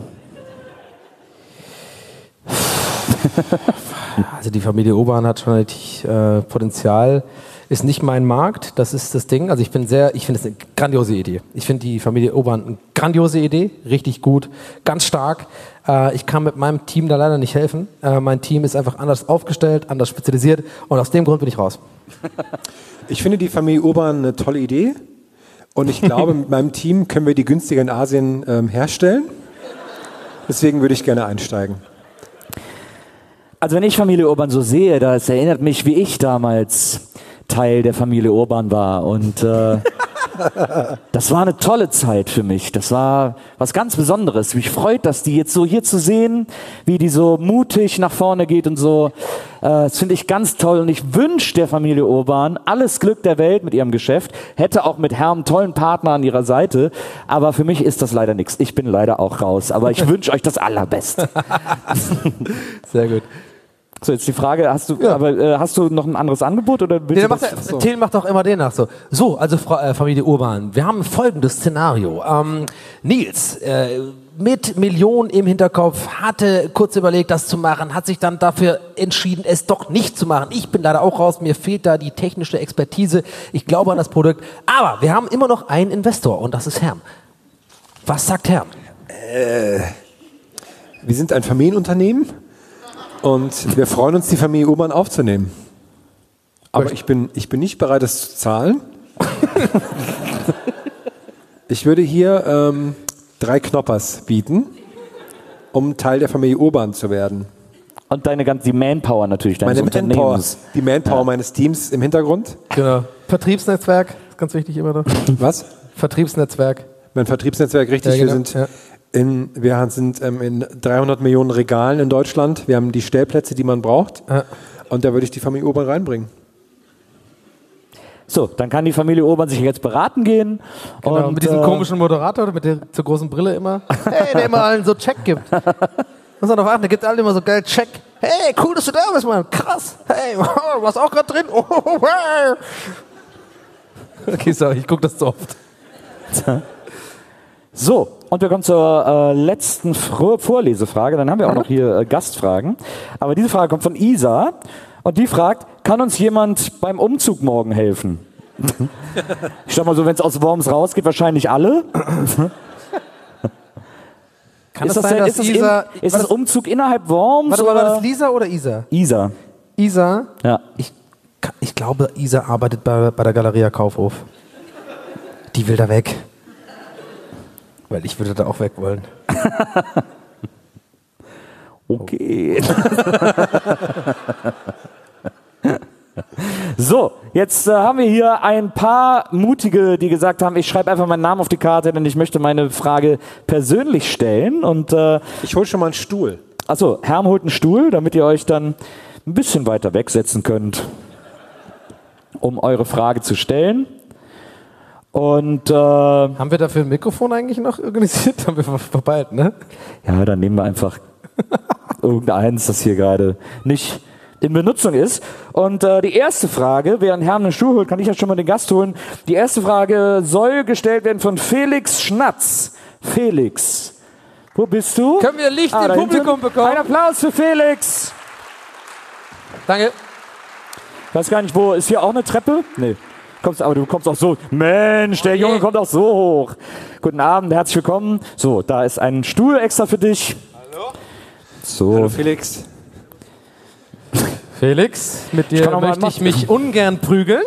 Also die Familie Obahn hat schon richtig äh, Potenzial. Ist nicht mein Markt, das ist das Ding. Also ich bin sehr, ich finde es eine grandiose Idee. Ich finde die Familie Obahn eine grandiose Idee, richtig gut, ganz stark. Äh, ich kann mit meinem Team da leider nicht helfen. Äh, mein Team ist einfach anders aufgestellt, anders spezialisiert und aus dem Grund bin ich raus. Ich finde die Familie Obahn eine tolle Idee und ich glaube, mit meinem Team können wir die günstiger in Asien ähm, herstellen. Deswegen würde ich gerne einsteigen. Also wenn ich Familie Obahn so sehe, das erinnert mich, wie ich damals Teil der Familie Obahn war und äh, das war eine tolle Zeit für mich. Das war was ganz Besonderes. Mich freut, dass die jetzt so hier zu sehen, wie die so mutig nach vorne geht und so. Äh, das finde ich ganz toll und ich wünsche der Familie Obahn alles Glück der Welt mit ihrem Geschäft. Hätte auch mit Herrn einen tollen Partner an ihrer Seite, aber für mich ist das leider nichts. Ich bin leider auch raus, aber ich wünsche euch das Allerbeste. Sehr gut. So, jetzt die Frage, hast du, ja. aber, äh, hast du noch ein anderes Angebot? Oder nee, der macht, der, Thiel macht auch immer den nach so. So, also Frau, äh, Familie Urban, wir haben folgendes Szenario. Ähm, Nils, äh, mit Millionen im Hinterkopf, hatte kurz überlegt, das zu machen, hat sich dann dafür entschieden, es doch nicht zu machen. Ich bin leider auch raus, mir fehlt da die technische Expertise. Ich glaube an das Produkt. Aber wir haben immer noch einen Investor und das ist Herm. Was sagt Herm? Äh, wir sind ein Familienunternehmen. Und wir freuen uns, die Familie Obahn aufzunehmen. Aber ich bin, ich bin nicht bereit, das zu zahlen. Ich würde hier ähm, drei Knoppers bieten, um Teil der Familie Obahn zu werden. Und deine ganze die Manpower natürlich, deines Meine Manpower, Unternehmens. die Manpower Ja. meines Teams im Hintergrund. Genau. Vertriebsnetzwerk, ist ganz wichtig immer noch. Was? Vertriebsnetzwerk. Mein Vertriebsnetzwerk, richtig. Ja, genau. Wir sind, Ja. in, wir sind ähm, in dreihundert Millionen Regalen in Deutschland. Wir haben die Stellplätze, die man braucht. Ja. Und da würde ich die Familie Obahn reinbringen. So, dann kann die Familie Obahn sich jetzt beraten gehen. Genau, und, mit diesem äh, komischen Moderator, mit der zur großen Brille immer. Hey, der immer allen so Check gibt. Muss man darauf achten, der gibt allen immer so geil Check. Hey, cool, dass du da bist, Mann. Krass. Hey, wow, du warst auch gerade drin. Oh, wow. Okay, sorry, ich gucke das zu oft. So, und wir kommen zur äh, letzten Fr- Vorlesefrage. Dann haben wir auch noch hier äh, Gastfragen. Aber diese Frage kommt von Isa. Und die fragt, kann uns jemand beim Umzug morgen helfen? Ich sag mal so, wenn es aus Worms rausgeht, wahrscheinlich alle. Kann ist das das, sein, denn, dass ist das, Isa- in, ist war das das- Umzug innerhalb Worms? Warte mal, oder? war das Lisa oder Isa? Isa. Isa? Ja. Ich, ich glaube, Isa arbeitet bei, bei der Galeria Kaufhof. Die will da weg. Weil ich würde da auch weg wollen. Okay. So, jetzt äh, haben wir hier ein paar Mutige, die gesagt haben, ich schreibe einfach meinen Namen auf die Karte, denn ich möchte meine Frage persönlich stellen. Und äh, ich hole schon mal einen Stuhl. Achso, Herm holt einen Stuhl, damit ihr euch dann ein bisschen weiter wegsetzen könnt, um eure Frage zu stellen. Und äh, haben wir dafür ein Mikrofon eigentlich noch organisiert? Haben wir vorbei, ne? Ja, dann nehmen wir einfach irgendeins, das hier gerade nicht in Benutzung ist. Und äh, die erste Frage, während Herrn einen Stuhl holt, kann ich ja schon mal den Gast holen. Die erste Frage soll gestellt werden von Felix Schnatz. Felix, wo bist du? Können wir Licht Ah, im da Publikum hinten. bekommen? Ein Applaus für Felix. Danke. Ich weiß gar nicht, wo, ist hier auch eine Treppe? Nee. Kommst, aber du kommst auch so, Mensch, der Junge kommt auch so hoch. Guten Abend, herzlich willkommen. So, da ist ein Stuhl extra für dich. Hallo. So. Hallo Felix. Felix, mit dir möchte ich mich ungern prügeln.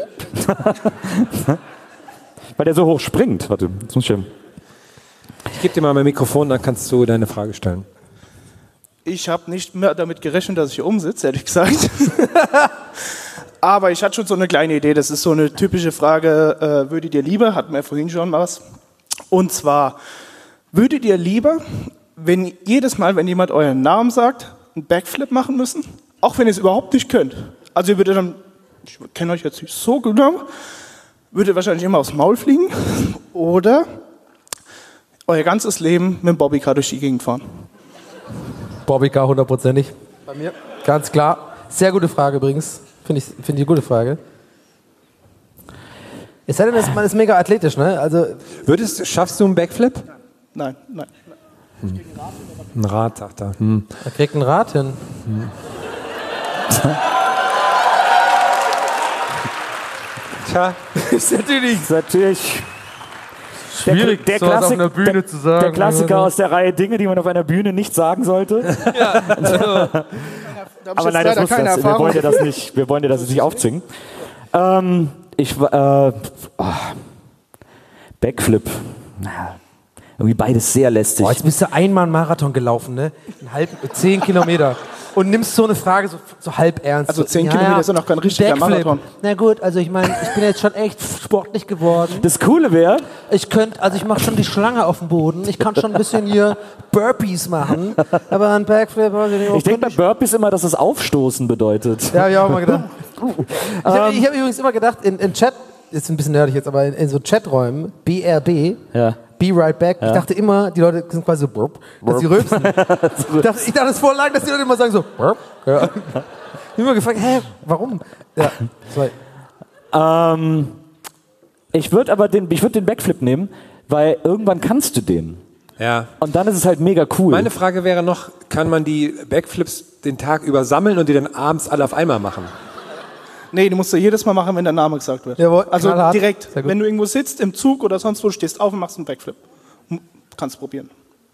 Weil der so hoch springt. Warte, das muss ich ja. Ich gebe dir mal mein Mikrofon, dann kannst du deine Frage stellen. Ich habe nicht mehr damit gerechnet, dass ich hier umsitze, ehrlich gesagt. Aber ich hatte schon so eine kleine Idee. Das ist so eine typische Frage, äh, würdet ihr lieber, hatten wir vorhin schon was. Und zwar, würdet ihr lieber, wenn jedes Mal, wenn jemand euren Namen sagt, einen Backflip machen müssen? Auch wenn ihr es überhaupt nicht könnt. Also ihr würdet dann, ich kenne euch jetzt nicht so genau, würdet wahrscheinlich immer aufs Maul fliegen. Oder euer ganzes Leben mit dem Bobbycar durch die Gegend fahren. Bobbycar hundertprozentig. Bei mir. Ganz klar. Sehr gute Frage übrigens. Finde ich, find ich eine gute Frage. Es sei denn, man ist mega athletisch, ne? Also Würdest, schaffst du einen Backflip? Nein, nein. nein. Hm. Ein Rad, sagt er. Hm. Er kriegt ein Rad hin. Hm. Tja, ist natürlich, ist natürlich schwierig, der, der, sowas Klassik, auf einer Bühne der, zu sagen. Der Klassiker aus der Reihe Dinge, die man auf einer Bühne nicht sagen sollte. Ja, also. Aber nein, das muss das. Wir wollen dir das nicht, wir wollen dir das nicht aufzwingen. Ähm, ich äh, oh, Backflip. Irgendwie beides sehr lästig. Boah, jetzt bist du einmal einen Marathon gelaufen, ne? Ein halb, zehn Kilometer. Und nimmst so eine Frage so, so halb ernst. Also zehn ja, Kilometer ja, ist ja noch kein richtiger Backflip. Marathon. Na gut, also ich meine, ich bin jetzt schon echt sportlich geworden. Das Coole wäre, ich könnte, also ich mache schon die Schlange auf dem Boden. Ich kann schon ein bisschen hier Burpees machen. Aber ein Backflip, weiß ich nicht. Ich denke bei Burpees immer, dass das Aufstoßen bedeutet. Ja, hab ich auch mal gedacht. Ich habe hab übrigens immer gedacht, in, in Chat, ist ein bisschen nerdig jetzt, aber in, in so Chaträumen, B R B, ja. Be right back. Ja. Ich dachte immer, die Leute sind quasi so burp, dass sie rülpsen. ich dachte, ich dachte es voll lang, dass die Leute immer sagen so burp. Ja. Ich hab immer gefragt, hä, warum? Ja, zwei. Ähm, ich würde aber den, ich würde den Backflip nehmen, weil irgendwann kannst du den. Ja. Und dann ist es halt mega cool. Meine Frage wäre noch, kann man die Backflips den Tag über sammeln und die dann abends alle auf einmal machen? Nee, die musst du jedes Mal machen, wenn der Name gesagt wird. Jawohl, also knallhart. direkt, wenn du irgendwo sitzt, im Zug oder sonst wo, stehst auf und machst einen Backflip. Kannst probieren.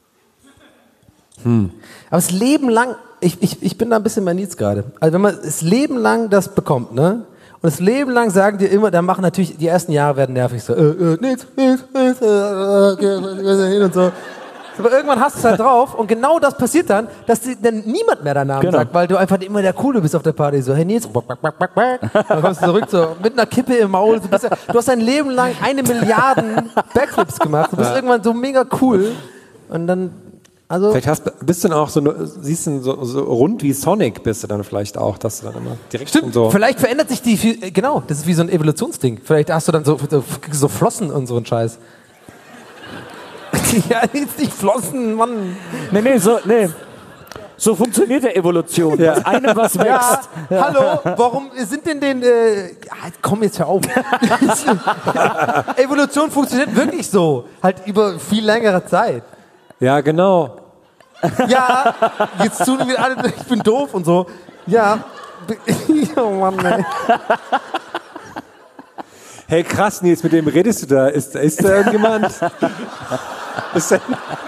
Hm. Aber das Leben lang, ich, ich, ich bin da ein bisschen bei Nils gerade. Also wenn man das Leben lang das bekommt, ne? Und das Leben lang sagen dir immer, dann machen natürlich, die ersten Jahre werden nervig, so, äh, äh, Nils, Nils, Nils, äh, äh, hin und so. Aber irgendwann hast du es halt drauf und genau das passiert dann, dass die, dann niemand mehr deinen Namen Genau. sagt, weil du einfach immer der Coole bist auf der Party. So, hey Nils, back, back, back, back, back. Dann kommst du zurück so, mit einer Kippe im Maul. Du, bist ja, du hast dein Leben lang eine Milliarde Backflips gemacht. Du bist Ja. irgendwann so mega cool. Und dann, also... Vielleicht hast, bist du dann auch so, siehst du so, so rund wie Sonic, bist du dann vielleicht auch, dass du dann immer direkt Stimmt, so... vielleicht verändert sich die, genau, das ist wie so ein Evolutionsding. Vielleicht hast du dann so, so, so Flossen und so einen Scheiß. Ja, jetzt nicht Flossen, Mann. Nee, nee, so, nee. So funktioniert der Evolution. Ja. Aus einem was wächst. Ja, Ja. hallo, warum sind denn den, äh, ah, komm jetzt hör auf. Evolution funktioniert wirklich so, halt über viel längere Zeit. Ja, genau. Ja, jetzt tun wir alle, ich bin doof und so. Ja, oh Mann, ey. Hey krass, Nils, mit wem redest du da? Ist, ist da irgendjemand? Ist da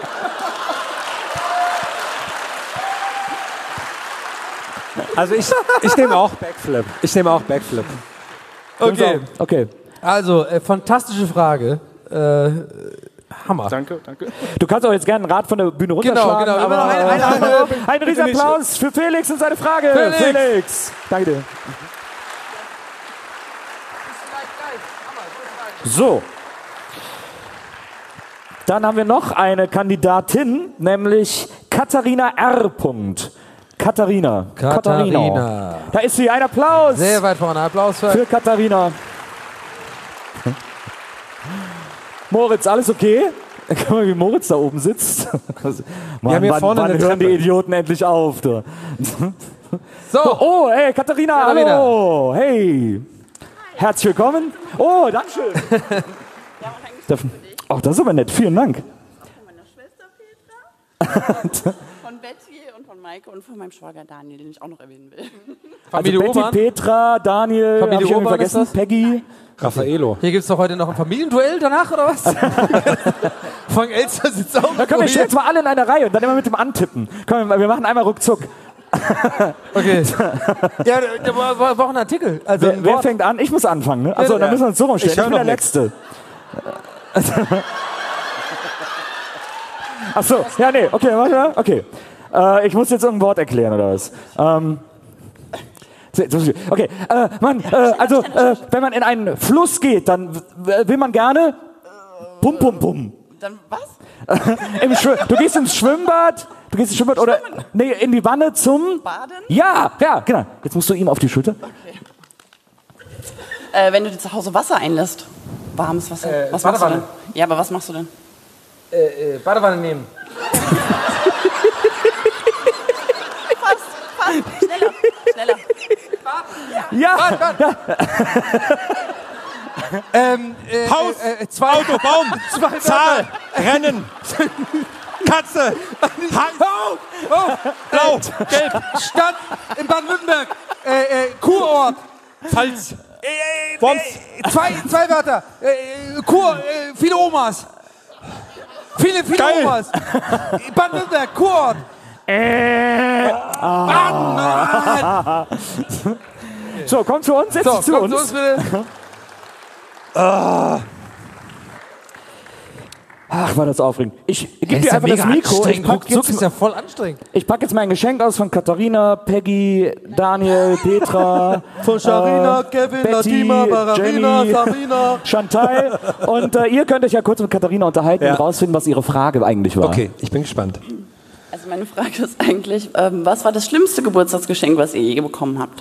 also ich, ich nehme auch Backflip. Ich nehme auch Backflip. Okay, okay. Also, äh, fantastische Frage. Äh, Hammer. Danke, danke. Du kannst auch jetzt gerne ein Rad von der Bühne Genau, runterschlagen. genau. Aber Eine- eine- ein, eine- ein Riesenapplaus für Felix und seine Frage. Felix. Felix. Danke dir. So. Dann haben wir noch eine Kandidatin, nämlich Katharina R. Katharina. Katharina. Da ist sie. Ein Applaus. Sehr weit vorne. Applaus für, Für Katharina. Moritz, alles okay? Guck mal, wie Moritz da oben sitzt. Mann, haben hier wann, vorne wann eine hören die Treppe. Idioten endlich auf? Da? So. Oh, hey, Katharina, Katharina. hallo. Hey. Herzlich willkommen. Oh, dankeschön. Darf- Ach, das ist aber nett. Vielen Dank. Von Betty und von Maike und von meinem Schwager Daniel, den ich auch noch erwähnen will. Familie also Betty, Urban? Petra, Daniel, Familie hab ich irgendwie Urban vergessen, ist das? Peggy. Raffaello. Hier gibt es doch heute noch ein Familienduell danach, oder was? Frank Elster sitzt auch. Da können wir jetzt mal alle in einer Reihe und dann immer mit dem Antippen. Komm, wir machen einmal ruckzuck. Okay. Ja, wir brauchen einen Artikel. Also wer, ein wer Wort. fängt an? Ich muss anfangen, ne? Achso, Ja, dann ja. müssen wir uns so rumstellen. Ich Ich, hör bin der noch nix. Letzte. Achso, ja, nee, okay, warte mal. Okay. Äh, ich muss jetzt irgendein Wort erklären, oder was? Ähm. Okay, äh, Mann, äh, also, äh, wenn man in einen Fluss geht, dann w- will man gerne Pum, pum, pum. Dann was? Im Schw- du gehst ins Schwimmbad, du gehst ins Schwimmbad oder nee, in die Wanne zum Baden? Ja, ja, genau. Jetzt musst du ihm auf die Schulter. Okay. Äh, wenn du dir zu Hause Wasser einlässt, warmes Wasser, Äh, was machst du Badewanne. denn? Ja, aber was machst du denn? Äh, äh, Badewanne nehmen. Fast, fast, schneller, schneller. Ja. Warte, warte. ähm, äh, Haus, äh, äh, zwei, Auto, Baum, zwei Zahl, Rennen, Katze, Hals, Oh, oh, Blau, äh, Gelb, Stadt in Baden-Württemberg. Äh, äh, Kurort. Pfalz, Äh, Worms. äh, zwei, zwei Wörter. Äh, Kur, äh, viele Omas. Viele, viele Geil. Omas. Baden-Württemberg, Kurort. Äh. Baden. So, komm zu uns, setz So, dich zu komm uns. zu uns bitte. Ah. Ach, war das aufregend. Ich gebe ist dir ja einfach das mega Mikro. Ich anstrengend. pack, Ruckzuck ist jetzt, ja voll anstrengend. ich pack jetzt mein Geschenk aus von Katharina, Peggy, Daniel, Petra, Von Sharina, äh, Kevin, Betty, Latima, Bararina, Jenny, Sarina. Chantal. Und äh, ihr könnt euch ja kurz mit Katharina unterhalten Ja. und rausfinden, was ihre Frage eigentlich war. Okay, ich bin gespannt. Also meine Frage ist eigentlich, ähm, was war das schlimmste Geburtstagsgeschenk, was ihr je bekommen habt?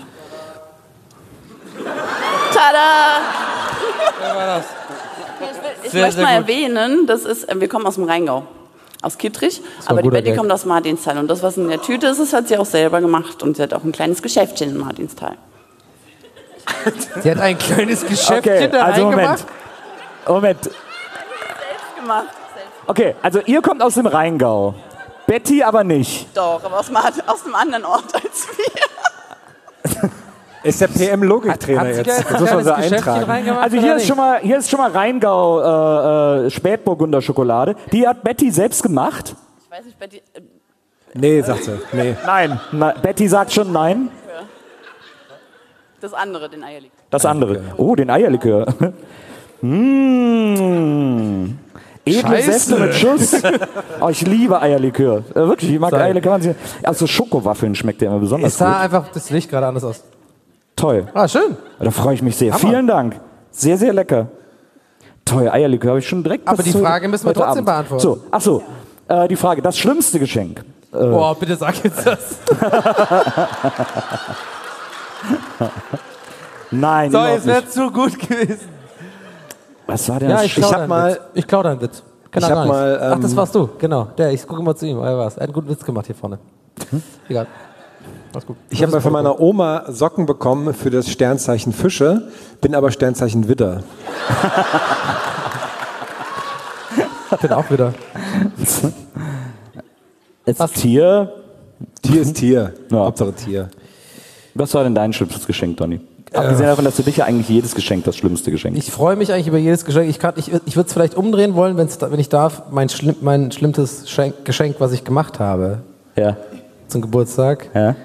Tada! Wer war das? Ich Sehr, möchte sehr mal gut. erwähnen, das ist, äh, wir kommen aus dem Rheingau, aus Kittrich, war aber ein die guter Betty Gag. kommt aus Martinsthal und das, was in der Tüte ist, das hat sie auch selber gemacht und sie hat auch ein kleines Geschäftchen in Martinsthal. Sie hat ein kleines Geschäftchen Okay, da also reingemacht. Moment. Moment. Selbst gemacht. Okay, also ihr kommt aus dem Rheingau. Betty aber nicht. Doch, aber aus, Mart- aus einem anderen Ort als wir. Ist der P M-Logiktrainer Hat sie jetzt? da Das muss man so kleines Geschäftchen eintragen. reingemacht Also oder hier ist nicht? schon mal, hier ist schon mal Rheingau äh, äh, Spätburgunder Schokolade. Die hat Betty selbst gemacht. Ich weiß nicht, Betty, äh, Nee, sagt sie. Nee. Nein, na, Betty sagt schon nein. das andere, den Eierlikör. Das andere. Oh, den Eierlikör. Mmh. Edle Scheiße. Säfte mit Schuss. Oh, ich liebe Eierlikör. Äh, wirklich, ich mag Sei. Eierlikör. Also Schokowaffeln schmeckt ja immer besonders Es sah gut. einfach das Licht gerade anders aus. Toll. Ah, schön. Da freue ich mich sehr. Hammer. Vielen Dank. Sehr, sehr lecker. Toll, Eierlikör habe ich schon direkt. Aber was die zu- Frage müssen wir heute trotzdem Abend. beantworten. So, ach so. Äh, die Frage, das schlimmste Geschenk. Äh, Boah, bitte sag jetzt das. Nein, So, überhaupt es wäre nicht. zu gut gewesen. Was war denn Ja, das ich Schlimmste? klau hab deinen mal- Witz. Ich klau deinen Witz. Kann Ich er hab gar nicht. mal, Ach, das ähm, warst du. Genau. Der, ich gucke mal zu ihm. Er war's. Er hat einen guten Witz gemacht hier vorne. Egal. Alles gut. Ich habe mal von meiner Oma Socken bekommen für das Sternzeichen Fische, bin aber Sternzeichen Widder. Ich bin auch wieder. Jetzt Tier. Tier ist Tier. Ja. Hauptsache Tier. Was war denn dein schlimmstes Geschenk, Donny? Abgesehen davon, dass für dich ja eigentlich jedes Geschenk das schlimmste Geschenk ist. Ich freue mich eigentlich über jedes Geschenk. Ich, kann- ich, ich würde es vielleicht umdrehen wollen, wenn's, da- wenn ich darf. Mein, schlimm, mein schlimmstes Schenk, Geschenk, was ich gemacht habe Ja. zum Geburtstag. Ja.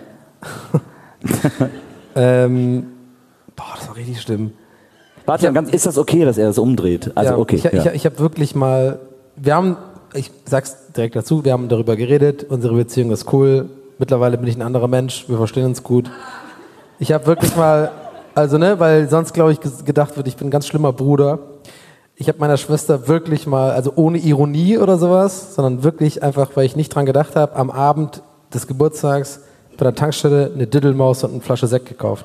Ähm, boah, das war richtig schlimm. Warte, ganz, ist das okay, dass er das umdreht? Also ja, okay. Ich, ja. ich, ich habe wirklich mal, wir haben, ich sag's direkt dazu, wir haben darüber geredet, unsere Beziehung ist cool, mittlerweile bin ich ein anderer Mensch, wir verstehen uns gut. Ich habe wirklich mal, also ne, weil sonst glaube ich ges- gedacht wird, ich bin ein ganz schlimmer Bruder. Ich habe meiner Schwester wirklich mal, also ohne Ironie oder sowas, sondern wirklich einfach, weil ich nicht dran gedacht habe, am Abend des Geburtstags bei der Tankstelle eine Diddelmaus und eine Flasche Sekt gekauft.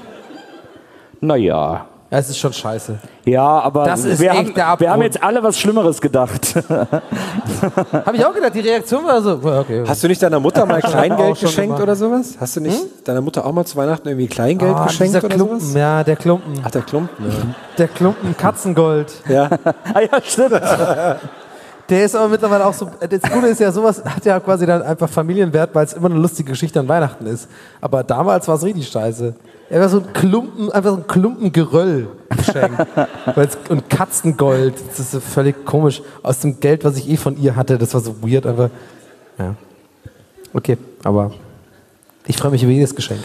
Naja. Es ist schon scheiße. Ja, aber Das ist wir, echt haben, der wir Abgrund. haben jetzt alle was Schlimmeres gedacht. Habe ich auch gedacht, die Reaktion war so, okay. Hast du nicht deiner Mutter mal Auch Kleingeld schon geschenkt gemacht. oder sowas? Hast du nicht deiner Mutter auch mal zu Weihnachten irgendwie Kleingeld Ah, geschenkt dieser oder Klumpen, sowas? ja, der Klumpen. Ach, der Klumpen. Ja. Der Klumpen Katzengold. Ja. Ah ja, stimmt. Der ist aber mittlerweile auch so, das Gute ist ja, sowas hat ja quasi dann einfach Familienwert, weil es immer eine lustige Geschichte an Weihnachten ist. Aber damals war es richtig scheiße. Er war so ein Klumpen, einfach so ein Klumpen Geröll geschenkt. Und Katzengold, das ist so völlig komisch. Aus dem Geld, was ich eh von ihr hatte, das war so weird, einfach. Ja. Okay, aber ich freue mich über jedes Geschenk.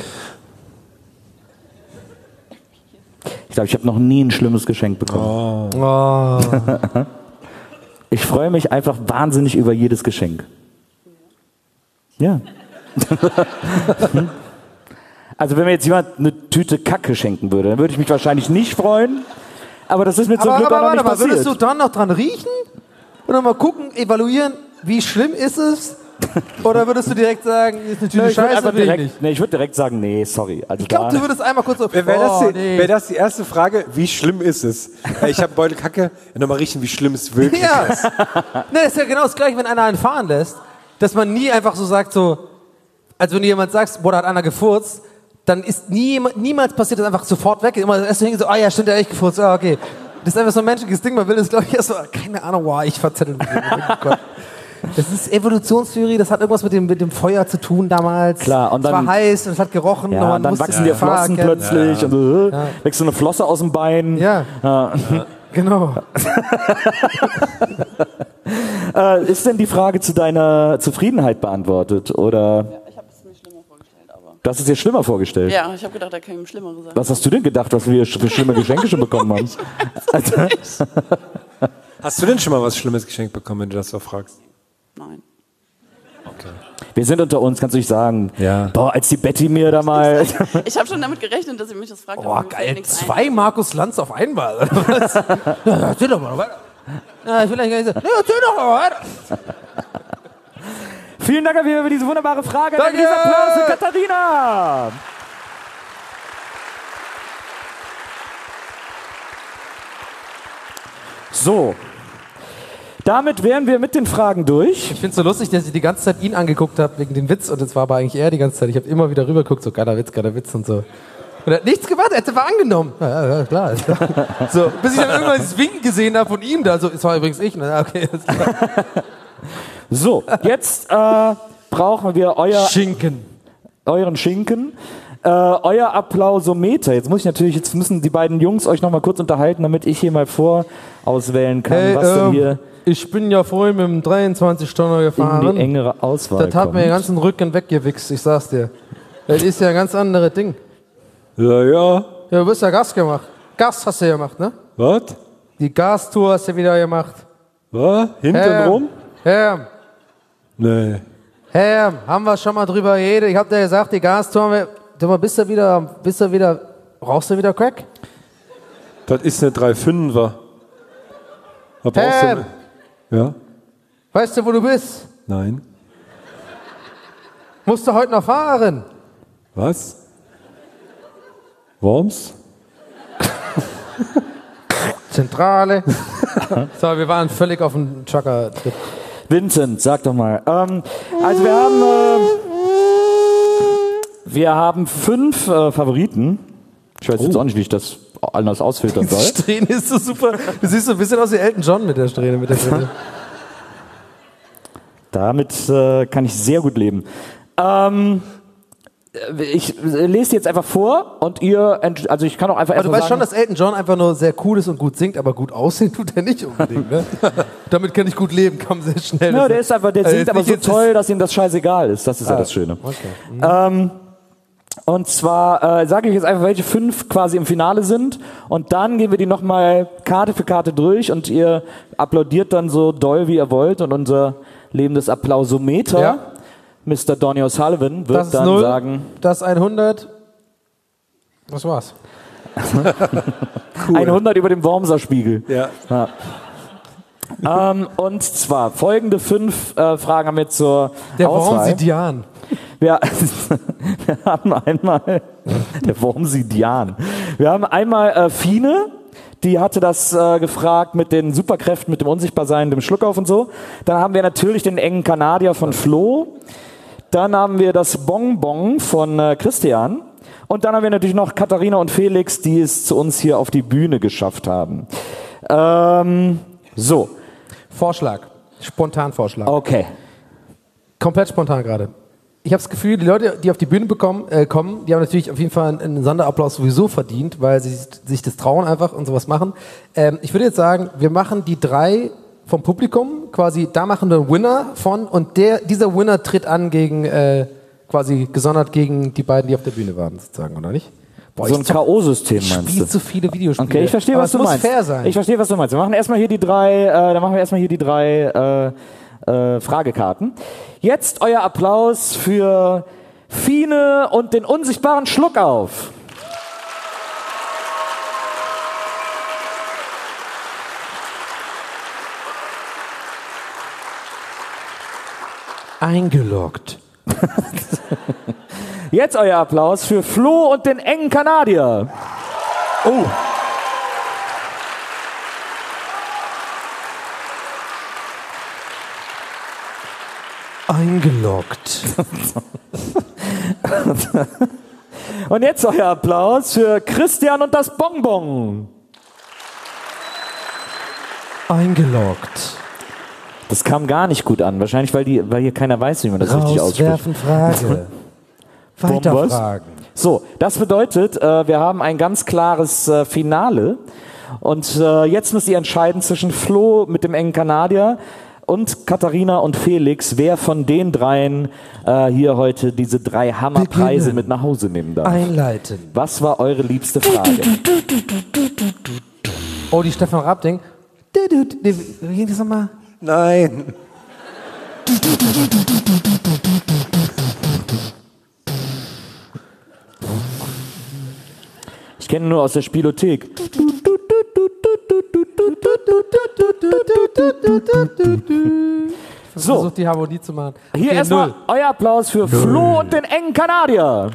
Ich glaube, ich habe noch nie ein schlimmes Geschenk bekommen. Oh. Oh. Ich freue mich einfach wahnsinnig über jedes Geschenk. Ja. Also wenn mir jetzt jemand eine Tüte Kacke schenken würde, dann würde ich mich wahrscheinlich nicht freuen. Aber das ist mir zum aber, Glück aber, auch noch warte nicht mal, passiert. würdest du dann noch dran riechen? Oder mal gucken, evaluieren, wie schlimm ist es? Oder würdest du direkt sagen, ist eine Tüte Nee, ich würde Scheiße, einfach will ich direkt, nicht? nee, ich würde direkt sagen, nee, sorry. Also Ich glaube, da- du würdest einmal kurz so, Wäre wär das, oh, die- nee. wär das die erste Frage, wie schlimm ist es? Äh, Ich habe Beutel Kacke, ja, nochmal riechen, wie schlimm es wirklich Ja. ist. Ne, das ist ja genau das Gleiche, wenn einer einen fahren lässt, dass man nie einfach so sagt, so, als wenn du jemand sagst, boah, da hat einer gefurzt, dann ist nie, niemals passiert das einfach sofort weg. Immer erst so, ah ja, stimmt, der hat echt gefurzt, ah, okay. Das ist einfach so ein menschliches Ding, man will das, glaube ich, erst so, keine Ahnung, boah, ich verzettel mich. Oh Gott. Das ist Evolutionstheorie, das hat irgendwas mit dem, mit dem Feuer zu tun damals. Klar, und es war dann- heiß und es hat gerochen. Ja, und man und dann musste wachsen die dir Gefahr Flossen erkennen. plötzlich Ja. und äh, Ja. wächst so eine Flosse aus dem Bein. Ja. Ja. Genau. äh, ist denn die Frage zu deiner Zufriedenheit beantwortet? Oder? Ich habe es mir schlimmer vorgestellt, aber. Du hast es dir schlimmer vorgestellt? Ja, ich habe gedacht, da käme Schlimmere sein. Was hast du denn gedacht, was wir für schlimme Geschenke schon bekommen haben? Also, Hast du denn schon mal was Schlimmes geschenkt bekommen, wenn du das so fragst? Nein. Okay. wir sind unter uns, kannst du nicht sagen. Ja. Boah, als die Betty mir da mal... Ich habe schon damit gerechnet, dass ihr mich das fragt. aber Boah, mir fällt geil, nichts zwei Markus Lanz auf einmal. oder was? Ja, erzähl doch mal weiter. Ja, ich will eigentlich gar nicht sagen. Ja, erzähl doch mal weiter. Vielen Dank für diese wunderbare Frage. Danke. Dieser Applaus für Katharina. So. Damit wären wir mit den Fragen durch. Ich finde es so lustig, dass ich die ganze Zeit ihn angeguckt habe wegen dem Witz und es war aber eigentlich er die ganze Zeit. Ich habe immer wieder rübergeguckt, so geiler Witz, geiler Witz und so. Und er hat nichts gemacht, er hat einfach angenommen. Ja, ja, ja, klar, ist klar. So, bis ich dann irgendwann das Winken gesehen habe von ihm da. So, es war übrigens ich. Na, okay, ist klar. So, jetzt äh, brauchen wir euer Schinken. euren Schinken. Äh, euer Applausometer. Jetzt muss ich natürlich, jetzt müssen die beiden Jungs euch noch mal kurz unterhalten, damit ich hier mal vorauswählen kann, Hey, was denn ähm, hier ich bin ja vorhin mit dem dreiundzwanzig Tonner gefahren. in die engere Auswahl Das hat kommt. mir den ganzen Rücken weggewichst, ich sag's dir. Das ist ja ein ganz anderes Ding. Ja, ja. Ja, du bist ja Gas gemacht. Gas hast du gemacht, ne? Was? Die Gastour hast du wieder gemacht. Was? Hintenrum? Herr, Nee. Herr, haben wir schon mal drüber geredet. Ich hab dir gesagt, die Gastour, wir- du mal, bist du wieder, bist du wieder, rauchst du wieder Crack? Das ist eine drei Fünfer. Was brauchst du Herr, denn? Ja? weißt du, wo du bist? Nein. Musst du heute noch fahren? Was? Worms? Zentrale. So, wir waren völlig auf dem Chaka-Trip. Vincent, sag doch mal. Ähm, also wir haben äh, wir haben fünf äh, Favoriten. Ich weiß jetzt auch nicht, wie ich das anders ausfiltern Die soll. Strähne ist so super. Du siehst so ein bisschen aus wie Elton John mit der Strähne. Mit der Strähne. Damit äh, kann ich sehr gut leben. Ähm, ich lese die jetzt einfach vor und ihr, ent- also ich kann auch einfach Aber du einfach weißt schon, sagen, dass Elton John einfach nur sehr cool ist und gut singt, aber gut aussehen tut er nicht unbedingt. Ne? Damit kann ich gut leben, komm sehr schnell. ja, der ist einfach, der Also singt jetzt aber nicht so jetzt toll, dass ihm das scheißegal ist. Das ist ja Ah, das Schöne. Okay. Ähm, und zwar äh, sage ich jetzt einfach, welche fünf quasi im Finale sind und dann gehen wir die nochmal Karte für Karte durch und ihr applaudiert dann so doll, wie ihr wollt und unser lebendes Applausometer, Ja. Mister Donny O'Sullivan, wird Das ist dann null, sagen, das hundert. Was war's? hundert über dem Wormser Spiegel. Ja. Ja. ähm, und zwar folgende fünf äh, Fragen haben wir zur Der Auswahl. Wormsidian. Wir, wir haben einmal der Wormsidian. Wir haben einmal äh, Fine, die hatte das äh, gefragt mit den Superkräften, mit dem Unsichtbarsein, dem Schluckauf und so. Dann haben wir natürlich den engen Kanadier von Flo. Dann haben wir das Bonbon von äh, Christian. Und dann haben wir natürlich noch Katharina und Felix, die es zu uns hier auf die Bühne geschafft haben. Ähm, so. Vorschlag. Spontanvorschlag. Okay. Komplett spontan gerade. Ich habe das Gefühl, die Leute, die auf die Bühne bekommen, äh, kommen, die haben natürlich auf jeden Fall einen, einen Sonderapplaus sowieso verdient, weil sie sich das trauen einfach und sowas machen. Ähm, ich würde jetzt sagen, wir machen die drei vom Publikum, quasi, da machen wir einen Winner von und der, dieser Winner tritt an gegen, äh, quasi gesondert gegen die beiden, die auf der Bühne waren, sozusagen, oder nicht? Boah, so ein K O-System ich meinst du? spiele zu viele Videospiele. Okay, ich verstehe, Aber was es du muss meinst. fair sein. Ich verstehe, was du meinst. Wir machen erstmal hier die drei, äh, dann machen wir erstmal hier die drei äh, äh, Fragekarten. Jetzt euer Applaus für Fine und den unsichtbaren Schluckauf. Eingeloggt. Jetzt euer Applaus für Flo und den engen Kanadier. Oh. Eingeloggt. Und jetzt euer Applaus für Christian und das Bonbon. Eingeloggt. Das kam gar nicht gut an. Wahrscheinlich, weil, die, weil hier keiner weiß, wie man das richtig ausspricht. Rauswerfen, Frage. Weiterfragen. So, das bedeutet, äh, wir haben ein ganz klares äh, Finale. Und äh, jetzt müsst ihr entscheiden zwischen Flo mit dem engen Kanadier und Katharina und Felix, wer von den dreien äh, hier heute diese drei Hammerpreise Beginnen. mit nach Hause nehmen darf. Einleiten. Was war eure liebste Frage? Oh, die Stefan Raab-Ding. Wie ging das nochmal? Nein. Ich kenne nur aus der Spielothek. So. Versucht die Harmonie zu machen. Hier Okay, erstmal null. euer Applaus für Null. Flo und den engen Kanadier.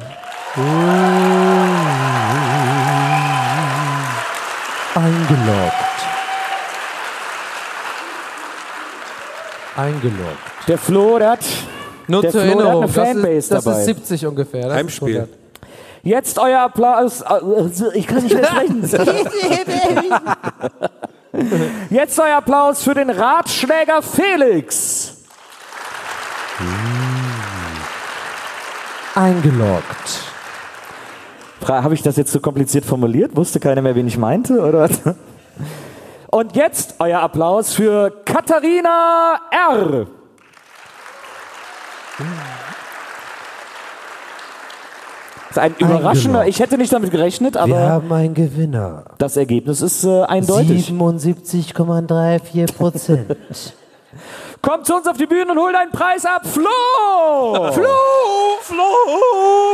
Eingeloggt. Eingeloggt. Der Flo, der hat, Nur der zur Flo, der hat Erinnerung, eine das Fanbase ist, das dabei. ist siebzig ungefähr. Das Heimspiel. ist Jetzt euer Applaus. Ich kann nicht mehr sprechen. Jetzt euer Applaus für den Ratschläger Felix. Eingeloggt. Habe ich das jetzt so kompliziert formuliert? Wusste keiner mehr, wen ich meinte? Oder? Und jetzt euer Applaus für Katharina R. Das ist ein überraschender, ich hätte nicht damit gerechnet, aber Wir haben einen Gewinner. das Ergebnis ist äh, eindeutig. siebenundsiebzig Komma vierunddreißig Prozent. Kommt zu uns auf die Bühne und holt einen Preis ab. Flo! Flo! Flo!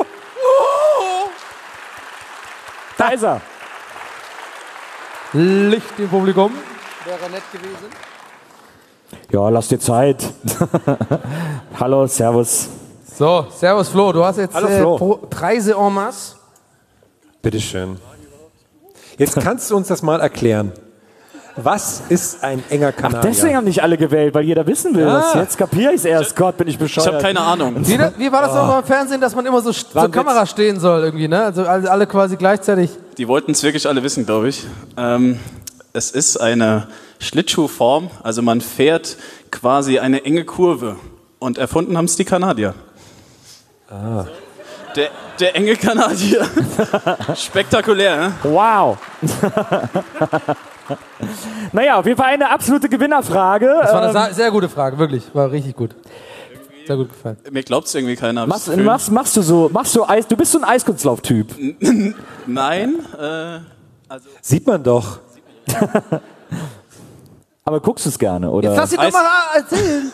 Da ist er. Licht im Publikum. Wäre nett gewesen. Ja, lass dir Zeit. Hallo, servus. So, servus Flo, du hast jetzt Hallo, äh, Flo. Pro- Preise en masse. Bitteschön. Jetzt kannst du uns das mal erklären. Was ist ein enger Kanadier? Deswegen haben nicht alle gewählt, weil jeder wissen will. Ja. Das. Jetzt kapiere ich es erst. Gott, bin ich bescheuert. Ich habe keine Ahnung. Wie, wie war das noch beim Fernsehen, dass man immer so st- zur War ein Kamera stehen soll irgendwie, ne? Also alle alle quasi gleichzeitig. Die wollten es wirklich alle wissen, glaube ich. Ähm, es ist eine Schlittschuhform, also man fährt quasi eine enge Kurve. Und erfunden haben es die Kanadier. Ah. Der, der enge Kanadier. Spektakulär, ne? Wow. Naja, auf jeden Fall eine absolute Gewinnerfrage. Das war eine Ähm, sa- sehr gute Frage, wirklich. War richtig gut. Sehr gut gefallen. Mir glaubt es irgendwie keiner. hab ich machst, das Gefühl. machst, machst du so, machst du Eis, du bist so ein Eiskunstlauf-Typ. Nein, äh, also Sieht man doch. Aber guckst du es gerne, oder? Jetzt lass ihn doch Eis- mal erzählen.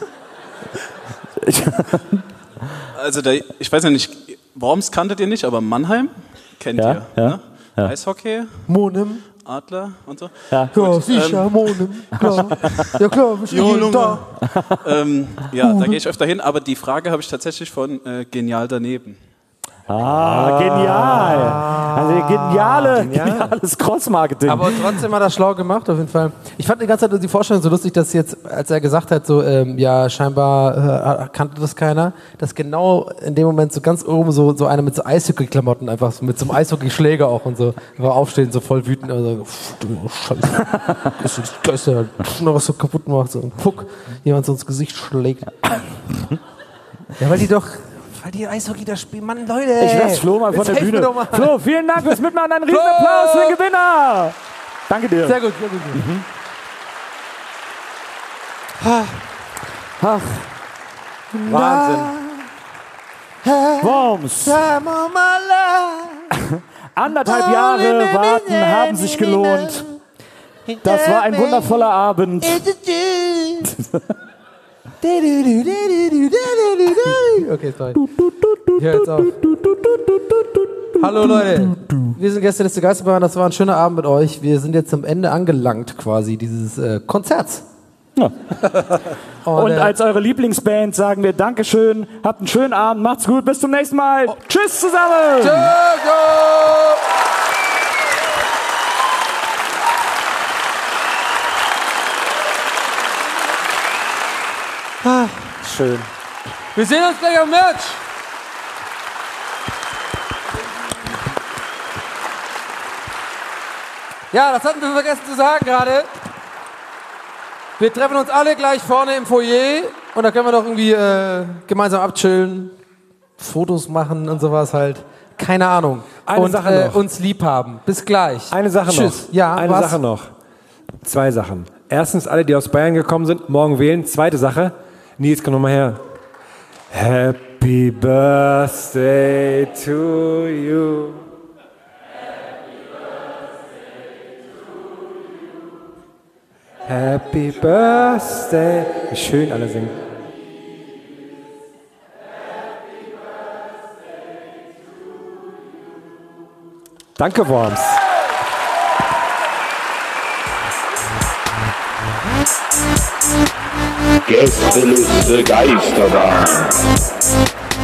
Also der, ich weiß ja nicht, Worms kanntet ihr nicht, aber Mannheim kennt Ja, ihr. ja, Ne? ja. Eishockey, Monem. Adler und so. Ja. Ja, sicher, ähm, Monem. Klar. Ja klar, wir stehen jeden Tag. Ähm, ja, da gehe ich öfter hin, aber die Frage habe ich tatsächlich von äh, Genial daneben. Ah, genial. Also geniale, genial. geniales Cross-Marketing. Aber trotzdem hat er schlau gemacht, auf jeden Fall. Ich fand die ganze Zeit die Vorstellung so lustig, dass jetzt, als er gesagt hat, so, ähm, ja, scheinbar äh, kannte das keiner, dass genau in dem Moment so ganz oben so, so einer mit so Eishockey-Klamotten einfach, so mit so einem Eishockey-Schläger auch und so, war aufstehen, so voll wütend, also, pff, du Scheiße, das ist das Geist, noch was so kaputt macht, so, und puck, jemand so ins Gesicht schlägt. Ja, weil die doch, weil die Eishockey da spielen. Mann, Leute. Ich lass Flo mal von der Bühne. Flo, vielen Dank fürs Mitmachen. Einen riesen Applaus für den Gewinner. Danke dir. Sehr gut, sehr gut. Mhm. Ach. Wahnsinn. Worms. Anderthalb Jahre warten haben sich gelohnt. Das war ein wundervoller Abend. Okay, sorry. Ich hör jetzt auf. Hallo Leute, wir sind Gästeliste Geisterbahn, das war ein schöner Abend mit euch. Wir sind jetzt am Ende angelangt quasi dieses äh, Konzerts. Ja. Und, Und äh, als eure Lieblingsband sagen wir Dankeschön, habt einen schönen Abend, macht's gut, bis zum nächsten Mal. Oh. Tschüss zusammen! Tschüss! Ah, schön. Wir sehen uns gleich am Merch. Ja, das hatten wir vergessen zu sagen gerade. Wir treffen uns alle gleich vorne im Foyer und da können wir doch irgendwie äh, gemeinsam abchillen, Fotos machen und sowas halt. Keine Ahnung. Eine und Sache äh, noch. uns lieb haben. Bis gleich. Eine Sache Tschüss. noch. Ja, Eine was? Sache noch. Zwei Sachen. Erstens, alle, die aus Bayern gekommen sind, morgen wählen. Zweite Sache. Nils, komm noch mal her. Happy Birthday to you. Happy Birthday. Wie schön alle singen. Danke, Worms. Gästeliste Geisterbahn.